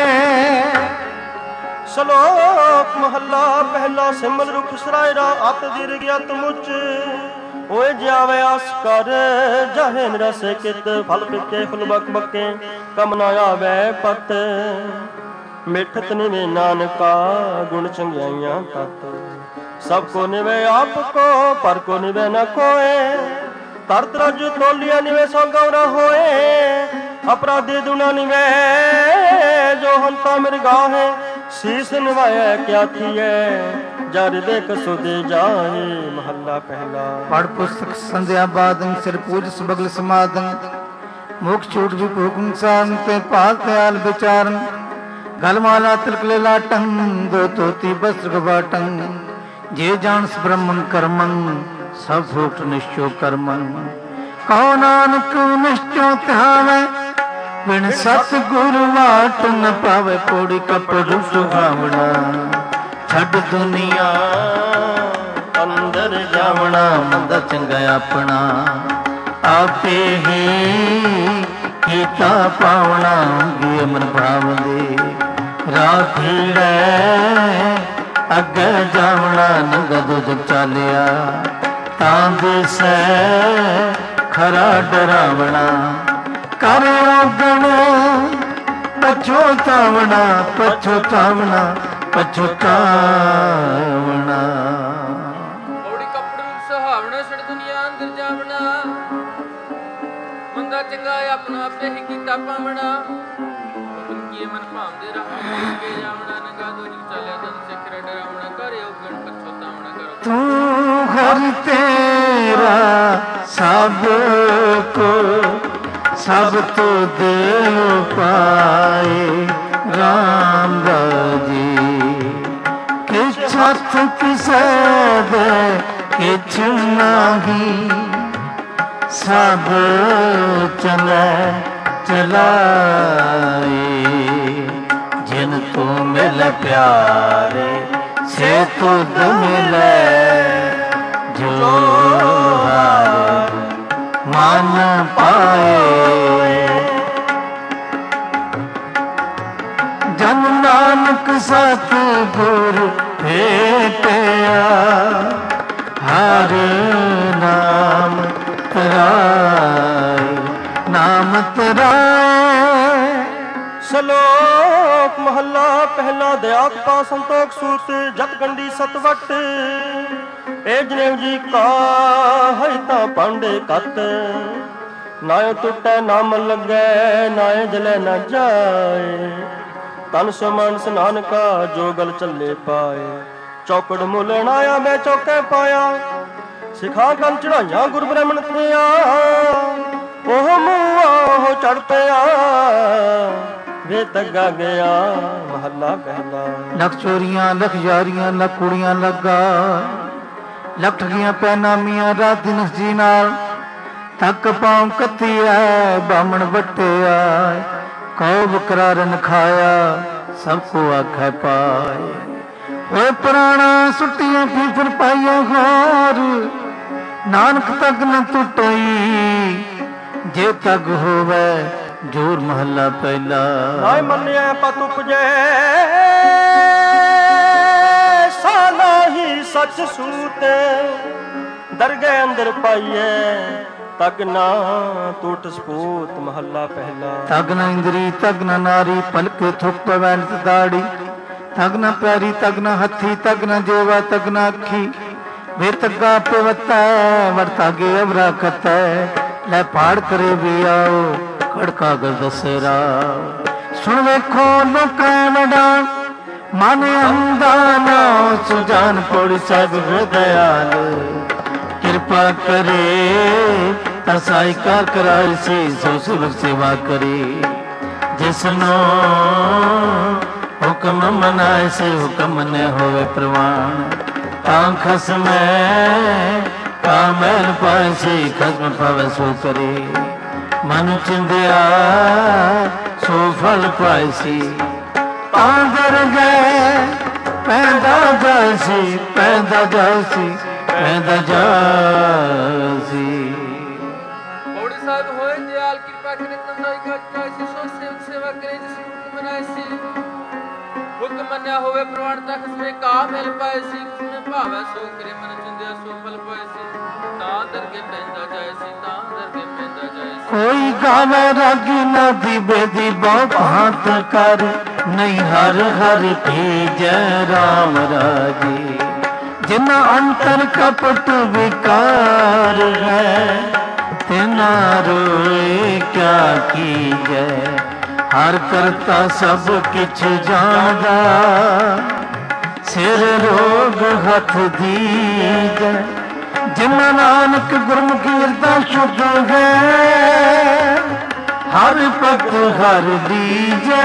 ਸਲੋਕ ਮਹੱਲਾ ਪਹਿਲਾ। ਸਿਮਲ ਰੁਖ ਸਰਾਇਰਾ, ਅਤ ਦਿਰ ਗਿਆ ਤੁਮੁਚ। ਹੋਏ ਜਾਵੇ ਆਸ ਕਰ, ਜਾਹੇ ਨਿਰਸੇ ਕਿਤ। ਫਲ ਪਿੱਤੇ ਫੁੱਲ ਬਕ ਬਕੇ, ਕਮ ਨਾ ਆਵੇ ਪਤ। ਮਿਠਤ ਨਿਵੇ ਨਾਨਕਾ, ਗੁਣ ਚੰਗਿਆਈਆਂ ਤਤ। ਸਭ ਕੋ ਨਿਵੇ ਆਪ ਕੋ, ਪਰ ਕੋ ਨਿਵੇ ਨ ਕੋਏ। ਤਰਤ ਰਜ ਤੋਲੀਆਂ ਨਿਵੇ ਸੋ ਗੌਰਾ ਹੋਏ। ਅਪਰਾਧੀ ਦੁਨਾ ਨਿਵੇ, ਜੋ ਹੰਤਾ ਮਿਰਗਾਹੇ। ਸੀਸ ਨਿਵਾਇਆ ਕਿਆ ਥੀਏ, ਜਰ ਦੇਖ ਸੁਦੇ ਜਾਏ। ਮਹੱਲਾ ਪਹਿਲਾ। पढ़ पुस्तक संध्या बादन, सिर पूज सबगल समादन। मुख छूट भी हुकुम सान, ते पाल त्याल विचारन। गलमाला तिलक लाटन, दो तोती वस्त्र गवाटन। जे जानस ब्रह्मन कर्मन, सब फूट निश्चो कर्मन। कहो नानक निश्चो ध्यावे, बिन सतगुरु वाट न पावे। पौड़ी कपड़ सुहावना, छड़ दुनिया अंदर जावना। मंदा चंगा अपना, आपे ही कीता पावना। गे मन भाव दे राखीड़े, अगे जावना। नंगा दो जग चालिया, तां दिसै खरा डरावना। कर रोगण पछोतावना, पछोतावना, पछोतावना। पौड़ी कपड़ रूप सुहावना, छड़ दुनिया अंदर ਆਪੇ ਹੀ ਕੀਤਾ ਪਾਵਣਾ ਕੀ ਮਨ ਭਾਉਂਦੇ ਰਹਾ ਕੇ ਜਾਵਣਾ ਨਗਾ ਦੋ ਜਿ ਚੱਲਿਆ ਤਨ ਸਿੱਖ ਡਰਾਵਣਾ ਕਰਿਓ ਗਣ ਪਛਤਾਵਣਾ ਕਰੋ ਤੂੰ ਹਰ ਤੇਰਾ ਸਭ ਕੋ ਸਭ ਤੋ ਦੇ ਪਾਏ ਰਾਮ ਰਾਜੀ ਕਿਛ ਹੱਥ ਕਿਸੇ ਦੇ ਕਿਛ ਨਾਹੀ ਸਭ ਚਲੇ ਚਲਾਏ ਜਿਨ ਤੂੰ ਮਿਲ ਪਿਆਰੇ ਸੇ ਤੁਧ ਮਿਲੇ ਜੋ ਹਰ ਮਨ ਪਾਏ ਜਨ ਨਾਨਕ ਸਤ ਗੁਰ ਭੇਟਿਆ ਹਰ ਨਾਮ ਤਰਾਏ ਨਾਮ ਤਰਾਏ। ਸ਼ਲੋਕ ਮਹੱਲਾ ਪਹਿਲਾ ਦਿਆਕ ਪਾ ਸੰਤੋਖ ਸੂਤ ਜਤ ਗੰਢੀ ਸਤਵਟ ਏ ਜਨੇਵ ਜੀ ਕਾ ਹੈ ਤਾਂ ਪਾਂਡੇ ਕਤ ਨਾਇ ਟੁੱਟੈ ਨਾਮ ਲੱਗੈ ਨਾਇ ਜਲੇ ਨਾ ਜਾਏ ਤਨ ਸਮਨ ਨਾਨਕਾ ਜੋ ਗਲ ਚੱਲੇ ਪਾਏ ਚੌਕੜ ਮੁੱਲ ਨਾਇਆ ਮੈਂ ਚੌਕੇ ਪਾਇਆ ਸਿਖਾ ਕੰਨ ਚੜਾਈਆਂ ਗੁਰ ਬ੍ਰਾਹਮਣ ਤੇਆ ਉਹ ਮੂੰਹ ਚੜ ਪਿਆ ਵੇ ਤੱਗਾ ਗਿਆ ਮਹੱਲਾ ਪਹਿਲਾ। ਲੱਖ ਚੋਰੀਆਂ ਲੱਖ ਯਾਰੀਆਂ ਲੱਖ ਕੁੜੀਆਂ ਲੱਗਾ ਲੱਖ ਠਗੀਆਂ ਪੈਨਾਮੀਆਂ ਰਾਤ ਦਿਨ ਜੀ ਨਾਲ ਥੱਕ ਪਾਉ ਕੱਤੀਆ ਬਾਮਣ ਵੱਟਿਆ ਕਉ ਬਕਰਾਰਨ ਖਾਇਆ ਸਭ ਕੋ ਆਖੈ ਪਾਏ ਓਏ ਪੁਰਾਣਾ ਸੁੱਟੀਆਂ ਫੀਫਰ ਪਾਈਆਂ ਹੋਰ ਨਾਨਕ ਤੱਕ ਨ ਟੁੱਟਈ ਜੇ ਤੱਕ ਹੋਵੇ ਜੋਰ ਮਹੱਲਾ ਪਹਿਲਾ। ਨਾਇ ਮੰਨਿਆ ਪਤ ਉਪਜੈ ਸਾ ਨਾਹੀ ਸੱਚ ਸੂਤ ਦਰਗਹਿ ਅੰਦਰ ਪਾਈਐ ਤਗ ਨਾ ਟੁੱਟ ਸਪੂਤ ਮਹੱਲਾ ਪਹਿਲਾ। ਤਗ ਨਾ ਇੰਦਰੀ ਤਗ ਨਾ ਨਾਰੀ ਪਲਕੇ ਥੁੱਕ ਪਵੈ ਨਿਤ ਦਾੜੀ ਤਗ ਨਾ ਪਿਆਰੀ ਤਗ ਨਾ ਹੱਥੀ ਤਗ ਨਾ ਜੇਵਾ ਤਗ ਨਾ ਅੱਖੀ ਵੇ ਤੱਗਾ ਪਵਤੈ ਵਰਤਾਗੇ ਅਵਰਾ ਖਤੈ ਲੈ ਪਾੜ ਕਰੇ ਵੀ ਆਓ ਖੜਕਾ ਗਰ ਦਸੇਰਾ ਸੁਣ ਵੇਖੋ ਲੋਕਾਂ ਵਡਾ ਮਨ ਅੰਦਾ ਨਾ ਸੁਜਾਨ ਪੋੜੀ ਸਾਹਿਬ ਦਇਆਲ ਕਿਰਪਾ ਕਰੇ ਤਸਾਈ ਕਰ ਕਰਾਈ ਸੀ ਸੋ ਸਿਵ ਸੇਵਾ ਕਰੇ ਜਿਸਨੋ ਹੁਕਮ ਮਨਾਏ ਸੇ ਹੁਕਮ ਨ ਹੋਵੇ ਪ੍ਰਵਾਨ ਤਾਂ ਖਸਮੈ ਕਾਮਲ ਪਾਏ ਸੇ ਖਸਮ ਪਾਵੇ ਸੋ ਕਰੇ ਮਨ ਚਿੰਦਿਆ ਸੋ ਫਲ ਪਾਏ ਸੀ ਤਾਂ ਦਰ ਗਏ ਪੈਂਦਾ ਜਾਸੀ ਪੈਂਦਾ ਜਾਸੀ ਪੈਂਦਾ ਜਾਸੀ। ਪੌੜੀ ਸਾਹਿਬ ਹੋਏ ਦਿਆਲ ਕਿਰਪਾ ਕਰੇ ਤੰਦਾਈ ਕਾਇ ਸੀ ਸੋ ਸੇਵਾ ਕਰੇ ਜਿਸ ਹੁਕਮ ਮਨਾਏ ਸੀ ਹੁਕਮ ਮੰਨਿਆ ਹੋਵੇ ਪ੍ਰਵਾਨ ਤੱਕ ਸਵੇ ਕਾ ਮਿਲ ਪਾਏ ਸੀ ਉਸਨੇ ਭਾਵੈ ਸੋ ਕਰੇ ਮਨ ਚਿੰਦਿਆ ਸੋ ਫਲ ਪਾਏ ਸੀ ਤਾਂ ਦਰਗੇ ਪੈਂਦਾ ਜਾਏ ਸੀ ਤਾਂ ਦਰਗੇ ਪੈਂਦਾ ਜਾਏ ਸੀ। ਕੋਈ ਗਾਵੇ ਰਾਗੀ ਨਾ ਦੀਵੇ ਦੀ ਬਹੁ ਭਾਂਤ ਕਰ ਨਹੀਂ ਹਰ ਹਰ ਭੇਜੈ ਰਾਮ ਰਾਜੀ ਜਿਨਾ ਅੰਤਰ ਕਪਟ ਵਿਕਾਰ ਹੈ ਤਿਨਾ ਰੋਏ ਕਿਆ ਕੀਜੈ ਹਰ ਕਰਤਾ ਸਭ ਕਿਛ ਜਾਣਦਾ ਸਿਰ ਰੋਗ ਹੱਥ ਦੀਜੈ ਜਿਨਾ ਨਾਨਕ ਗੁਰਮੁਖੀ ਹਿਰਦਾ ਸ਼ੁੱਧ ਹੈ ਹਰ ਭਗਤ ਹਰ ਦੀਜੈ।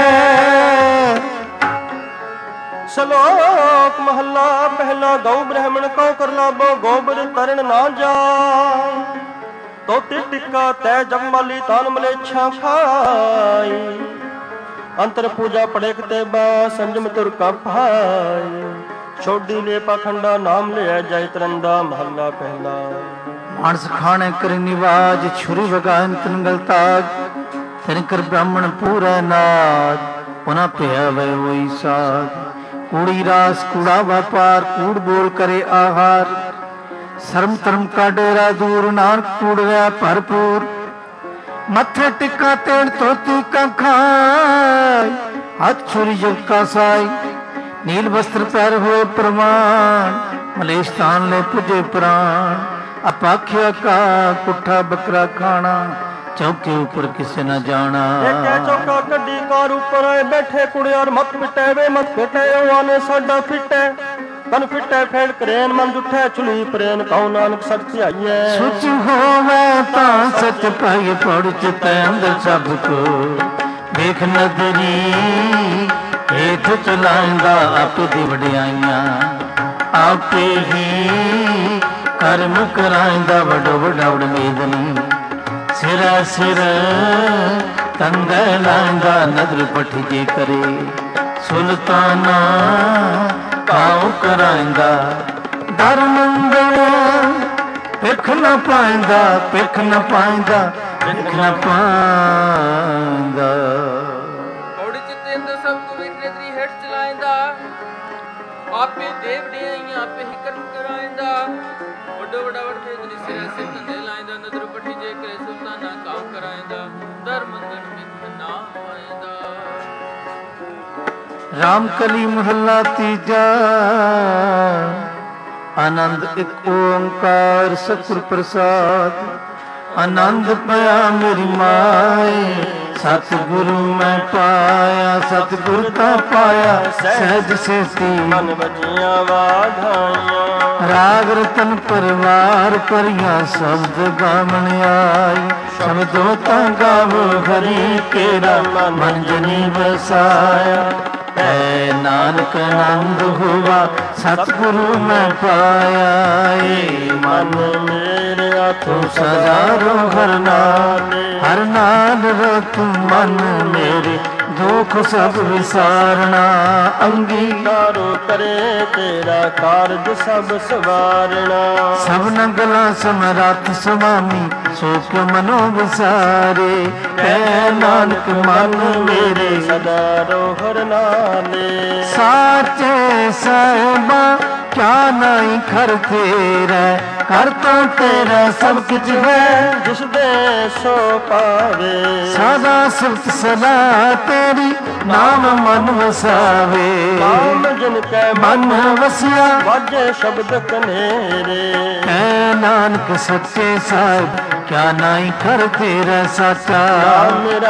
ਸ਼ਲੋਕ ਮਹੱਲਾ ਪਹਿਲਾ ਗਊ ਬ੍ਰਾਹਮਣ ਕਉ ਕਰ ਲਾਭੋ ਗੋਬਰ ਤਰਨ ਨਾ ਜਾਏ ਤੋਤੇ ਟਿੱਕਾ ਤੈ ਜਮਾਲੀ ਤਾਨ ਮਲੇਛਾ ਖਾਈ ਅੰਤਰ ਪੂਜਾ ਪੜੇਕ ਤੇ ਬਾ ਸੰਜਮ ਤੁਰ ਕਾ ਭਾਈ ਛੋਡੀ ਲੈ ਪਖੰਡਾ ਨਾਮ ਲਿਆ ਜੈ ਤਰੰਦਾ ਮਹੱਲਾ ਪਹਿਲਾ। ਮਾਨਸ ਖਾਣੇ ਕਰੇ ਨਿਵਾਜ ਛੁਰੀ ਵਗਾਨ ਤਨਗਲ ਤਾਜ ਤਿਨ ਕਰ ਬ੍ਰਾਹਮਣ ਪੂਰਾ ਨਾਜ ਉਹਨਾਂ ਪਿਆ ਵੇ ਹੋਈ ਸਾਧ ਕੂੜੀ ਰਾਸ ਕੂੜਾ ਵਪਾਰ ਕੂੜ ਬੋਲ ਕਰੇ ਆਹਾਰ ਸ਼ਰਮ ਧਰਮ ਕਾ ਡੇਰਾ ਦੂਰ ਨਾਨਕ ਕੂੜ ਰਿਹਾ ਭਰਪੂਰ ਮੱਥੇ ਟਿੱਕਾ ਤੇੜ ਧੋਤੀ ਕਾ ਖਾਈ ਹੱਥ ਛੁਰੀ ਜਗ ਕਾ ਸਾਈ नील वस्त्र पैर हुए प्रमाण मलेश तान ले पुजे प्राण अपाख्या का कुठा बकरा खाना चौके ऊपर किसे न जाना। देखे चौका कड्डी कार ऊपर आए बैठे कुड़ियार मत पिटे वे मत पिटे आने साडा फिटे तन फिटे फेड़ करेन मन जुठे चुली प्रेन कहो नानक सच आइए। सुच होवे तां सच पाइए पड़ चितै अंदर सबको देख नदरी हेठ चलांदा आपे दी वडियाइयां आपे ही कर्म करांदा वडो वडावड़ मेदनी सिरा सिर तंग लांदा नदर पठ जे करे सुल्ताना काऊ करांदा दर मंगल पिख न पाइंदा पिख न पाइंदा पिख न पाइंदा। ਔੜ ਚਿੱਤੇ ਅੰਦਰ ਸਭ ਕੋ ਵੇਖ ਨਦਰੀ ਹੇਠ ਚਲਾਇਂਦਾ ਆਪੇ ਦੇਵੜੀਆਂ ਆਪੇ ਹੀ ਕਰਮ ਕਰਾਇਂਦਾ ਵੱਡੋ ਵੱਡਾ ਵਡ ਫੇਦਨੀ ਸਿਰਾ ਸੇ ਤੰਦੇ ਲਾਇਂਦਾ ਨਦਰ ਪੱਠੀ ਜੇ ਕਰੇ ਸੁਲਤਾਨਾ ਕਾਮ ਕਰਾਇਂਦਾ ਦਰ ਮੰਗਣ ਮਿੱਠ ਨਾ ਪਾਇਂਦਾ। राम कली महला तीजा आनंद एक ओंकार सतगुर प्रसाद आनंद पाया मेरी माए सतगुरु मैं पाया सतगुरु का पाया सहज सेती मन बजिया वाधाइया राग रतन परिवार परिया शब्द गावन आई शब्दों ता गावो हरि केरा मन जनी बसाया है नानक आनंद हुआ सतगुरु मैं पाया मन मेरे आँखों सजारो हर नाल रत मन मेरे दुख सब विसारना अंगीकारो करे तेरा कारज सब सवारना सब नगला समरथ स्वामी सोक मनो विसारे है नानक मन मेरे सदा रोहर नाले साचे साहिबा क्या नहीं कर तेरा करता तेरा सब कुछ है जिस दे सो पावे सदा सिफत सदा तेरी नाम मन वसावे नाम जिन कै मन वसिया वाजे शब्द कनेरे है नानक सच्चे साहिब क्या नहीं कर तेरा साचा मेरा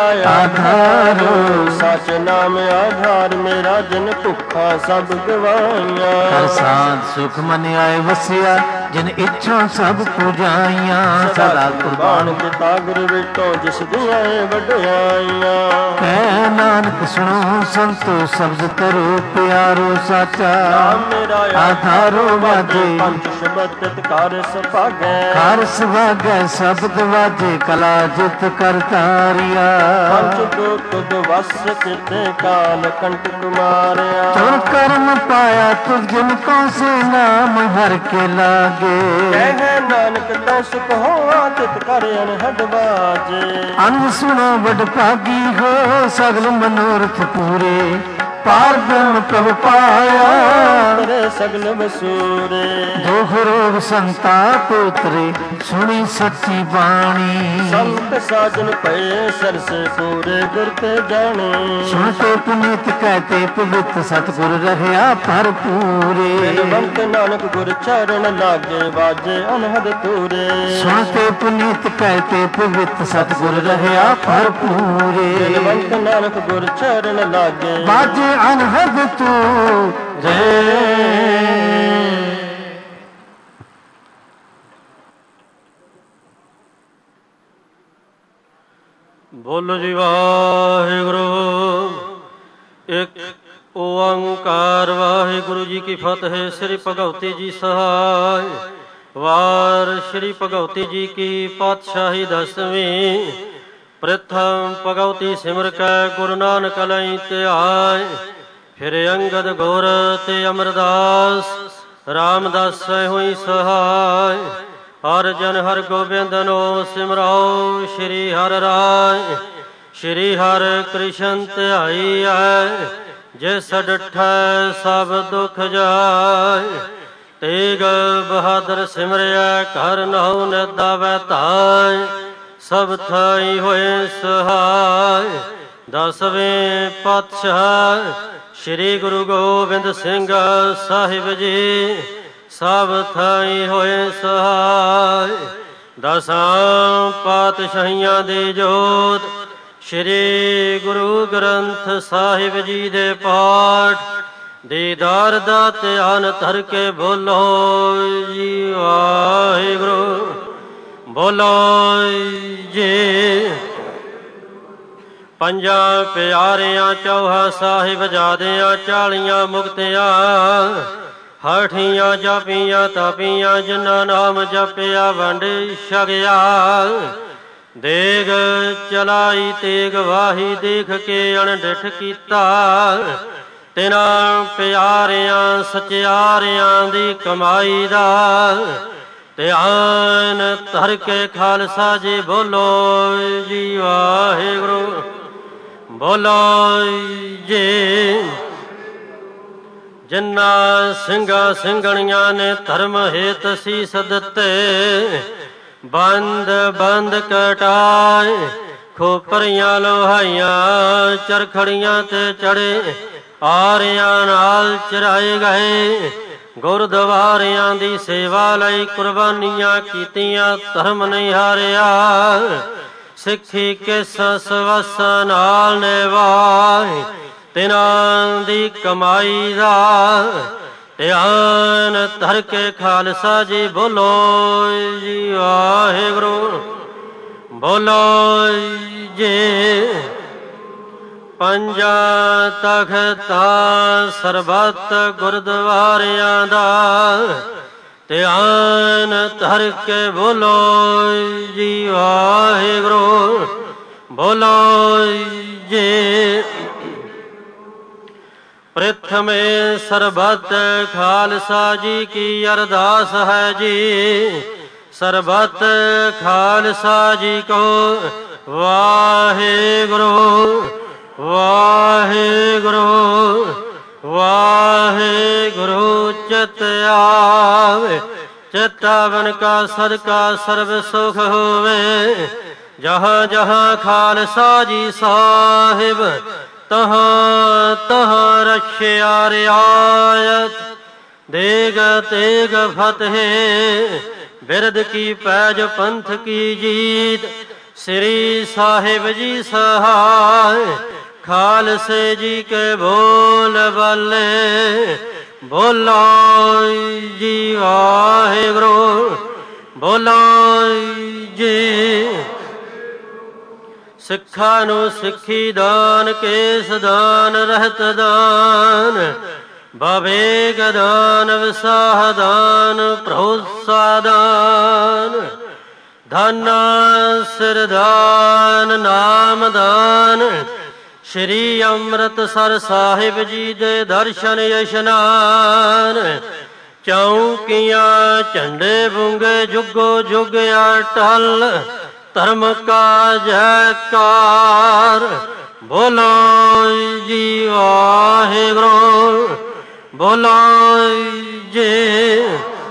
आधारो सच नाम आधार मेरा जिन भुखा सब गवाइया हर साथ सुख मन आए वसिया जिन इच्छा सब पुजाइया सदा कुर्बान किता गुरु बेटो जिस दिया वड्याइया है नानक सुनो संतो शब्द तरो प्यारो साचा मेरा आधारो वाजे पंच शब्द कार सभागे कार सभागे शब्द वाजे कला जित करतारिया पंच दुख वस किते काल कंट कुमारिया तुम कर्म पाया तुझ जिनको से नाम हर के लागे कहे नानक तै सुख हो आदित कर अनहद बाजे अन सुनो बड़ भागी हो सगल मनोरथ पूरे पार ब्रह्म प्रभ पाया तेरे सगल वसूरे दोह रोग संताप उतरे सुनी सच्ची बाणी संत साजन पए सर से पूरे गुर ते जाने सुनते पुनीत कहते पवित्र सतगुर रहया भरपूरे बिनवंत नानक गुर चरण लागे बाजे अनहद तूरे सुनते पुनीत कहते पवित्र सतगुर रहया भरपूरे बिनवंत नानक गुर चरण लागे बाजे अनहद तू रे। बोलो जी वाहिगुरु एक ओंकार वाहिगुरु जी की फतेह। श्री भगवती जी सहाय वार श्री भगवती जी की पातशाही 10वीं प्रथम भगवती सिमर कै गुरु नानक लई त्याय फिर अंगद गौर ते अमरदास रामदास हुई सहाय हर जन हर गोबिंदनो सिमराओ श्री हर राय श्री हर कृष्ण ध्याई है जिस डठ सब दुख जाय तेग बहादुर सिमरिया कर नहु निदावै ताय सब थाई होए सहाय। 10वें पातशाह श्री गुरु गोबिंद सिंह साहिब जी सब थाई होए सहाय। ਦਸਾਂ ਪਾਤਸ਼ਾਹੀਆਂ ਦੀ ਜੋਤ ਸ੍ਰੀ ਗੁਰੂ ਗ੍ਰੰਥ ਸਾਹਿਬ ਜੀ ਦੇ ਪਾਠ ਦੀਦਾਰ ਦਾ ਧਿਆਨ ਧਰ ਕੇ ਬੋਲੋ ਜੀ ਵਾਹਿਗੁਰੂ। ਬੋਲੋ ਜੀ। ਪੰਜਾਂ ਪਿਆਰਿਆਂ ਚੌਹਾ ਸਾਹਿਬ ਜਾਦਿਆਂ 40 ਮੁਕਤਿਆਂ ਹਠੀਆਂ ਜਾਪੀਆਂ ਤਾਪੀਆਂ ਜਿਨ੍ਹਾਂ ਨਾਮ ਜਪਿਆ ਵੰਡ ਛਕਿਆ। ਦੇਗ ਚਲਾਈ ਤੇਗ ਵਾਹੀ ਦੇਖ ਕੇ ਅਣਡਿਠ ਕੀਤਾ। ਤਿਨਾਂ ਪਿਆਰਿਆਂ ਸਚਿਆਰਿਆਂ ਦੀ ਕਮਾਈ ਦਾ ਧਿਆਨ ਧਰ ਕੇ ਖਾਲਸਾ ਜੀ ਬੋਲੋ ਜੀ ਵਾਹਿਗੁਰੂ। ਬੋਲੋ ਜੀ। ਜਿਨ੍ਹਾਂ ਸਿੰਘਾਂ ਸਿੰਘਣੀਆਂ ਨੇ ਧਰਮ ਹੇਤ ਸੀਸ ਦਿੱਤੇ ਬੰਦ ਬੰਦ ਕਟਾਏ ਖੋਪਰੀਆਂ ਲੋਹਾਈਆਂ ਚਰਖੜੀਆਂ ਤੇ ਚੜੇ ਆਰਿਆਂ ਨਾਲ ਚਰਾਏ ਗਏ। ਗੁਰਦੁਆਰਿਆਂ ਦੀ ਸੇਵਾ ਲਈ ਕੁਰਬਾਨੀਆਂ ਕੀਤੀਆਂ ਧਰਮ ਨਹੀਂ ਹਾਰਿਆ। ਸਿੱਖੀ ਕਿਸ ਸਵਸ ਨਾਲ ਨਿਭਾਏ ਤਿਨਾਂ ਦੀ ਕਮਾਈ ਦਾ ਧਿਆਨ ਧਰ ਕੇ ਖਾਲਸਾ ਜੀ ਬੋਲੋ ਜੀ ਵਾਹਿਗੁਰੂ। ਬੋਲੋ ਜੀ। ਪੰਜਾਂ ਤਖ਼ਤਾਂ ਸਰਬੱਤ ਗੁਰਦੁਆਰਿਆਂ ਦਾ ਧਿਆਨ ਧਰ ਕੇ ਬੋਲੋ ਜੀ ਵਾਹਿਗੁਰੂ। ਬੋਲੋ ਜੀ। ਪ੍ਰਥਮੇ ਸਰਬੱਤ ਖਾਲਸਾ ਜੀ ਕੀ ਅਰਦਾਸ ਹੈ ਜੀ। ਸਰਬੱਤ ਖਾਲਸਾ ਜੀ ਕੋ ਵਾਹਿਗੁਰੂ ਵਾਹਿਗੁਰੂ ਵਾਹਿਗੁਰੂ। ਚਿਤ ਆਵੇ ਚਿਤਾਵਨ ਕਾ ਸਦਕਾ ਸਰਬ ਸੁਖ ਹੋਵੇ। ਜਹਾਂ ਜਹਾਂ ਖਾਲਸਾ ਜੀ ਸਾਹਿਬ ਤਹਾਂ ਤਹਾਂ ਰਖਿਆ ਰਿਆਇਤ। ਦੇਗ ਤੇਗ ਫਤਿਹ ਬਿਰਦ ਕੀ ਪੈਜ ਪੰਥ ਕੀ ਜੀਤ। ਸ੍ਰੀ ਸਾਹਿਬ ਜੀ ਸਹਾਇ ਖਾਲਸੇ ਜੀ ਕੇ ਬੋਲ ਬਾਲੇ। ਬੋਲੋ ਜੀ ਵਾਹਿਗੁਰੂ। ਬੋਲੋ ਜੀ। ਸਿੱਖਾਂ ਨੂੰ ਸਿੱਖੀ ਦਾਨ ਕੇਸ ਦਾਨ ਰਹਿਤ ਦਾਨ ਬਵੇਗ ਦਾਨ ਵਿਸਾਹ ਦਾਨ ਭਰੋਸਾ ਦਾਨ ਧਨ ਸਿਰ ਦਾਨ ਨਾਮ ਦਾਨ। ਸ਼੍ਰੀ ਅੰਮ੍ਰਿਤਸਰ ਸਾਹਿਬ ਜੀ ਦੇ ਦਰਸ਼ਨ ਇਸ਼ਨਾਨ। ਚੌਂਕੀਆਂ ਝੰਡੇ ਬੁੰਗੇ ਜੁਗੋ ਜੁਗ ਅਟਲ ਧਰਮ ਕਾ ਜੈਕਾਰ। ਬੋਲੋ ਜੀ ਵਾਹਿਗੁਰੂ। ਬੋਲੋ ਜੀ।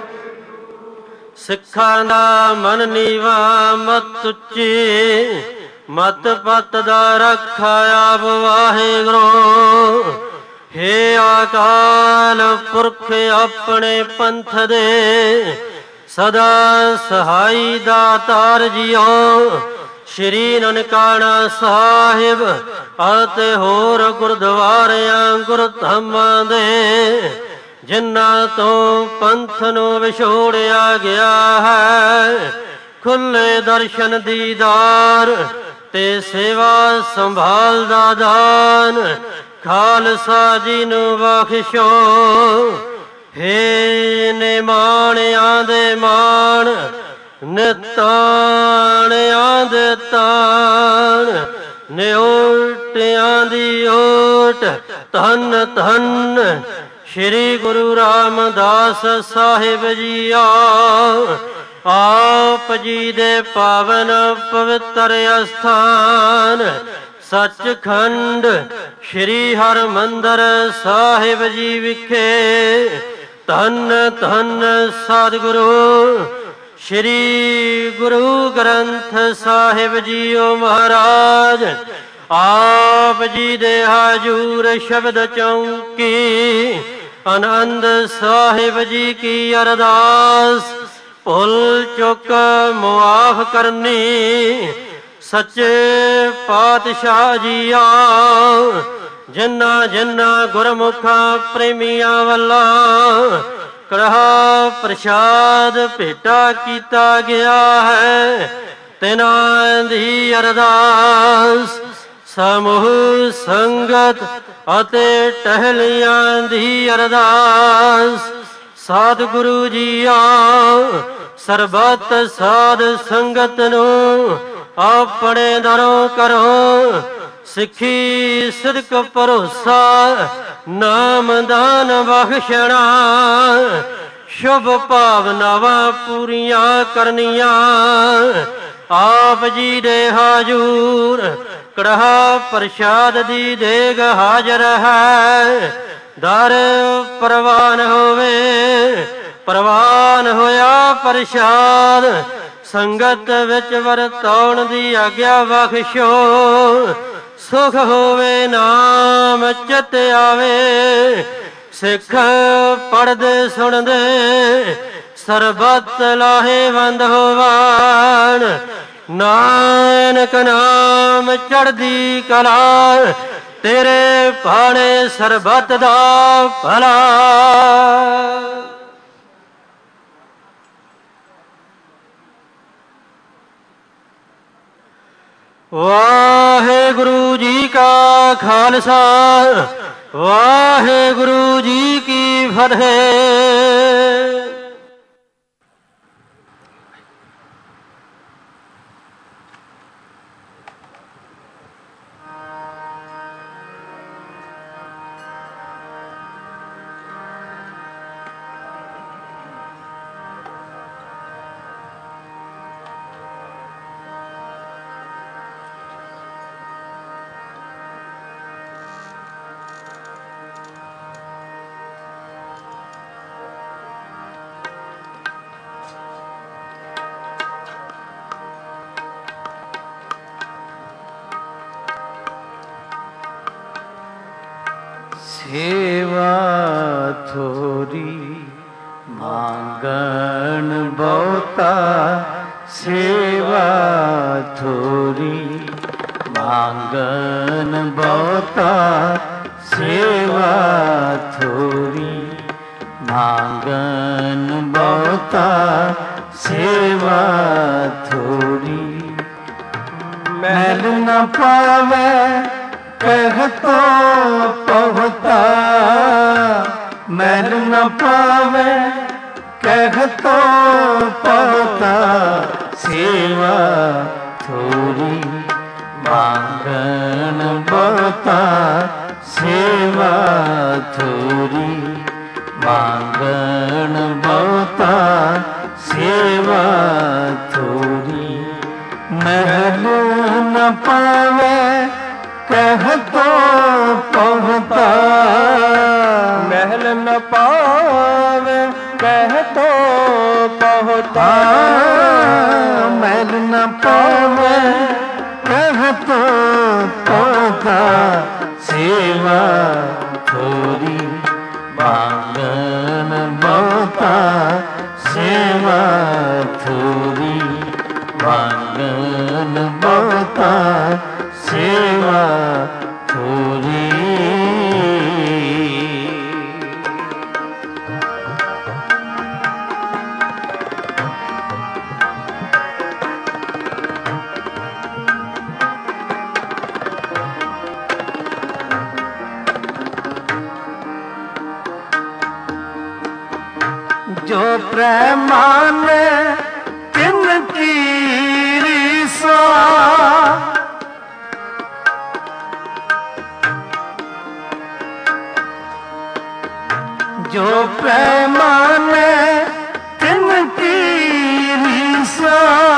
ਸਿੱਖਾਂ ਦਾ ਮਨ ਨੀਵਾ ਮਤ ਉੱਚੀ ਮਤ ਪਤ ਦਾ ਰੱਖਾ ਆਪ ਵਾਹਿਗੁਰੂ। ਹੇ ਅਕਾਲ ਪੁਰਖ ਆਪਣੇ ਪੰਥ ਦੇ ਸਦਾ ਸਹਾਈ ਦਾਤਾਰ ਜੀਓ। ਸ਼੍ਰੀ ਨਨਕਾਣਾ ਸਾਹਿਬ ਅਤੇ ਹੋਰ ਗੁਰਦੁਆਰਿਆਂ ਗੁਰਧਾਮਾਂ ਦੇ ਜਿਨ੍ਹਾਂ ਤੋਂ ਪੰਥ ਨੂੰ ਵਿਛੋੜਿਆ ਗਿਆ ਹੈ ਖੁੱਲੇ ਦਰਸ਼ਨ ਦੀਦਾਰ ਤੇ ਸੇਵਾ ਸੰਭਾਲ ਦਾ ਦਾਨ ਖਾਲਸਾ ਜੀ ਨੂੰ ਬਖਸ਼ੋ। ਹੇ ਨਿਮਾਣਿਆਂ ਦੇ ਮਾਣ ਨਿਤਾਣਿਆਂ ਦੇ ਤਾਣ ਨਿਓਟਿਆਂ ਦੀ ਓਟ ਧੰਨ ਧੰਨ ਸ਼੍ਰੀ ਗੁਰੂ ਰਾਮਦਾਸ ਸਾਹਿਬ ਜੀ ਆਪ ਜੀ ਦੇ ਪਾਵਨ ਪਵਿੱਤਰ ਅਸਥਾਨ ਸੱਚਖੰਡ ਸ਼੍ਰੀ ਹਰਿਮੰਦਰ ਸਾਹਿਬ ਜੀ ਵਿਖੇ ਧੰਨ ਧੰਨ ਸਤਿਗੁਰੂ ਸ਼੍ਰੀ ਗੁਰੂ ਗ੍ਰੰਥ ਸਾਹਿਬ ਜੀਓ ਮਹਾਰਾਜ ਆਪ ਜੀ ਦੇ ਹਾਜ਼ੂਰ ਸ਼ਬਦ ਚੌਂਕੀ ਆਨੰਦ ਸਾਹਿਬ ਜੀ ਕੀ ਅਰਦਾਸ ਭੁੱਲ ਚੁੱਕ ਮੁਆਫ ਕਰਨੀ ਸੱਚੇ ਪਾਤਸ਼ਾਹ ਜੀਆ। ਜਿਨ੍ਹਾਂ ਜਿਨ੍ਹਾਂ ਗੁਰਮੁਖਾਂ ਪ੍ਰੇਮੀਆਂ ਵੱਲਾ ਕੜਾਹ ਪ੍ਰਸ਼ਾਦ ਭੇਟਾ ਕੀਤਾ ਗਿਆ ਹੈ, ਤਿਨਾਂ ਦੀ ਅਰਦਾਸ ਸਮੂਹ ਸੰਗਤ ਅਤੇ ਟਹਿਲੀਆਂ ਦੀ ਅਰਦਾਸ। ਸਤਿਗੁਰੂ ਜੀਆ ਸਰਬੱਤ ਸਾਧ ਸੰਗਤ ਨੂੰ ਆਪਣੇ ਦਰੋਂ ਕਰੋ ਸਿੱਖੀ ਸਿਦਕ ਭਰੋਸਾ ਨਾਮਦਾਨ ਬਖਸ਼ਣਾ। ਸ਼ੁਭ ਭਾਵਨਾਵਾਂ ਪੂਰੀਆਂ ਕਰਨੀਆਂ ਆਪ ਜੀ ਦੇ ਹਾਜ਼ੂਰ। ਕੜਾਹ ਪ੍ਰਸ਼ਾਦ ਦੀ ਦੇਗ ਹਾਜ਼ਰ ਹੈ, ਦਰ ਪ੍ਰਵਾਨ ਹੋਵੇ। ਪ੍ਰਵਾਨ ਹੋਇਆ ਪ੍ਰਸ਼ਾਦ ਸੰਗਤ ਵਿੱਚ ਵਰਤਾਉਣ ਦੀ ਆਗਿਆ ਬਖਸ਼ੋ। ਸੁਖ ਹੋਵੇ ਨਾਮ ਚਿਤ ਆਵੇ, ਸਿੱਖ ਪੜ੍ਹਦੇ ਸੁਣਦੇ ਸਰਬੱਤ ਲਾਹੇਵੰਦ ਹੋਵਣ। ਨਾਨਕ ਨਾਮ ਚੜ੍ਹਦੀ ਕਲਾ, ਤੇਰੇ ਭਾਣੇ ਸਰਬੱਤ ਦਾ ਭਲਾ। ਵਾਹਿਗੁਰੂ ਜੀ ਕਾ ਖਾਲਸਾ, ਵਾਹਿਗੁਰੂ ਜੀ ਕੀ ਫਤਿਹ। ਸੇਵਾ ਥੋਰੀ ਮੰਗਣ ਬਹੁਤਾ, ਸੇਵਾ ਥੋਰੀ ਮੰਗਣ ਬਹੁਤਾ, ਸੇਵਾ ਥੋਰੀ ਮੰਗਣ ਬਹੁਤਾ, ਸੇਵਾ ਥੋਰੀ ਮੈਲ ਨ ਪਾਵੇ ਕਹਿ ਤੋ ਪਹੁਤਾ, ਮੈਲ ਨ ਪਾਵੇ ਕਹਿ ਤੋ ਪਹੁਤਾ, ਸੇਵਾ ਥੋਰੀ ਮੰਗਣ ਬਹੁਤਾ, ਸੇਵਾ ਥੋਰੀ ਮੰਗਣ ਬਹੁਤਾ, ਸੇਵਾ ਥੋਰੀ ਮੈਲ ਨ ਪਾਵੇ ਕਹਿ ਤੋ ਪਹੁਤਾ, ਮਹਿਲ ਨ ਪਾਵੇ ਕਹਿ ਤੋ ਪਹੁਤਾ, ਮੈਲ ਨ ਪਾਵੇ ਕਹਿ ਤੋ ਪਹੁਤਾ, ਸੇਵਾ ਥੋਰੀ ਮੰਗਣ ਬਹੁਤਾ, ਸੇਵਾ ਥੋਰੀ ਮੰਗਣ ਬਹੁਤਾ, ਸੇਵਾ ਥੋਰੀ। ਜੋ ਪ੍ਰੇਮਾਨ ਤਿਨ ਕੀ ਰੀਸਾ, ਜੋ ਪ੍ਰੇਮਾਨ ਤਿਨ ਕੀ ਰੀਸਾ,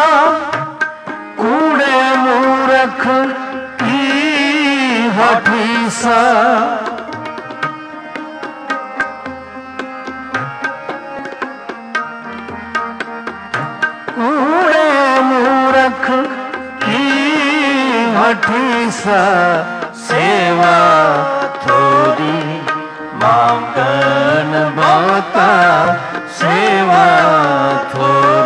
ਕੂੜੇ ਮੂਰਖ ਕੀ ਹਠੀਸਾ, ਕੂੜੇ ਮੂਰਖ ਕੀ ਹਠੀਸਾ, ਸੇਵਾ ਥੋਰੀ ਮੰਗਣ ਬਹੁਤਾ, ਸੇਵਾ ਥੋਰੀ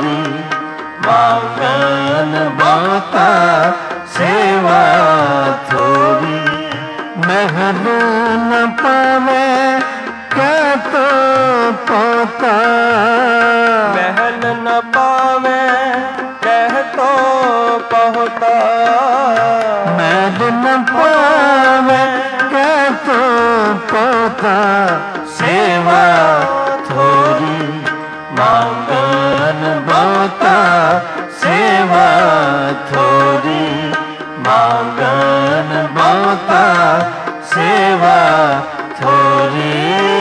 महल न पावे कह तो पोता, महल न पावे कह तो पहुता, महल न पावे कह तो पोता, सेवा थोड़ी मांगन बहुता, सेवा थोड़ी मांगन बहुता, सेवा थोड़ी।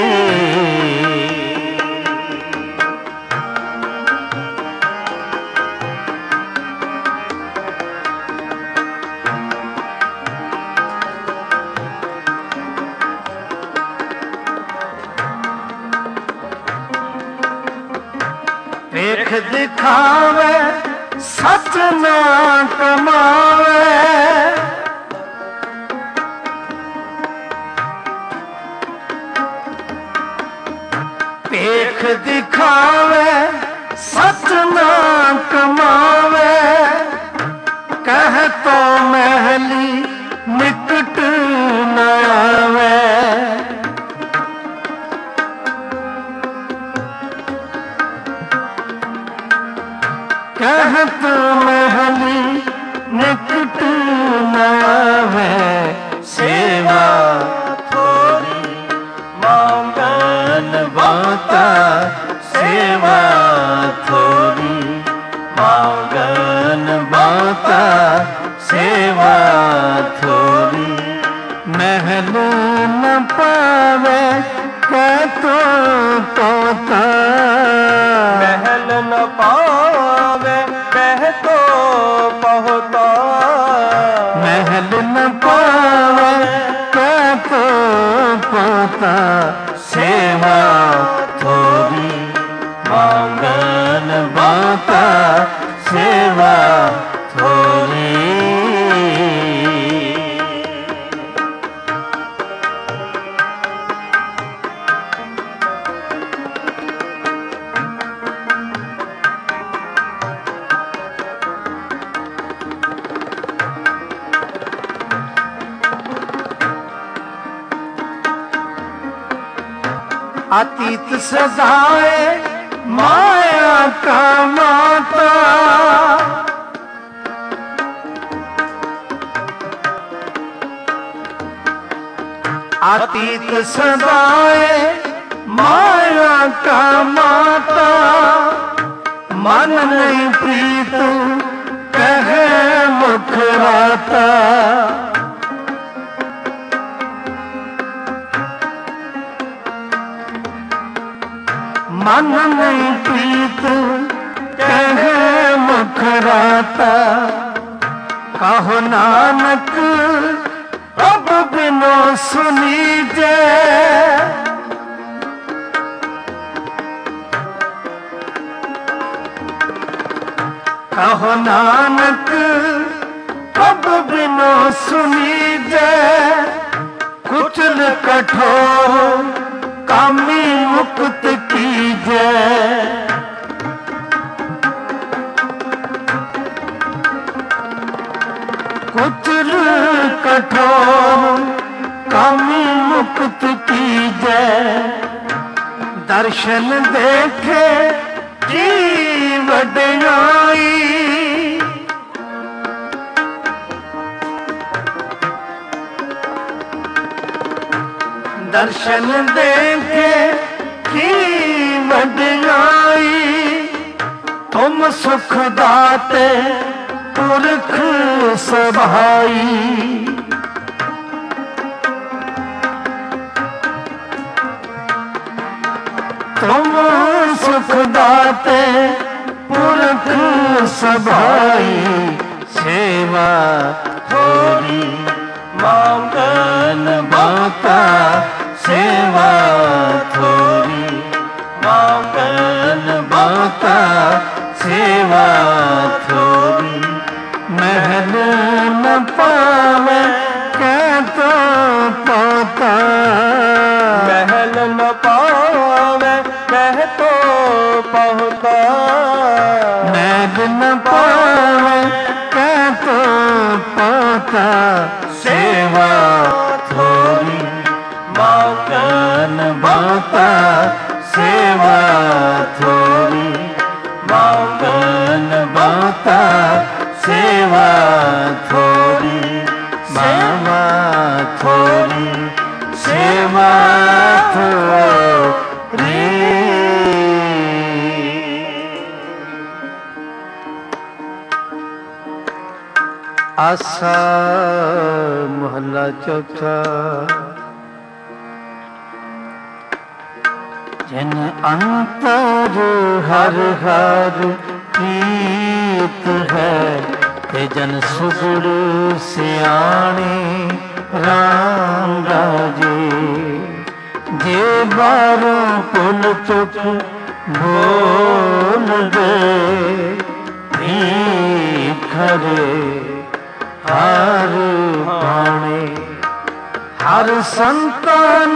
देख दिखावे सच ना कमावे, देख दिखावे सच ना कमावे, कह तो महली निकट न आवे, कहत महली निकट न आवे, सेवा थोड़ी मांगन बहुता, सेवा थोड़ी मांगन बहुता, सेवा थोड़ी। महल न पावे कह तो पोता, महल न पावे कह तो पहुता, महल न पावे कह तो पोता, सेवा थोड़ी मांगन बहुता, सेवा थोड़ी। अतीत सदाए माया का माता, अतीत सदाए माया का माता, मन नहीं प्रीत कहे मुख राता, मन नहीं प्रीत कहे मुख राता, कहो नानक अब बिनो सुनीजे, कहो नानक अब बिनो सुनीजे, कुचल कठोर कामी मुक्त कीजे, कुचल कठोर कामी मुक्त कीजे, दर्शन देखे की वडनाई, दर्शन देखे की वडनाई, तुम सुख दाते पुरख सभाई, तुम सुख दाते पुरख सभाई, सेवा थोड़ी मांगन बहुता, सेवा थोड़ी मांगन बहुता, सेवा थोड़ी। महल न पावे कह तो पोता, महल न पावे कह तो पहुता, महल न पावे कह तो पोता, सेवा थोड़ी माथ रे। आसा महला चौथा। जिन अंतर हर हर प्रीत है, ते जन सुगड़ सियाणे राम राजे। जे बारों पुल चुप बोल दे, खरे हर पाणे। हर संतान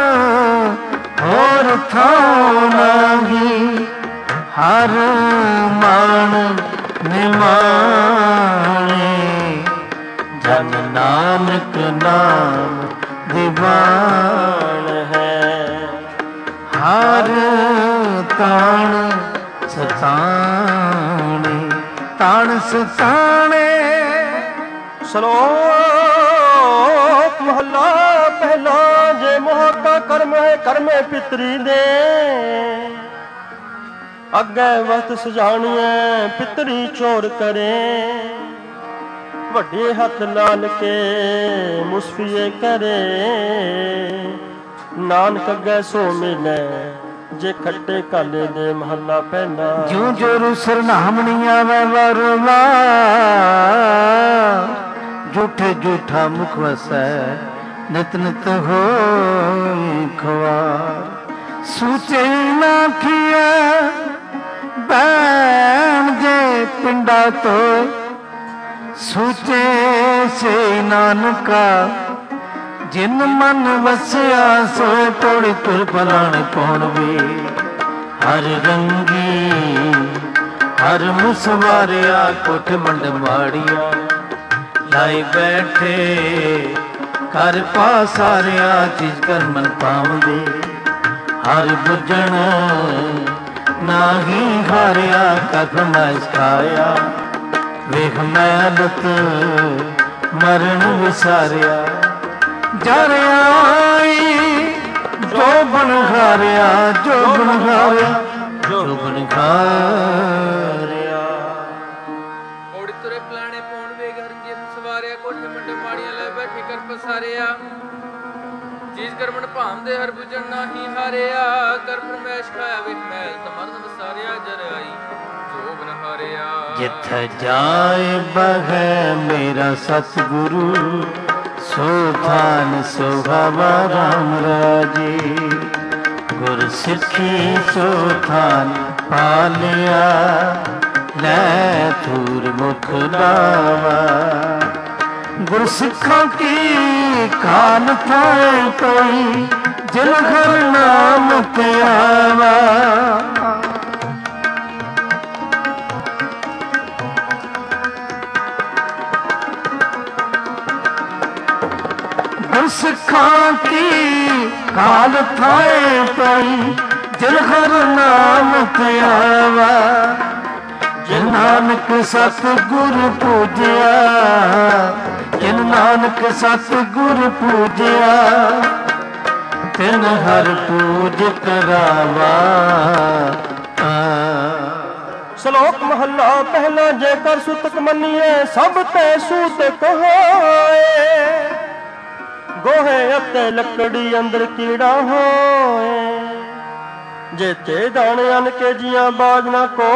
और थां नाही, हर मान निमाणे। जन नानक नाम दीवान है, हर ताण सताणे। ताण सताणे। श्लोक महला पहला। जे मोह का कर्म है कर्मे पितरी दे, अगे वत सजानिए पितरी चोर करे। ਵੱਡੇ ਹੱਥ ਲਾਲ ਕੇ ਮੁਸਫੀਏ ਕਰੇ, ਨਾਨਕ ਅੱਗੇ ਸੋ ਮਿਲੇ ਜੇ ਖੱਟੇ ਕਾਲੇ ਦੇ ਮਹੱਲਾ ਪਹਿਲਾ। ਜਿਉ ਜੋਰੂ ਸਰਨਾਮਣੀ ਆਵੇ ਵਰਵਾ, ਝੂਠੇ ਝੂਠਾ ਮੁਖ ਵਸੈ ਨਿਤ ਨਿਤ ਹੋਈ ਖਵਾਰ। ਸੂਚੇ ਨਾ ਕੀਆ ਬੈਣ ਜੇ ਪਿੰਡਾ ਤੋਂ, ਸੂਚੇ ਸੇ ਨਾਨਕਾ ਜਿਨ ਮਨ ਵਸਿਆ ਸੋ ਤੋੜੀ ਤੁਰ ਪਲਾਣ ਕੌਣ ਵੇ। ਹਰ ਰੰਗੀ ਹਰ ਮੁਸਵਾਰਿਆ ਕੋਠ ਮੰਡ ਮਾੜੀਆਂ, ਲਾਏ ਬੈਠੇ ਕਰ ਪਾਸਾਰਿਆ ਚੀਜ਼ ਕਰ ਮਨ ਪਾਵਦੇ। ਹਰ ਬੁੱਝਣ ਨਾਹੀ ਹਾਰਿਆ ਕਰ ਫਰਮਾਇਸ਼ ਖਾਇਆ, ਵੇਖ ਮੈਲਤ ਮਰਨ ਵਿਸਾਰਿਆ। ਜਰ ਆਈ ਜੋ ਬਣ ਹਾਰਿਆ, ਜੋ ਬਣ ਹਾਰਿਆ, ਜੋ ਬਣ ਹਾਰਿਆ। ਔੜੀ ਤੁਰੇ ਪਲਾਣੇ ਪੌਣ ਵੇਗ ਹਰੰਗੇ ਸਵਾਰਿਆ, ਕੋਠੇ ਮੰਡੇ ਮਾੜੀਆਂ ਲੈ ਬੈਠੇ ਕਰ ਪਸਾਰਿਆ। ਚੀਜ਼ ਕਰਮਣ ਭਾਮਦੇ ਹਰ ਬੁਝਣ ਨਾਹੀ ਹਾਰਿਆ, ਕਰ ਫਰਮੈਸ਼ ਖਾਇਆ ਵੇਖ ਮੈਲ ਮਰਨ ਵਿਸਾਰਿਆ। ਜਰ ਆਈ ਜਿੱਥੇ ਜਾਏ ਬਹੈ ਮੇਰਾ ਸਤਿਗੁਰੂ, ਸੋ ਥਾਨ ਸੁਹਾਵਾ ਰਾਮ ਰਾਜੇ। ਗੁਰ ਸਿੱਖੀ ਸੋ ਥਾਨ ਪਾਲਿਆ, ਲੈ ਥੂਰ ਮੁਖ ਲਾਵਾ। ਗੁਰ ਸਿੱਖਾਂ ਕੀ ਕਾਲ ਥਾਏ ਕੋਈ, ਜਿਨ ਘਰ ਨਾਮ ਤੇ ਆਵਾ। ਸਿੱਖਾਂ ਕੀ ਕਾਲ ਥਾਏ ਪਈ, ਜਿਨ ਹਰ ਨਾਮ ਤੇ ਆਵਾ। ਜਿਨ ਨਾਨਕ ਸਤਿਗੁਰ ਪੂਜਿਆ, ਜਿਨ ਨਾਨਕ ਸਤਿਗੁਰ ਪੂਜਿਆ, ਤਿਨ ਹਰ ਪੂਜ ਕਰਾਵਾ। ਸ਼ਲੋਕ ਮਹੱਲਾ ਪਹਿਲਾ। ਜੇਕਰ ਸੁਤਕ ਮੰਨੀਏ ਸਭ ਤੇ ਸੂਤਕ ਹੋਏ, ਗੋਹੇ ਅਤੇ ਲੱਕੜੀ ਅੰਦਰ ਕੀੜਾ ਹੋਏ। ਜੇਤੇ ਦਾਣੇ ਅਨ ਕੇ ਜੀਆਂ ਬਾਜ ਨਾ ਕੋ,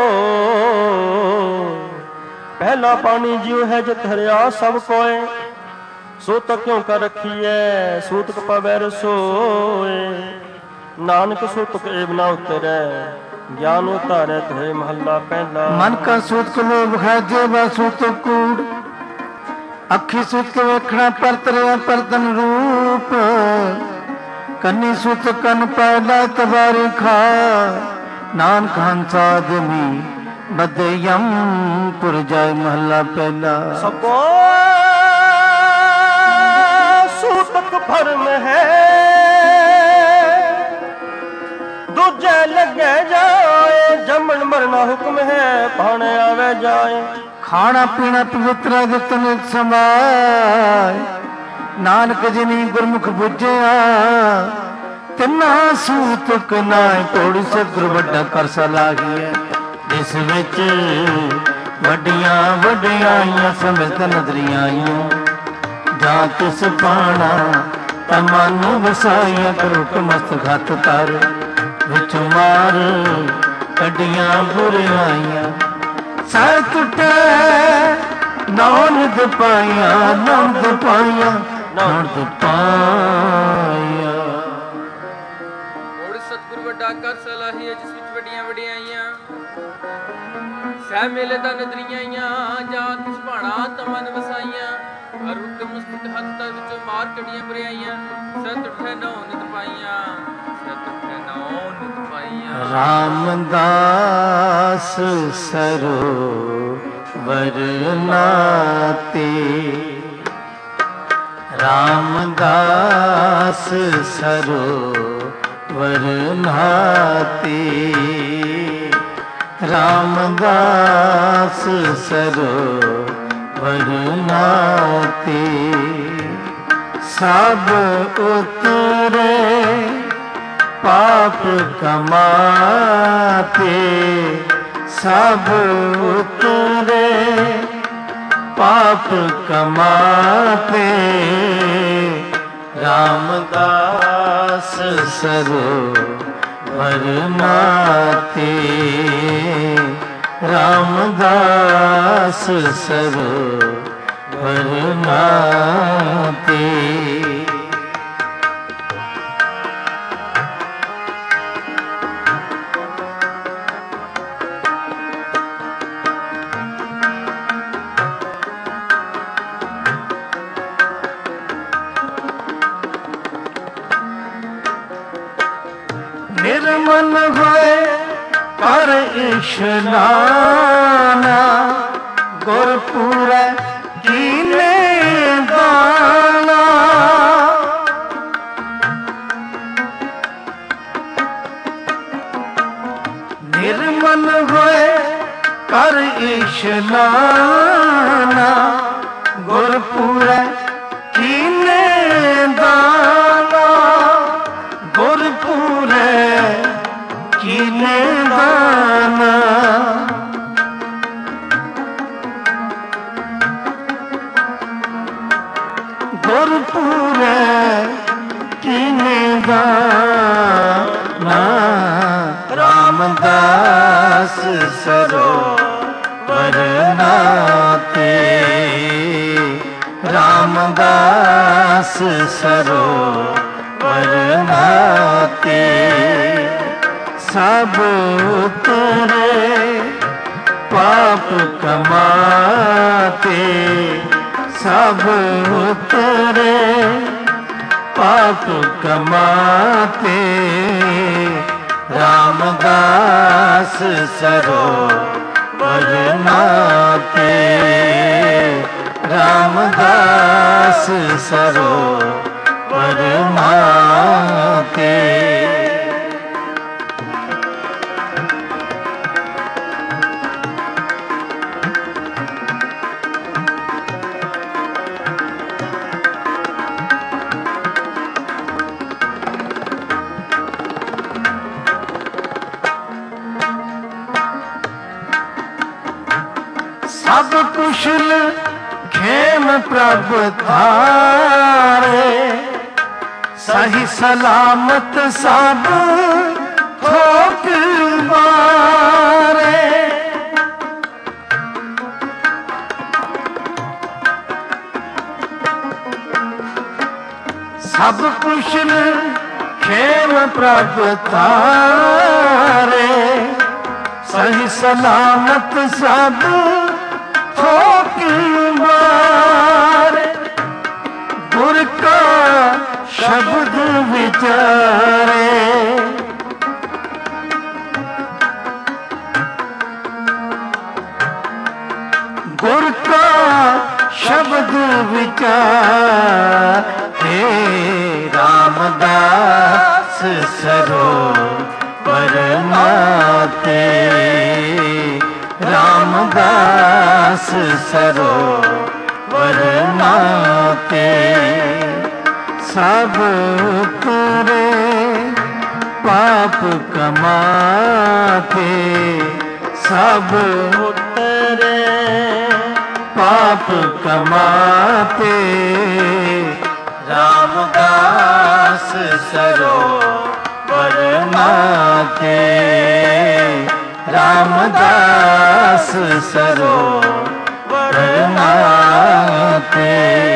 ਪਹਿਲਾ ਪਾਣੀ ਜਿਉ ਹੈ ਜਿਤ ਹਰਿਆ ਸਭ ਕੋਏ। ਸੂਤਕ ਕਿਉਂ ਕਰ ਰੱਖੀਐ ਸੂਤਕ ਪਵੈ ਰਸੋਏ। ਨਾਨਕ ਸੂਤਕ ਏਵ ਨਾ ਉਤਰੈ, ਗਿਆਨ ਉਤਾਰੈ ਤੇ ਮਹੱਲਾ ਪਹਿਲਾ। ਮਨ ਕਾ ਸੂਤਕ ਲੋਭ ਹੈ ਜੇਵਾ ਸੂਤਕ ਕੂੜ, ਅੱਖੀ ਸੁਤ ਵੇਖਣਾ ਪਰਤਰਿਆ ਪਰਤਨ ਰੂਪ। ਕੰਨੀ ਸੁਤ ਕੰਨ ਪਹਿਲਾ ਤਵਾਰੀ ਖਾ, ਨਾਨਕ ਹੰਸ ਆਦਮੀ ਬਦੇ ਯਮ ਪੁਰ ਜਾਏ ਮਹੱਲਾ ਪਹਿਲਾ। ਸਭੋ ਸੂਤਕ ਭਰਮ ਹੈ, ਦੂਜੇ ਲੱਗੇ ਜਾਏ। ਜੰਮਣ ਮਰਨਾ ਹੁਕਮ ਹੈ, ਭਾਣੇ ਆਵੇ ਜਾਏ। ਖਾਣਾ ਪੀਣਾ ਪਵਿੱਤਰ ਜਿਤਨ ਸਮਾਏ, ਨਾਨਕ ਜਿਨੀ ਗੁਰਮੁਖ ਬੁੱਝਿਆ ਤਿੰਨਾ ਸੂਤਕ ਨਾਇ ਕੋੜੀ ਸਤਿਗੁਰ ਵੱਡਾ ਕਰ ਸਲਾਹੀਐ। ਜਿਸ ਵਿੱਚ ਵੱਡੀਆਂ ਵਡਿਆਈਆਂ ਸਮਿਤ ਨਦਰੀਆਂ ਆਈਆਂ ਜਾਂ ਤਿਸ ਪਾਣਾ ਤਾਂ ਮਨ ਵਸਾਈਆਂ ਕਰੁਕ ਮਸਤਕ ਹੱਥ ਧਰ ਵਿੱਚ ਮਾਰ ਕੱਢੀਆਂ ਬੁਰਾਈਆਂ ਸਹਿ ਟੁੱਟੇ ਨੌਨਦ ਪਾਈਆਂ ਨੌਨਦ ਪਾਈਆਂ ਨੌਨਦ ਪਾਈਆਂ। ਕੋੜੀ ਸਤਿਗੁਰ ਵੱਡਾ ਕਰ ਸਲਾਹੀਐ ਜਿਸ ਵਿੱਚ ਵੱਡੀਆਂ ਵਡਿਆਈਆਂ ਸਹਿ ਮੇਲੇ ਦਾ ਨਦਰੀਆਂ ਆਈਆਂ ਜਾਂ ਤਿਸ ਭਾਣਾ ਤਾਂ ਮਨ ਵਸਾਈਆਂ ਅਰੁਕ ਮਸਤਕ ਹੱਥ ਧਰ ਵਿੱਚੋਂ ਮਾਰ ਕੱਢੀਆਂ ਬੁਰਾਈਆਂ ਸਤ ਉਠੇ ਨੌ ਨਿਤ ਪਾਈਆਂ ਸਤ ਉਠੇ ਨੌ ਨਿਤ ਪਾਈਆਂ। ਰਾਮਦਾਸ ਸਰੋਵਰ ਨਾਤੇ ਰਾਮਦਾਸ ਸਰੋਵਰ ਨਾਤੇ ਰਾਮਦਾਸ ਸਰੋਵਰ ਨਾਤੇ ਸਭ ਉਤਰੇ ਪਾਪ ਕਮਾਤੇ ਸਭ ਉਤਰੇ ਪਾਪ ਕਮਾਤੇ ਰਾਮਦਾਸ ਸਰੋਵਰ ਨਾਤੇ ਰਾਮਦਾਸ ਸਰੋਵਰ ਨਾਤੇ। ਨਿਰਮਲ ਹੋਏ ਕਰ ਇਸ਼ਨਾਨਾ ਗੁਰਪੂਰੈ ਕੀਨੇ ਦਾਨਾ ਨਿਰਮਲ ਹੋਏ ਕਰ ਇਸ਼ਨਾਨਾ ਗੁਰਪੂਰੈ ਕੀਨੇ ਦਾਨਾ ਗੁਰਪੂਰੈ ਕੀਨੇ ਦਾਨਾ ਗੁਰਪੂਰੈ ਕੀਨੇ ਦਾਨਾ ਰਾਮਦਾਸ ਸਰੋਵਰ ਨਾਤੇ ਰਾਮਦਾਸ ਸਰੋਵਰ ਨਾਤੇ ਸਭ ਉਤਰੇ ਪਾਪ ਕਮਾਤੇ ਸਭ ਉਤਰੇ ਪਾਪ ਕਮਾਤੇ ਰਾਮਦਾਸ ਸਰੋਵਰ ਨਾਤੇ ਰਾਮਦਾਸ ਸਰੋਵਰ ਨਾਤੇ। ਸਭ ਕੁਸ਼ਲ ਖੇਮ ਪ੍ਰਭ ਧਾਰੇ ਸਹੀ ਸਲਾਮਤ ਸਭ ਠੋਕ ਮਾਰੇ ਸਭ ਕੁਸ਼ਲ ਖੇਮ ਪ੍ਰਭ ਧਾਰੇ ਸਹੀ ਸਲਾਮਤ ਸਭ ਠੋਕ ਮਾਰੇ ਗੁਰ ਕਾ ਸ਼ਬਦ ਵਿਚਾਰੇ ਗੁਰ ਕਾ ਸ਼ਬਦ ਵਿਚਾਰੇ ਰਾਮਦਾਸ ਸਰੋਵਰ ਨਾਤੇ ਰਾਮਦਾਸ ਸਰੋਵਰ ਨਾਤੇ सब उतरे पाप कमाते, सब उतरे पाप कमाते, रामदास सरोवर नाते, रामदास सरोवर नाते।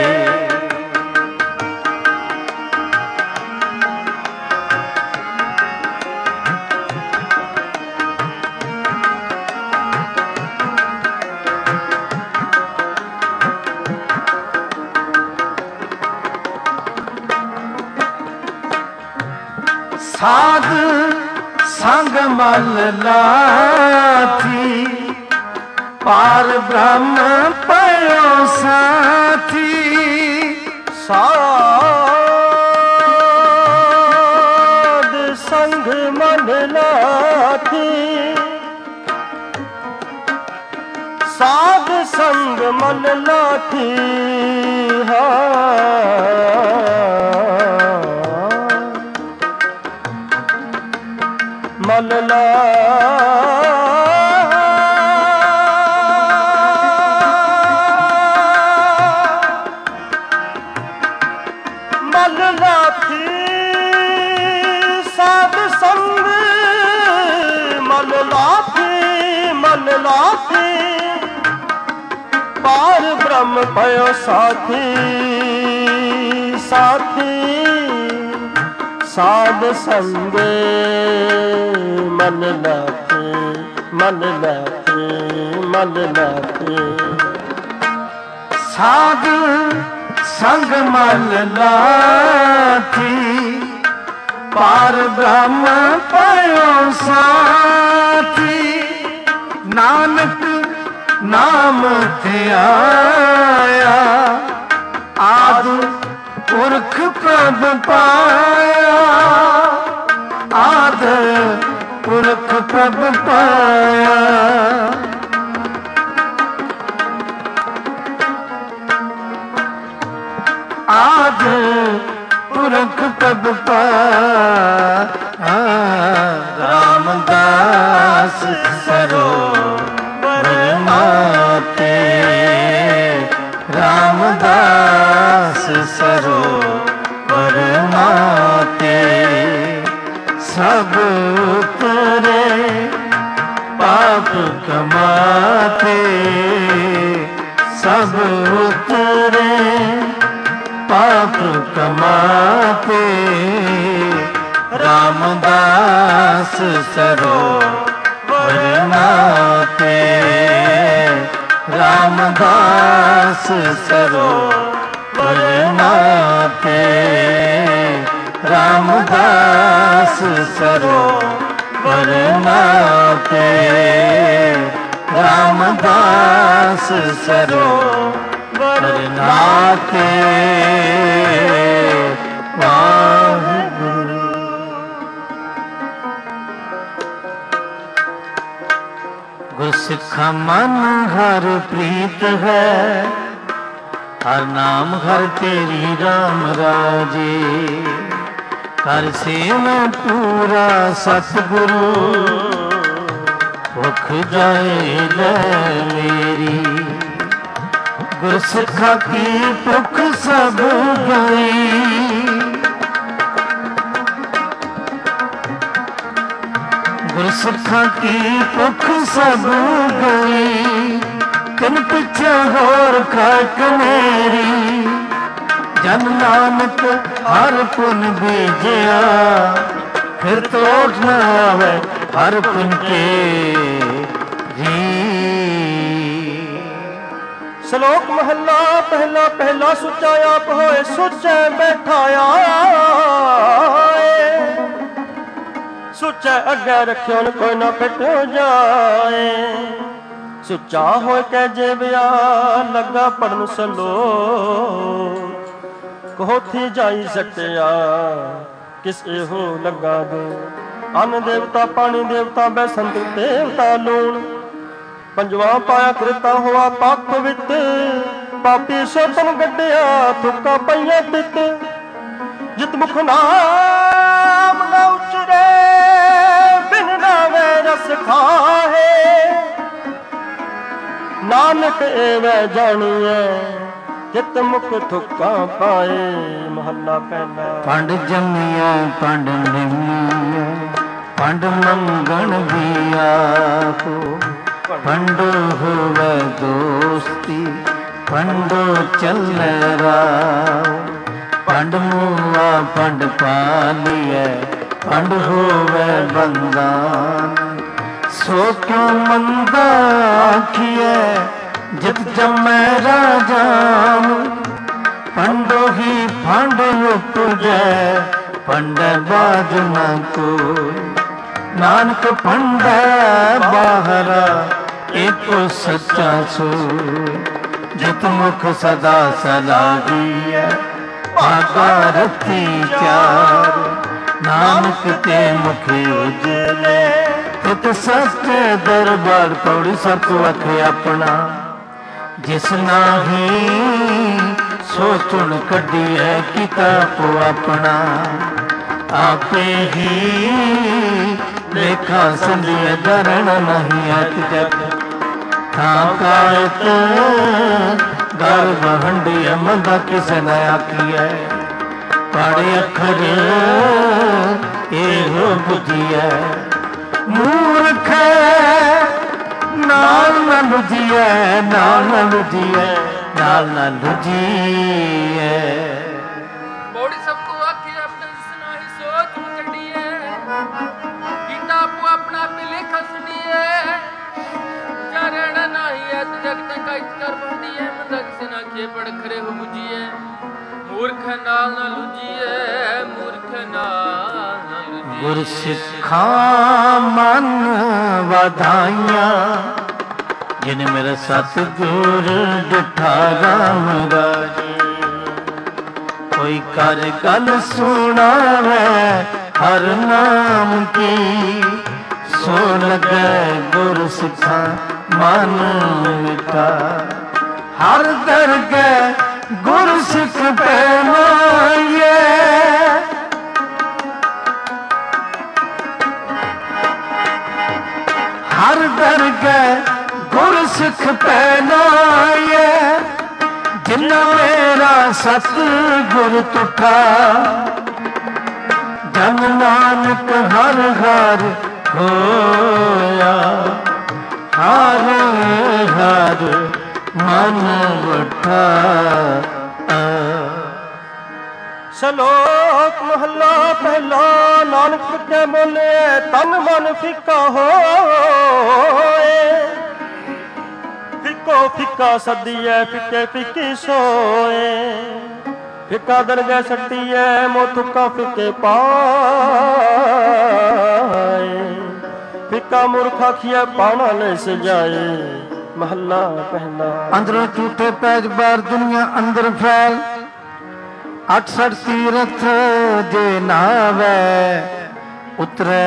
साध संग मल लाथी, पार ब्रह्म पयो साथी, साध संग मल लाथी, साध संग मल लाथी, मलला मलला थी साध संग, मलला थी पार ब्रह्म भयो साथी, साथी साध संगे मन लाथे, मन लाथे, मन लाथे। साध संग मल लाथी, पार ब्रह्म पयो साथी, नानक नाम ध्याया, आदि पुरख प्रभ पाया, आद पुरख प्रभ पाया। आद पुरख प्रभ पाया, रामदास सरोवर नाते, रामदास सरोवर नाते, सब उतरे पाप कमाते, सब उतरे पाप कमाते, रामदास सरोवर नाते, रामदास सरोवर नाते, रामदास सरोवर नाते, रामदास सरोवर नाते। वाहिगुरु। गुरसिखा मन हर प्रीत है, हर नाम हर तेरी राम राजे, कर से मैं पूरा सतगुरु, भुख जाए जय मेरी, गुरसिखा की भुख सब गई, गुरसिखा की भुख सब गई, तिन पिछे होर खाक मेरी, जन नानक हर पुन बीजिया, फिर तोड़ न आवे हर पुन के जी। श्लोक महला पहला पहला सुचा आप होए सुचे बैठाया, सुचे अगे रखियो कोई ना पिटो जाए, सुचा हो के जेबिया लगा पढ़न सलो, कहो थी जाई सटिया किस हो लगा दे, अन्न देवता पानी देवता बैसंत देवता लूण, पंजवा पाया कृता हुआ पाक पवित्र, पापी सोतन गड्डिया थुक्का पईया पित, ਜਿਤ ਮੁਖ ਨਾਮ ਨਾ ਉਚਰੇ ਬਿਨ ਨਾਵੇ ਰਸ ਖਾਹੇ ਨਾਨਕ ਐਵੇਂ ਜਾਣੀਐ ਜਿਤ ਮੁਖ ਥੁੱਕਾਂ ਪਾਏ। ਮਹੱਲਾ ਪਹਿਲਾ। ਪੰਡ ਜੰਮੀਐ ਪੰਡ ਨਿਮੀਐ ਪੰਡ ਮੰਗਣ ਵੀ ਆਖੋ ਪੰਡ ਹੋਵੇ ਦੋਸਤੀ ਪੰਡੋ ਚੱਲੇ ਰਾਓ ਪੰਡ ਮੂਆ ਪੰਡ ਪਾਲੀਐ ਪੰਡ ਹੋਵੇ ਬੰਦਾਨ ਸੋ ਕਿਉ ਮੰਦਾ ਆਖੀਐ ਜਿਤ ਜੰਮੈ ਰਾਜਾਨ ਪੰਡੋ ਹੀ ਫੰਡ ਉਪਜੈ ਪੰਡੈ ਬਾਜ ਨ ਕੋਈ ਨਾਨਕ ਪੰਡੈ ਬਾਹਰਾ ਏਕੋ ਸੱਚਾ ਸੋਇ ਜਿਤ ਮੁਖ ਸਦਾ ਸਲਾਹੀਐ ਭਾਗਾ ਰਤੀ ਚਾਰ ਨਾਨਕ ਤੇ ਮੁਖ ਉਜਲੇ ਤਿਤ ਸੱਚੇ ਦਰਬਾਰ ਪੌੜੀ ਸਤ ਵਖ ਆਪਣਾ ਜਿਸ ਨਾਹੀ ਸੋ ਚੁਣ ਕੱਢੀਐ ਕਿਤਾਬ ਆਪਣਾ ਆਪੇ ਹੀ ਲੇਖਾ ਸੰਧਿਆ ਦਰਣ ਨਹੀਂ ਅਤ ਜਗ ਥਾਂ ਕਾਇਤ ਗਰਭ ਹੰਡਿਆ ਮੰਦਾ ਕਿਸ ਨ ਆਖੀਐ ਪੜ੍ਹ ਅੱਖਰ ਇਹੋ ਬੁਝੀਐ ਮੂਰਖ ਨਾਲ ਨ ਲੁਝੀਐ ਨਾਲ ਨ ਲੁਝੀਐ ਨਾਲ ਨ ਲੁਝੀਐ। ਬੋੜੀ ਸਭ ਕੋ ਆਖੇ ਆਪਣੇ ਜਿਸਨਾ ਹੀ ਸੋਚ ਕੱਢੀਏ ਕੀਤਾ ਆਪੋ ਆਪਣਾ ਪਿਲੇਖ ਸੁਣੀਏ ਚਰਨ ਨਹੀਂ ਐ ਜਗਤ ਕਾਇਤ ਕਰ ਬੰਦੀਏ ਮੰਦਾ ਕਿਸੇ ਨਾ ਖੇ ਪੜ ਖਰੇ ਹੋ ਬੁਝੀਏ ਮੂਰਖ ਨਾਲ ਨਾ ਲੁਝੀਏ ਮੂਰਖ ਨਾਲ ਨਾ ਲੁਝੀਏ। ਗੁਰ ਸਿੱਖਾਂ ਮਨ ਵਧਾਈਆਂ ਜਿਨ ਮੇਰਾ ਸਤਿਗੁਰ ਡਿਠਾ ਰਾਮ ਰਾਜੇ ਕੋਈ ਕਰ ਗੱਲ ਸੁਣਾਵੇ ਹਰ ਨਾਮ ਕੀ ਸੋ ਲਗੈ ਗੁਰ ਸਿੱਖਾਂ ਮਨ ਮਿਟਾ ਹਰ ਦਰਗਹਿ ਗੁਰ ਸਿੱਖ ਪੈਮਾਈਏ ਹਰ ਦਰਗਹਿ ਗੁਰ ਸਿੱਖ ਪੈਨਾਈਏ ਜਿਨ੍ਹਾਂ ਮੇਰਾ ਸਤ ਗੁਰ ਤੁਠਾ ਜਨ ਨਾਨਕ ਹਰ ਹਰ ਹੋਇਆ ਹਰ ਹਰ ਮਨ ਵਠਾ। ਸ਼ਲੋਕ ਮਹੱਲਾ ਪਹਿਲਾ। ਨਾਨਕ ਕੇ ਬੋਲੇ ਤਨ ਮਨ ਫਿੱਕਾ ਹੋਏ ਫਿੱਕੋ ਫਿੱਕਾ ਸਦੀਐ ਫਿੱਕੇ ਫਿੱਕੀ ਸੋਏ ਫਿੱਕਾ ਦਰਗਹਿ ਸੱਟੀਐ ਮੋ ਤੁੱਕਾ ਫਿੱਕੇ ਪਾਏ ਫਿੱਕਾ ਮੂਰਖ ਆਖੀਐ ਪਾਣਾ ਲੈ ਸਜਾਏ। ਮਹੱਲਾ ਪਹਿਲਾ। ਅੰਦਰੋਂ ਝੂਠੇ ਪੈਜ ਬਾਰ ਦੁਨੀਆ ਅੰਦਰ ਫੈਲ 68 ਤੀਰਥ ਜੇ ਨਾਵੇ ਉਤਰੈ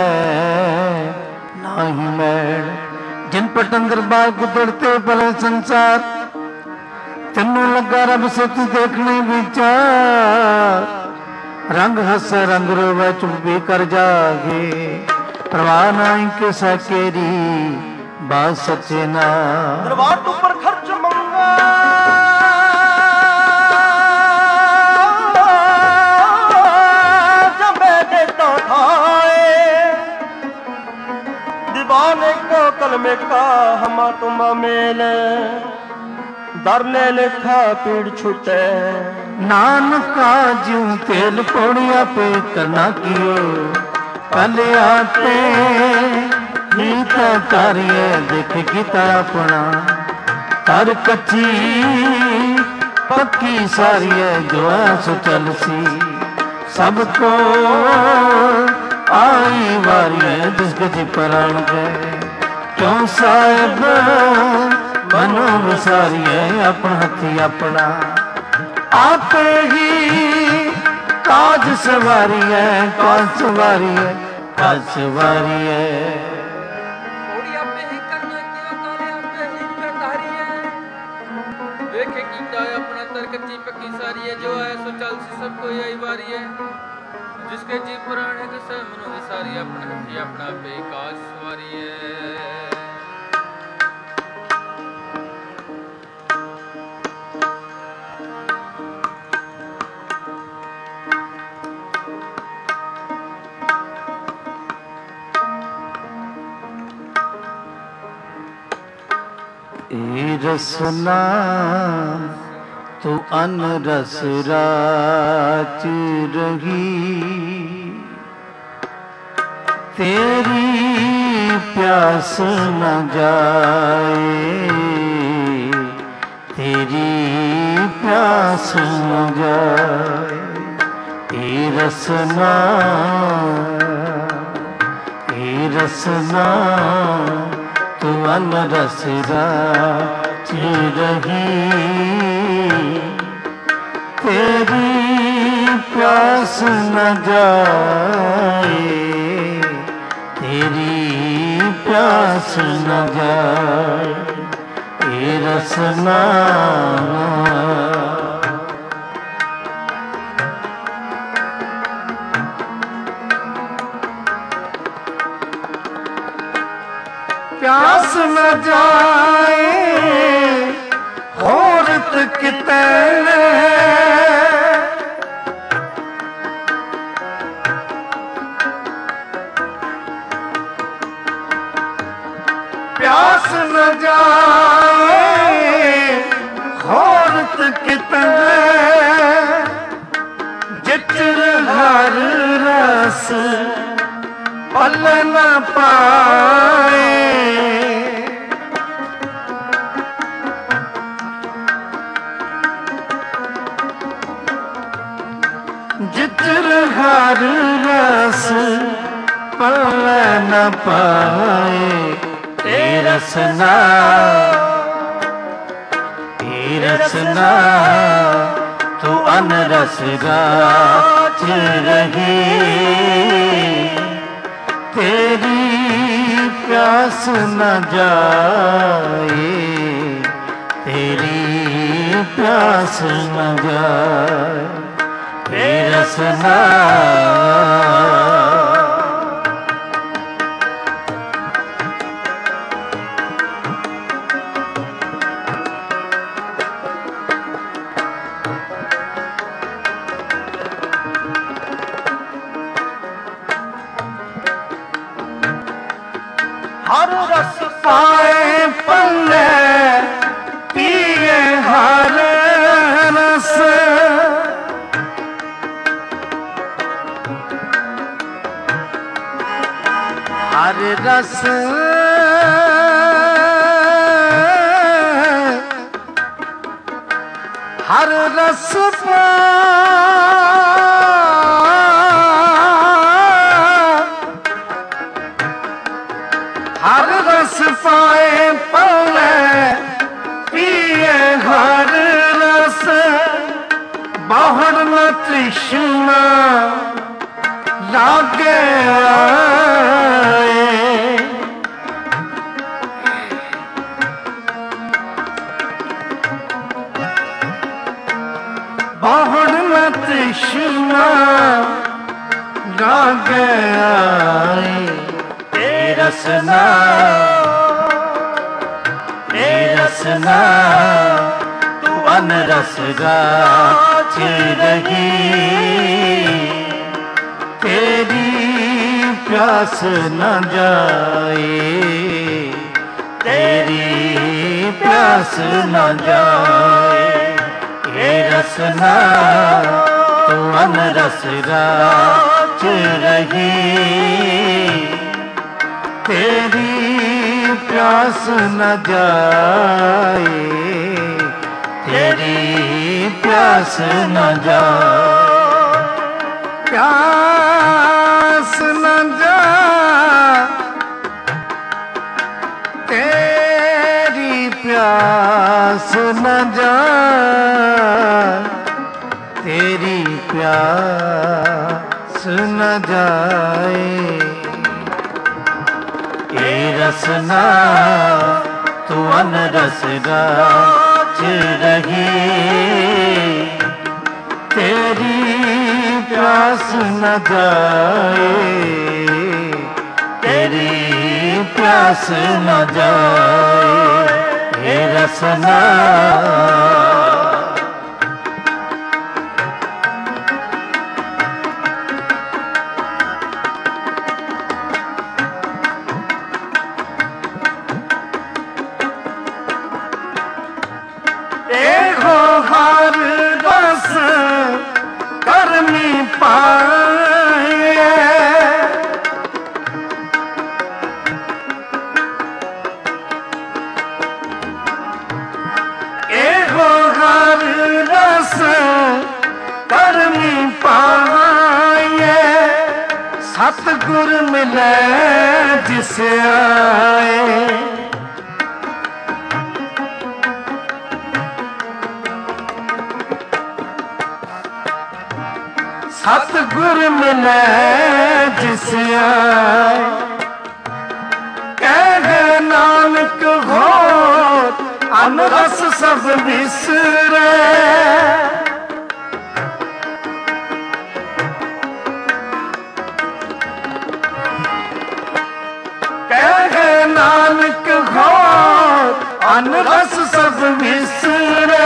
ਨਾਹੀ ਮੈਲ ਜਿਨ ਪਟ ਅੰਦਰ ਬਾਹਰ ਗੁਦੜਤੇ ਭਲੇ ਸੰਸਾਰ ਤੈਨੂੰ ਲੱਗਾ ਰੱਬ ਸੱਚ ਦੇਖਣੇ ਵਿਚਾਰ ਰੰਗ ਹੱਸ ਰੰਗ ਰੋਵੇ ਚੁੱਪੀ ਕਰ ਜਾਗੇ ਪ੍ਰਵਾਹ ਨਹੀਂ ਕਿਸਾ ਕੇਰੀ ਬਾਤ ਸੱਚੇ ਨਾ ਦਰਬਾਰ ਤੋਂ ਪਰ ਖਰਚ ਮੰਗਾ ਜਬੇ ਦੇਤਾ ਖਾਏ दीवाने को कलमे का हमा तुमा मेल दरले लेखा पीड़ छूटे नानका ज्यों तेल पौड़िया पे करना कियो कल आपे नीता तारिये देख गीता अपना कर कच्ची पक्की सारिये जो सो चलसी सबको आई वारिये जिस गजी पराण गए क्यों साहिब मनो विसारिये अपना हथी अपना आपे ही काज सवारिये काज सवारिये काज सवारिये थोड़ी आपे ही करना किया काले आपे ही करधारिये देखे कीता अपना तर कच्ची पक्की सारी है जो है सो चल सी सबको यही बारी है, जिसके जी पुराने के से मनो विसारी अपने हथी अपना बेकाज सवारी है। रसना तो अन रस राच रही, तेरी प्यास न जाए, तेरी प्यास न जाए। ए रसना तू अन रस राच रही, तेरी प्यास न जाए, तेरी प्यास न जाए। ए रसना प्यास न जाए औरत कितने, प्यास न जाए औरत कितने, जितर हर रस पल न पाए, जितर हर रस पल न पाए। ए रसना तू अन रस राच रही, तेरी प्यास न जाए, तेरी प्यास न जाए। ए रसना हर रस पाए पल्ले पिए हर रस, हर रस हर रस हर रस पाए पल्ले पिए हर रस, बाहर न तृष्णा लागे आए, बाहर न तृष्णा लागे आए। ए रसना तू अन रस राच रही, तेरी प्यास न जाए, तेरी प्यास न जाए। ए रसना तू अन रस राच रही, तेरी प्यास न जाए, तेरी प्यास न जाए। प्यास न जाए, तेरी प्यास न जाए, तेरी प्यास न जाए। ए रसना तू अन रस राच रही, तेरी प्यास न जाए, तेरी प्यास न जाए हे रसना। एहो हर रस करनी पाए, एहो हर रस करनी पाए, सतगुर मिले जिस आए। सतगुर मिले जिस आए, कह नानक घोर अनरस सब बिसरे। कह नानक घोर अनरस सब बिसरे,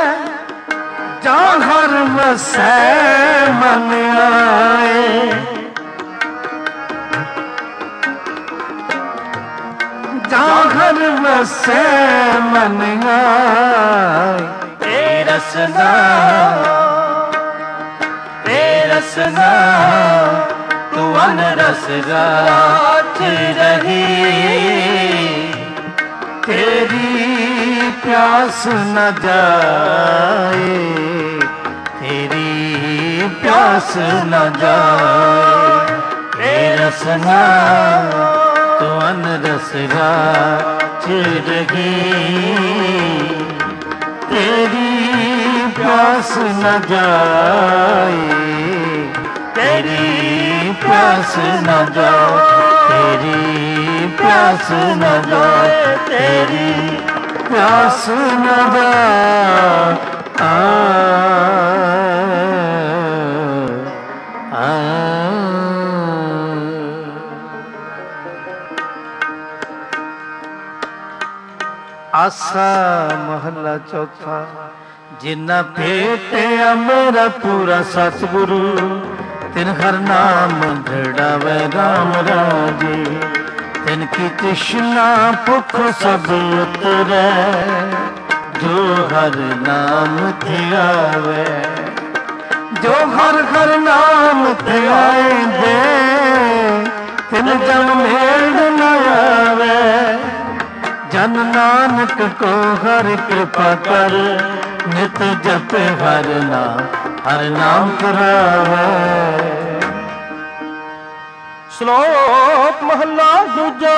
जाहर वसै मन आए। जाहर वसै मन आए हे रसना, हे रसना तू अनरस रात रही, तेरी प्यास न जाए, तेरी प्यास न जाए हे रसना तू अनरस रात रही, तेरी प्यास न जाए, तेरी प्यास न जाए, तेरी प्यास न जाए, तेरी प्यास न जाए। आसा महला चौथा। जिन्ना भेटिया मेरा पूरा सतगुरु, तिन हर नाम दृढ़ावे राम राजे। तिनकी तृष्णा भुख सब उतरे, जो हर नाम ध्यावे। जो हर हर नाम ध्याए दे, तिन जन मेल न आवे। जन नानक को हर कृपा कर, नित जप हर नाम करावे। श्लोक महला दूजा।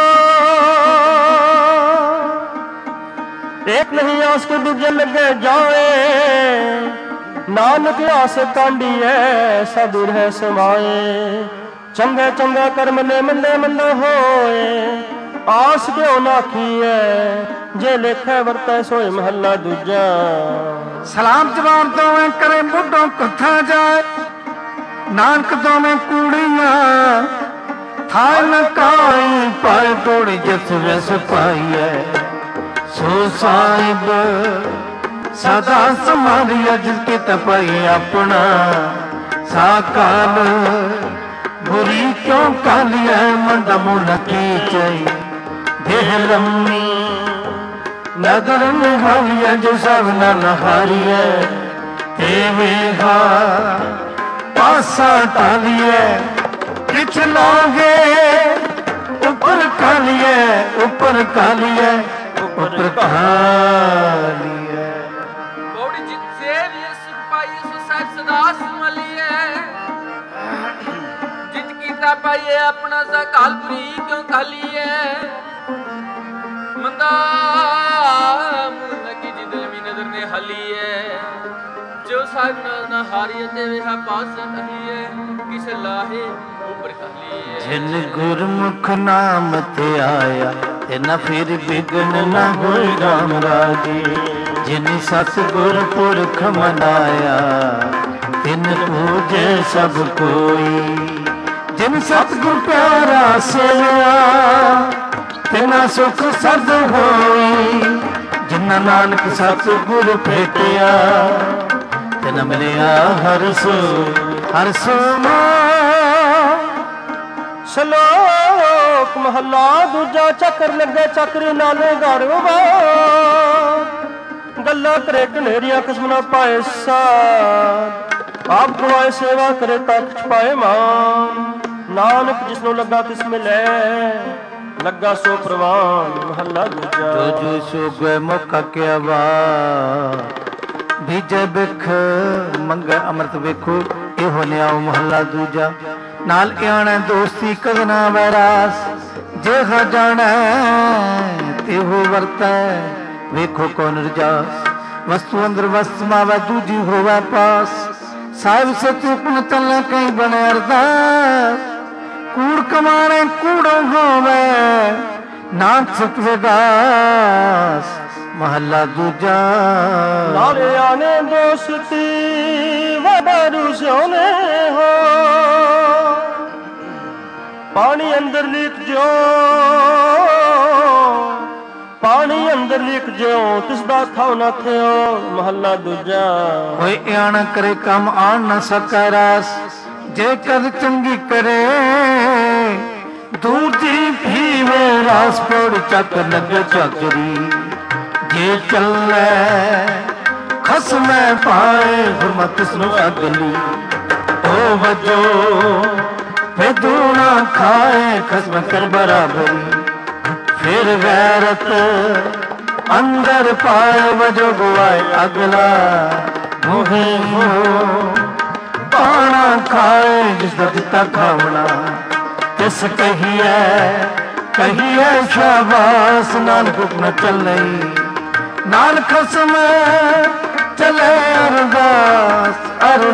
एक नहीं आस के दूजे लगे जाए, नानक आस कांडी है साधु रह समाए। चंगा चंगा कर्म ने मंदे मंदा होए, आस क्यों नाखी है जे लेखे वरते सोए महला दूजा। सलाम जवाब दोवें करे बुढ़ों कथा जाए, नानक दोवें कूड़ियां थाय न काई पाए तोड़ी जस वैस पाई है। सो साहिब सदा समारिया जिसके तपाई अपना साकाल। बुरी क्यों कालिया मंदा मुन की चाई, देह लम्मी नगर निहारिया जो सब न नहारिया। तेवेगा पासा टालिए पिछलोगे, ऊपर कालिए ऊपर कालिए ऊपर कालिए। बौड़ी जित से भी सुख पाइए सो साहिब सदा संभालिए। जित कीता पाइए अपना सा कालपुरी क्यों खालिए। मंदा मुन की जिदल मी नजर ने हलिए। जो साहिब न हारिए ते वे पास अहिए, किस लाहे ऊपर कहलिए। जिन गुरमुख नाम ते आया, ते न फिर बिघन न होए राम राजे। जिन सतगुर पुरख मनाया, तिन पूजे सब कोई। जिन सतगुर प्यारा सेविया तिना सुख सद होई। जिन्ना नानक सतगुर भेटिया तिन मिलिया हर सो ਸ਼ਲੋਕ ਮਹੱਲਾ ਦੂਜਾ। ਚੱਕਰ ਲੱਗੇ ਚੱਕਰੀ ਨਾਲੇ ਘਰ ਗੱਲਾਂ ਕਰੇ ਘਨੇਰੀਆਂ ਕਿਸਮ ਨਾ ਪਾਏ ਸਾਧ। ਆਪ ਗਵਾਏ ਸੇਵਾ ਕਰੇ ਤੱਕ ਛਪਾਏ ਮਾਨ। ਨਾਨਕ ਜਿਸਨੂੰ ਲੱਗਾ ਤਿਸ ਮਿਲੇ ਲੱਗਾ ਸੋ ਪ੍ਰਵਾਨ। ਮਹੱਲਾ ਦੂਜਾ। ਜੋ ਸੋ ਗਏ ਮੌਕਾ ਕਿਆ ਵਾ ਬੀਜੇ ਬਿਖ ਮੰਗੇ ਅੰਮ੍ਰਿਤ ਵੇਖੋ ਇਹੋ ਨਿਆਉ। ਮਹੱਲਾ ਦੂਜਾ। ਨਾਲ ਆਣਾ ਦੋਸਤੀ ਕਦਨਾ ਵੈਰਾਸ ਜਿਹਾ ਜਾਣਾ ਤਿਹੋ ਵਰਤੈ ਵੇਖੋ ਕੌਣ ਰਜਾਸ। ਵਸਤੂ ਅੰਦਰ ਵਸਤ ਮਾਵਾ ਦੂਜੀ ਹੋਵੇ ਪਾਸ। ਸਾਹਿਬ ਸਤਿ ਪੁਨ ਤਲ ਕਈ ਬਣੇ ਅਰਦਾਸ। ਕੂੜ ਕਮਾਣੇ ਕੂੜੋ ਹੋਵੇ ਨਾਨਕ ਸਤ ਵਿਗਾਸ। ਮਹੱਲਾ ਦੂਜਾ। ਨਾਲੇ ਆਣੇ ਦੋਸਤੀ ਵਡਰੂ ਸੋਨੇ ਹੋ। ਪਾਣੀ ਅੰਦਰ ਲਿਖ ਜਿਓ ਪਾਣੀ ਅੰਦਰ ਲਿਖ ਜਿਓ ਤਿਸ ਦਾ ਥਾਉ ਨਾ ਥਿਓ। ਮਹੱਲਾ ਦੂਜਾ। ਕੋਈ ਆਣ ਕਰੇ ਕੰਮ ਆਣ ਨਾ ਸਕੈ ਰਾਸ। ਜੇ ਕਦ ਚੰਗੀ ਕਰੇ ਦੂਰ ਦੀ ਭੀਵੇ ਰਾਸ। ਪੌੜ ਚੱਕ ਲੱਗੇ ਚੱਕਰੀ ਜੇ ਚੱਲੇ ਖਸਮੈ ਪਾਏ। ਹੁਰਮਤ ਇਸਨੂੰ ਅਗਲੀ ਉਹ ਵਜੋ ਫੇ ਦੂਣਾ ਖਾਏ। ਖਸਮ ਕਰ ਬਰਾਬਰੀ ਫਿਰ ਗੈਰਤ ਅੰਦਰ ਪਾਏ। ਵਜੋ ਗਵਾਏ ਅਗਲਾ ਮੋਹੇ ਹੋ ਪਾਣਾ ਖਾਏ। ਜਿਸ ਦਾ ਦਿੱਤਾ ਖਾਵਣਾ ਤਿਸ ਕਹੀਏ ਸ਼ਾਬਾਸ। ਨਾਨਕ ਹੁਕਮ ਚੱਲੇ ਨਾਲ ਖਸਮ ਚਲੇ ਅਰਦਾਸ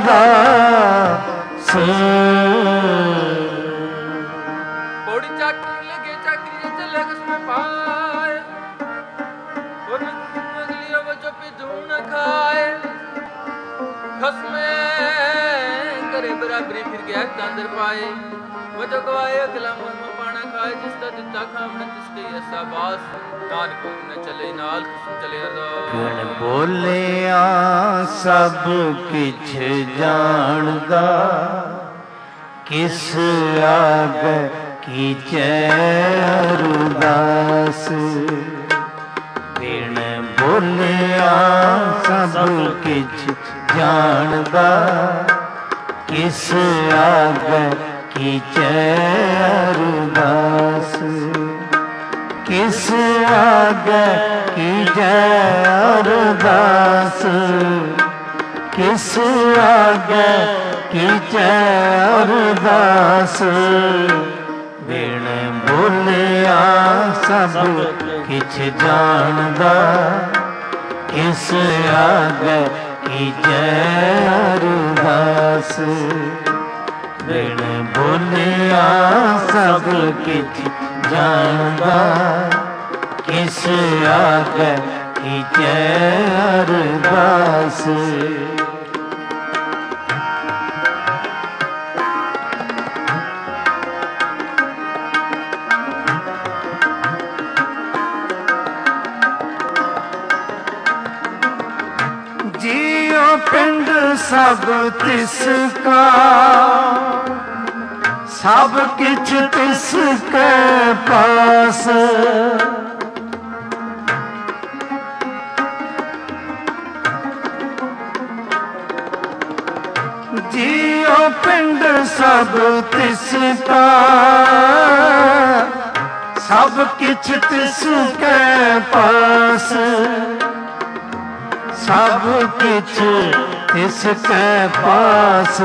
ਪੌੜੀ ਚੱਕਰ ਲੱਗੇ ਚੱਕਰੀ ਚੱਲੇ ਖਸਮ ਪਾਏ। ਹੋਰ ਅਗਲੀ ਵਜੋ ਪਿਦੂਣ ਖਾਏ। ਖਸਮੇ ਕਰੇ ਬਰਾਬਰੀ ਫਿਰ ਗਿਆ ਤੰਦਰ ਪਾਏ। ਵਜੋ ਗਵਾਏ ਅਗਲਾ ਮਨ ਪਾਣਾ ਖਾਏ। ਜਿਸ ਦਾ ਦਿੱਤਾ ਖਾਵਣ ਤਿਸ ਕਈ ਅਸਾ ਬਾਸ। ਨਾਨਕ ਹੁਕਮ ਚਲੇ ਨਾਲ ਖਸਮ ਚਲੇ ਅਰਦਾਸ। ਬੋਲਿਆ ਸਭ ਕਿਛ ਜਾਣਦਾ ਕਿਸ ਆਗੇ ਕੀਚੈ ਅਰਦਾਸ। ਬਿਨ ਬੋਲਿਆ ਸਭ ਕਿਛ ਜਾਣਦਾ ਕਿਸ ਆਗੇ ਕੀਚੈ ਅਰਦਾਸ। ਕਿਸ ਆਗੇ ਕੀਜੈ ਅਰਦਾਸ। ਕਿਸ ਆਗੇ ਕੀਜੈ ਅਰਦਾਸ। ਬਿਨ ਬੋਲਿਆ ਸਭ ਕਿਛ ਜਾਣਦਾ ਕਿਸ ਆਗੇ ਕੀਜੈ ਅਰਦਾਸ। ਬਿਨ ਬੋਲਿਆ ਸਭ ਕਿਛ ਜਾਣਦਾ ਕਿਸ ਆਗੇ ਕੀਜੈ ਅਰਦਾਸ। ਜੀਉ ਪਿੰਡ ਸਭ ਤਿਸ ਕਾ ਸਭ ਕਿਛ ਤਿਸ ਕੇ ਪਾਸ। ਜੀਉ ਪਿੰਡ ਸਭ ਤਿਸ ਕਾ ਸਭ ਕਿਛ ਤਿਸ ਕੇ ਪਾਸ। ਸਭ ਕਿਛ ਤਿਸ ਕੇ ਪਾਸ।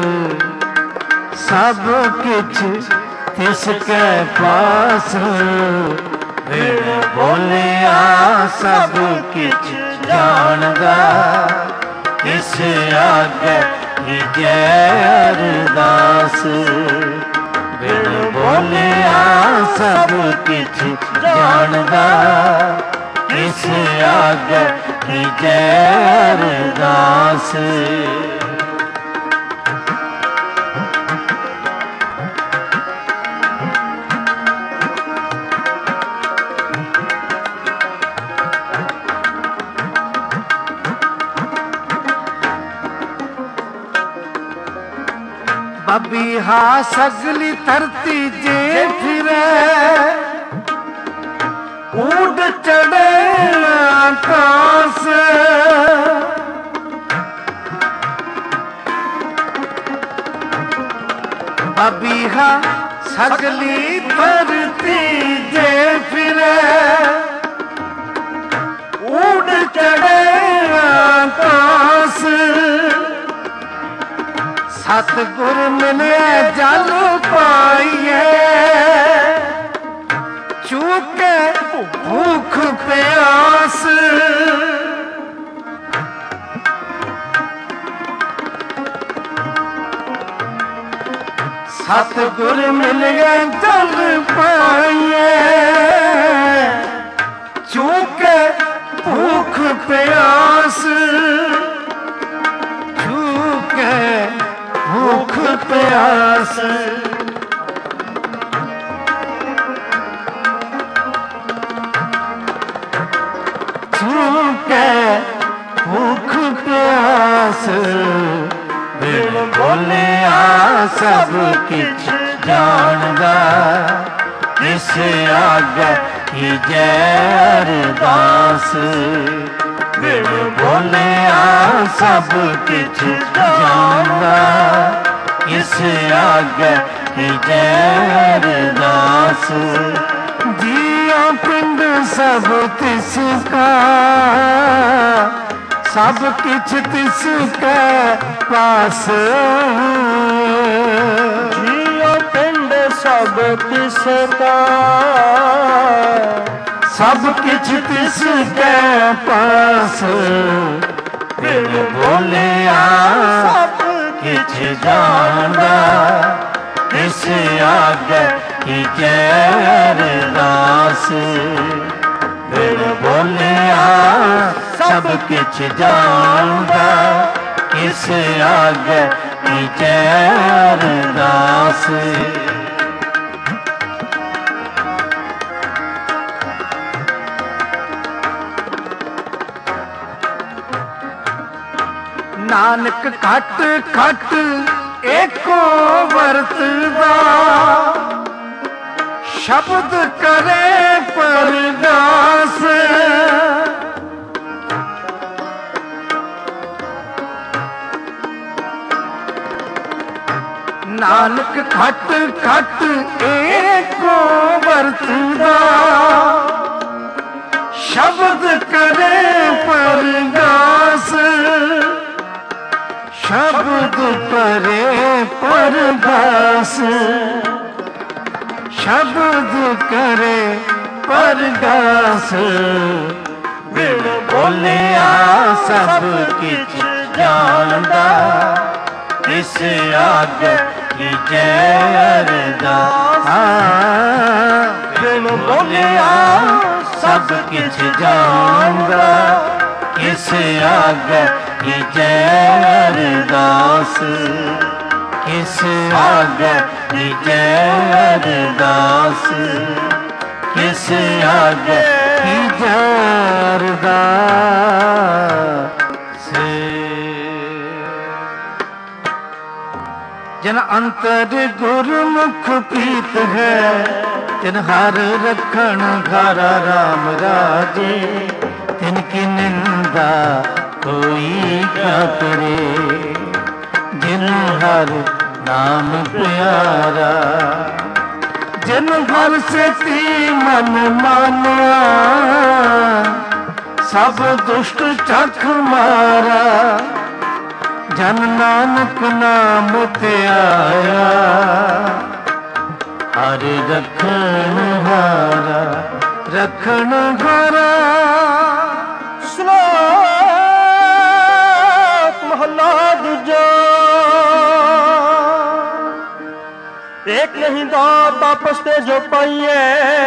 ਸਭ ਕਿਛ ਤਿਸ ਕੇ ਪਾਸ। ਬਿਨ ਬੋਲਿਆ ਸਭ ਕਿਛ ਜਾਣਦਾ ਕਿਸ ਆਗੇ ਕੀਜੈ ਅਰਦਾਸ। ਬਿਨ ਬੋਲਿਆ ਸਭ ਕਿਛ ਜਾਣਦਾ ਕਿਸ ਆਗੇ ਕੀਜੈ ਅਰਦਾਸ। हा सगली धरती जे फिरे उड़ चढ़े आकाश अबीहा सगली धरती जे फिरे उड़ चढ़े आकाश सतगुर मिले जल पाइए चूके भूख प्यास सतगुर मिले जल पाइए चूके भूख प्यास चूके भूख प्यास चूके भूख प्यास बिन बोलिया सब किछ जानदा किस आगे की जय अरदास बिन बोलिया सब किछ जानदा किस आगे की जय अरदास जिया पिंड सब तिसका सब किछ तिसके पास जिया पिंड सब तिसका सब किछ तिसके पास बिन बोलिया सब किछ जानदा किस आगे की जय अरदास बिन बोलिया सब किछ जानदा किस आगे की जय अरदास नानक घट घट एको वरतदा शब्द करे परदास नानक घट घट एको वरतदा शब्द करे परदास शब्द करे परदास शब्द करे परदास बिन बोलिया सब किछ जानदा किस आगे की जय अरदास बिन बोलिया सब किछ जानदा किस आगे की जय अरदास किस आगे की जय अरदास किस आगे की जय अरदास जन अंतर गुरमुख प्रीत है तिन हर रखन घर राम राजे तिनकी निंदा कोई क्या करे जिन हर नाम प्यारा जिन हर से ती मन मानिया सब दुष्ट चख मारा जन नानक नाम ते आया हर रखन हारा रखन हारा महला दूजा एक नहीं दात आपस ते जो पाइए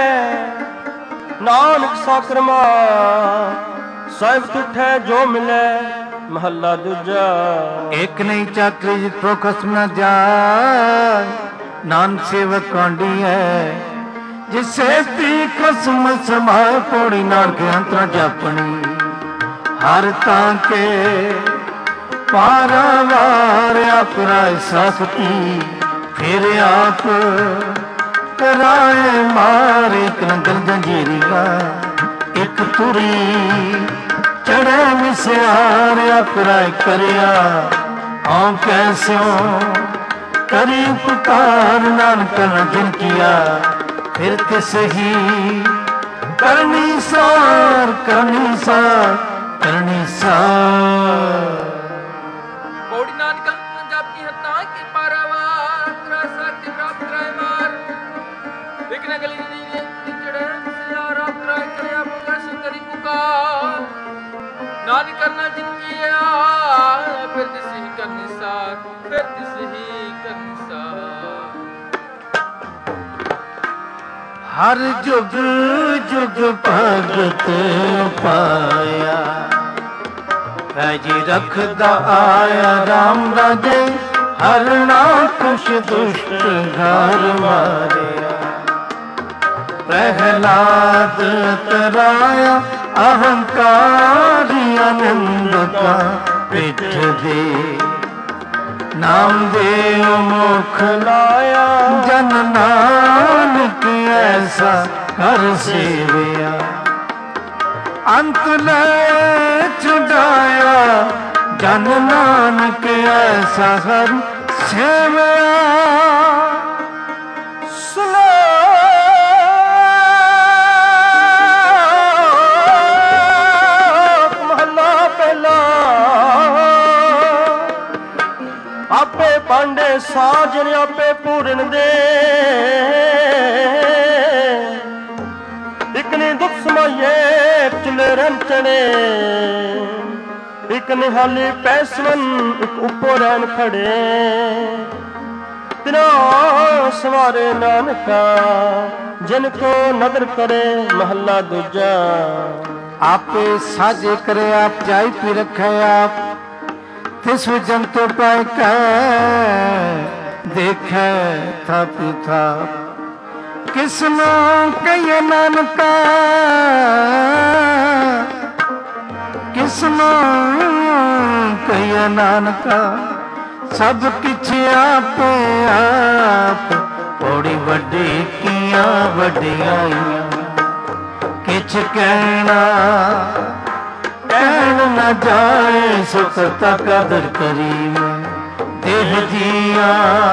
नानक साकरमा सब तुठे जो मिले महला दूजा एक नहीं चाकरी जितो खसम न जाए नानक सेवक कांडी है जिसे ती खसम समाए पौड़ी नानक अंतरा जापनी हर ताके पारावार अपराय सखती फिर आप कराए मार एक नंगल जंजीरिया एक तुरी चढ़े मिसियार कराए करिया औ कैसे करी पुकार नानक न जिन किया फिर तिस ही करनी सार करनी सार करनी सार। पौड़ी नानक पंजाब की हत्ता के पारावार त्रासा के प्राप्त कराए मार एक नगली जी चढ़े मिसियार कराए करिया कैसे करी पुकार नानक करना जिन किया फिर तिस ही करनी सार फिर तिस ही करनी सार। हर जुग जुग भगत पाया जी रखदा आया राम राजे हर ना कुछ दुष्ट घर मारिया प्रहलाद तराया अहंकारी आनंद का पिठ दे नाम देव मुख लाया जन नानक ऐसा कर सेविया अंत ले छुड़ाया जन नानक ऐसा कर सेविया। आपे पांडे साजन आपे पूरन दे एक ने दुख समाये चुले रंचने एक ने हाली पैसवन एक ऊपर रहन खड़े तिना सवारे नानका जिनको नदर करे महला दूजा आपे साजे करे आप जाई पी रखे आप तिस जंतु पाए देखे था पूथा किसनो कहिए नानका किसनो कहिए नानका सब किछ आपे आप पौड़ी वड्डी किया वड्डियाइयां किछ कहना कहन न जाए सुखता कदर करी मैं देह जिया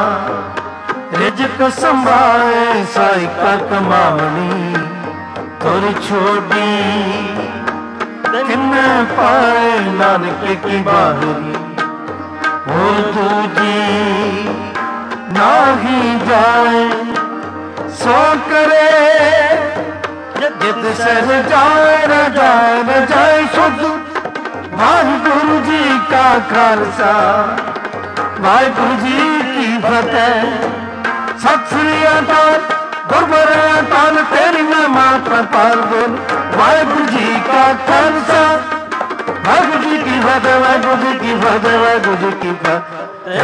रिजक संभाए साई का कमावनी तुर छोड़ी किन्ने पाए नानक की बाहरी वो दूजी ना ही जाए सो करे जित सर जाए न जाए शुद्ध वाहिगुरु जी का खालसा वाहिगुरु जी की फतेह सत श्री अकाल गुरबुरे अकाल तेरी मैं मात पाल बोल वाहिगुरु जी का खालसा वाहिगुरु जी की फतेह वाहिगुरु जी की फतेह वाहिगुरु जी की फतेह।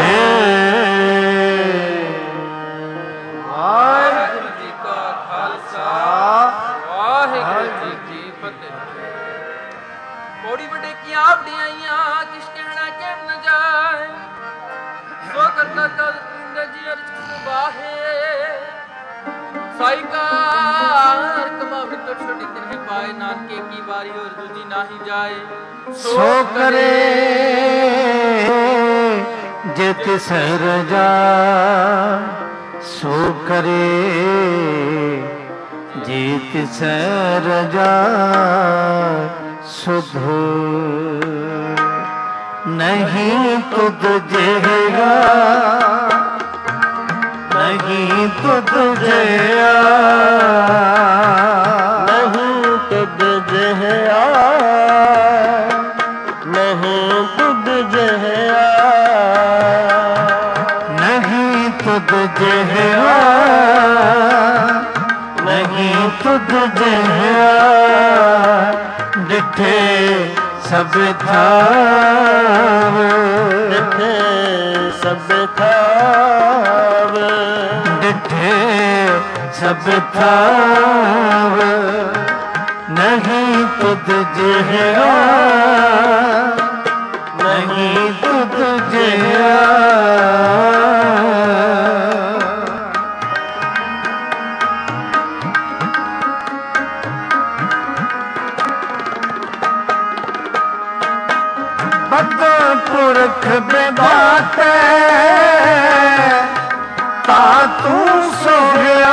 वाहिगुरु जी का खालसा वाहिगुरु जी की फतेह। पौड़ी वडेकियां वडियाइयां किस कहना कहन न जाए सो करता कद जी अर्ज सुबाहे साई का कमावड़ी तो छोटी तरह पाए नानके की बारी और दूजी ना ही जाए सो करे जित सर जा सो करे जित सर जा सुध नहीं तुद जेगा नहीं तुद जया नहीं तुद जया नहीं तुद जया नहीं तुद जया नहीं तुद जया डिठे सब थाव डिठे सब थाव डिठे सब थाव नहीं तुद जया नहीं तुद जया। ਬਦ ਪੁਰਖ ਵਿਧਾਤੇ ਤਾ ਤੂੰ ਸੋਹਿਆ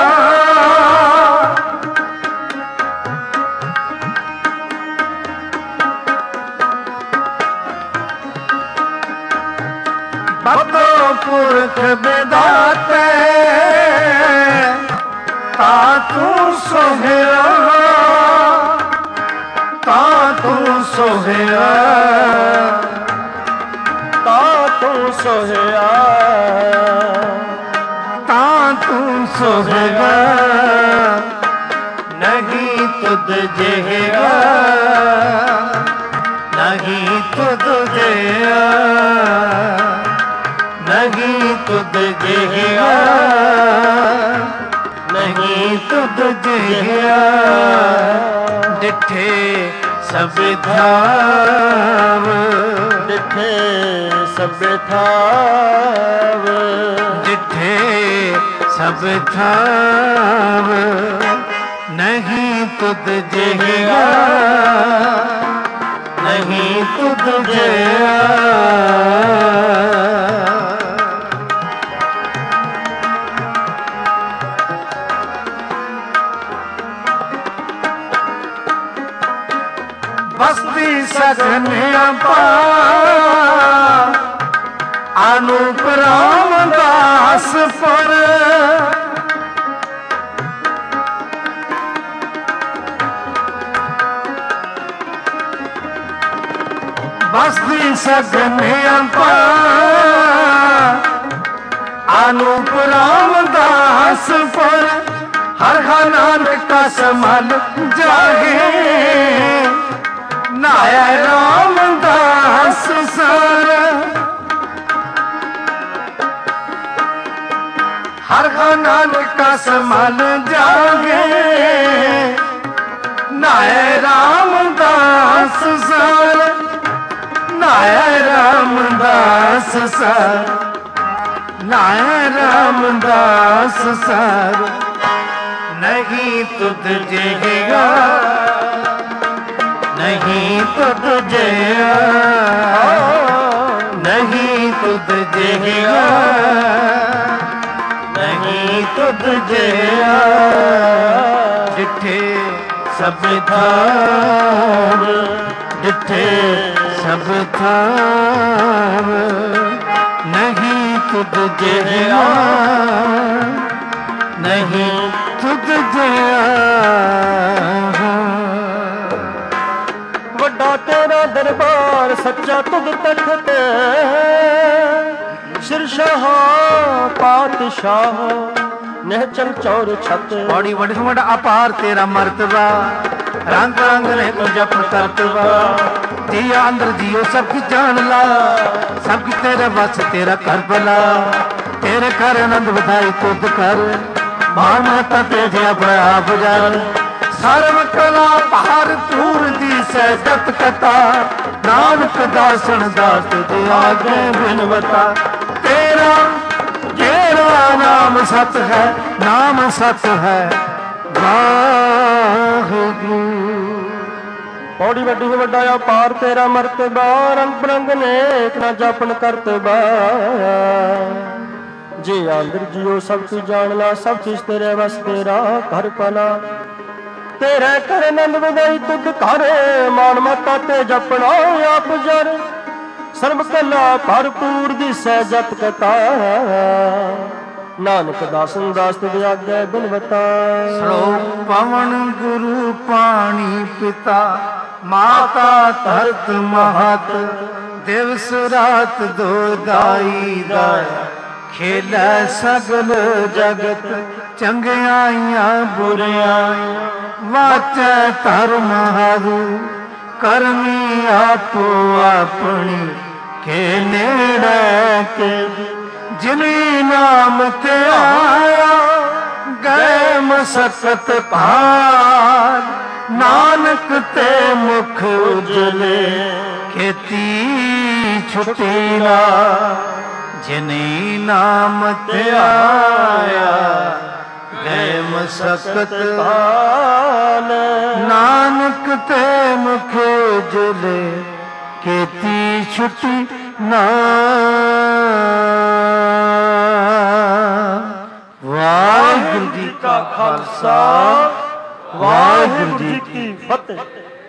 ਬਦ ਪੁਰਖ ਵਿਧਾਤੇ ਤਾ ਤੂੰ ਸੋਹਿਆ ਤਾ ਤੂੰ ਸੋਹਿਆ ਤਾ ਤੂੰ ਸੋਹਿਆ ਤਾ ਤੂੰ ਸੋਹਿਆ ਨਹੀਂ ਤੁਧ ਜਿਹਾ ਨਹੀਂ ਤੁਧ ਜਿਹਾ ਨਹੀਂ ਤੁਧ ਜਿਹਾ ਨਹੀਂ ਤੁਧ ਜਿਹਾ ਡਿਠੇ ਸਭ ਥਾਵ ਡਿਠੇ ਸਭ ਥਾਵ ਡਿਠੇ ਸਭ ਥਾਵ ਨਹੀਂ ਤੁਧ ਜਿਹਾ ਨਹੀਂ ਤੁਧ ਜਿਹਾ ਬਸਤੀ ਸਗਨ ਅਪਾਰ ਅਨੂਪ ਰਾਮਦਾਸ ਪਰ ਬਸਤੀ ਸਗਨ ਅਪਾਰ ਅਨੂਪ ਰਾਮਦਾਸ ਪਰ ਹਰ ਹਾ ਨਾਨਕ ਕਾ ਸਮਲ ਜਾਗੇ ਨਾਇਆ ਰਾਮਦਾਸ ਸਰ ਹਰ ਹਾ ਨਾਨਕ ਕਾ ਸਮਲ ਜਾਗੇ ਨਾਇਆ ਰਾਮਦਾਸ ਸਰ ਨਾਇਆ ਰਾਮਦਾਸ ਸਰ ਨਾਇਆ ਰਾਮਦਾਸ ਸਰ ਨਹੀਂ ਤੁਧ ਜਿਹਾ ਨਹੀਂ ਤੁਧ ਜਿਹਾ ਨਹੀਂ ਤੁਧ ਜਿਹਾ ਨਹੀਂ ਤੁਧ ਜਿਹਾ ਡਿਠੇ ਸਭ ਥਾਵ ਡਿਠੇ ਸਭ ਥਾਵ ਨਹੀਂ ਤੁਧ ਜਿਹਾ ਨਹੀਂ ਤੁਧ ਜਿਹਾ ਵੱਡਾ ਤੇਰਾ ਦਰਬਾਰ ਸੱਚਾ ਤੁਧ ਤਖਤ ਸ਼ਿਰਸ਼ਾਹ ਪਾਤਸ਼ਾਹ ਨਿਹਚਲ ਚੌਰ ਛਤ ਬੜੀ ਵੱਡ ਵੱਡਾ ਅਪਾਰ ਤੇਰਾ ਮਰਤਬਾ ਰੰਗ ਰੰਗ ਨੇ ਕੋ ਜਪ ਕਰਤਵਾ ਜੀਆ ਅੰਦਰ ਜੀਓ ਸਭ ਕੁਝ ਜਾਣ ਲਾ ਸਭ ਕੁਝ ਤੇਰੇ ਵਸ ਤੇਰਾ ਕਰ ਬਲਾ ਤੇਰੇ ਘਰ ਆਨੰਦ ਵਧਾਈ ਤੁਧ ਕਰ ਮਾਨ ਮਤਾ ਤੇ ਜੇ ਆਪਣਾ ਆਪ ਜਾਣ ਸਰਵ ਕਲਾ ਭਾਰ ਤੂਰ ਦੀ ਸਹਿਜਤ ਕਥਾ ਨਾਨਕ ਦਾਸਨ ਦਾਸ ਦੇ ਆਗੇ ਬਿਨਵਤਾ ਤੇਰਾ ਜਿਹੜਾ ਨਾਮ ਸਤ ਹੈ ਨਾਮ ਸਤ ਹੈ ਵਾਹਿਗੁਰੂ ਪੌੜੀ ਵੱਡੀ ਹੋ ਵੱਡਾ ਅਪਾਰ ਤੇਰਾ ਮਰਤਬਾ ਰੰਗ ਬਰੰਗ ਨੇਕ ਨਾ ਜਾਪਨ ਕਰਤਬਾ ਜੇ ਅੰਦਰ ਜੀਓ ਸਭ ਕੁਝ ਜਾਣ ਲਾ ਸਭ ਚੀਜ਼ ਤੇਰੇ ਵਸ ਤੇਰਾ ਘਰ ਪਲਾ ਤੇਰੇ ਕਰ ਆਨੰਦ ਵਧਾਈ ਤੁਧ ਘਰ ਮਾਨ ਮਤਾ ਤੇ ਜਪਣਾ ਆਪ ਜਰ ਸਰਬ ਕਲਾ ਭਰਪੂਰ ਦੀ ਸਹਿਜਤ ਕਥਾ ਨਾਨਕ ਦਾਸਨ ਦਾਸ ਤੁਧ ਆਗੇ ਬਿਨਵਤਾ ਸਲੋਕ ਪਵਨ ਗੁਰੂ ਪਾਣੀ ਪਿਤਾ ਮਾਤਾ ਧਰਤ ਮਹਤ ਦਿਵਸ ਰਾਤ ਦੋ ਦਾਈ ਦਾਇਆ ਖੇਲੇ ਸਗਲ ਜਗਤ ਚੰਗਿਆਈਆਂ ਬੁਰਿਆਈਆਂ ਵਾਚੈ ਧਰਮ ਹਰੂ ਕਰਮੀ ਆਪੋ ਆਪਣੀ ਕੇ ਨੇੜੇ ਕੇ ਜਿਨੀ ਨਾਮ ਤੇ ਆਇਆ ਗਏ ਮਸਕਤ ਭਾਰ ਨਾਨਕ ਤੇ ਮੁਖ ਉਜਲੇ ਖੇਤੀ ਛੁੱਟੀ ਨਾ ਜਿਨੀ ਨਾਮ ਤੇ ਆਇਆ ਗਏ ਮਸਕਤ ਭਾਰ ਨਾਨਕ ਤੇ ਮੁਖ ਉਜਲੇ ਕੀਤੀ ਛੁੱਟੀ ਨਾ। ਵਾਹਿਗੁਰੂ ਜੀ ਕਾ ਖਾਲਸਾ, ਵਾਹਿਗੁਰੂ ਜੀ ਕੀ ਫਤਿਹ।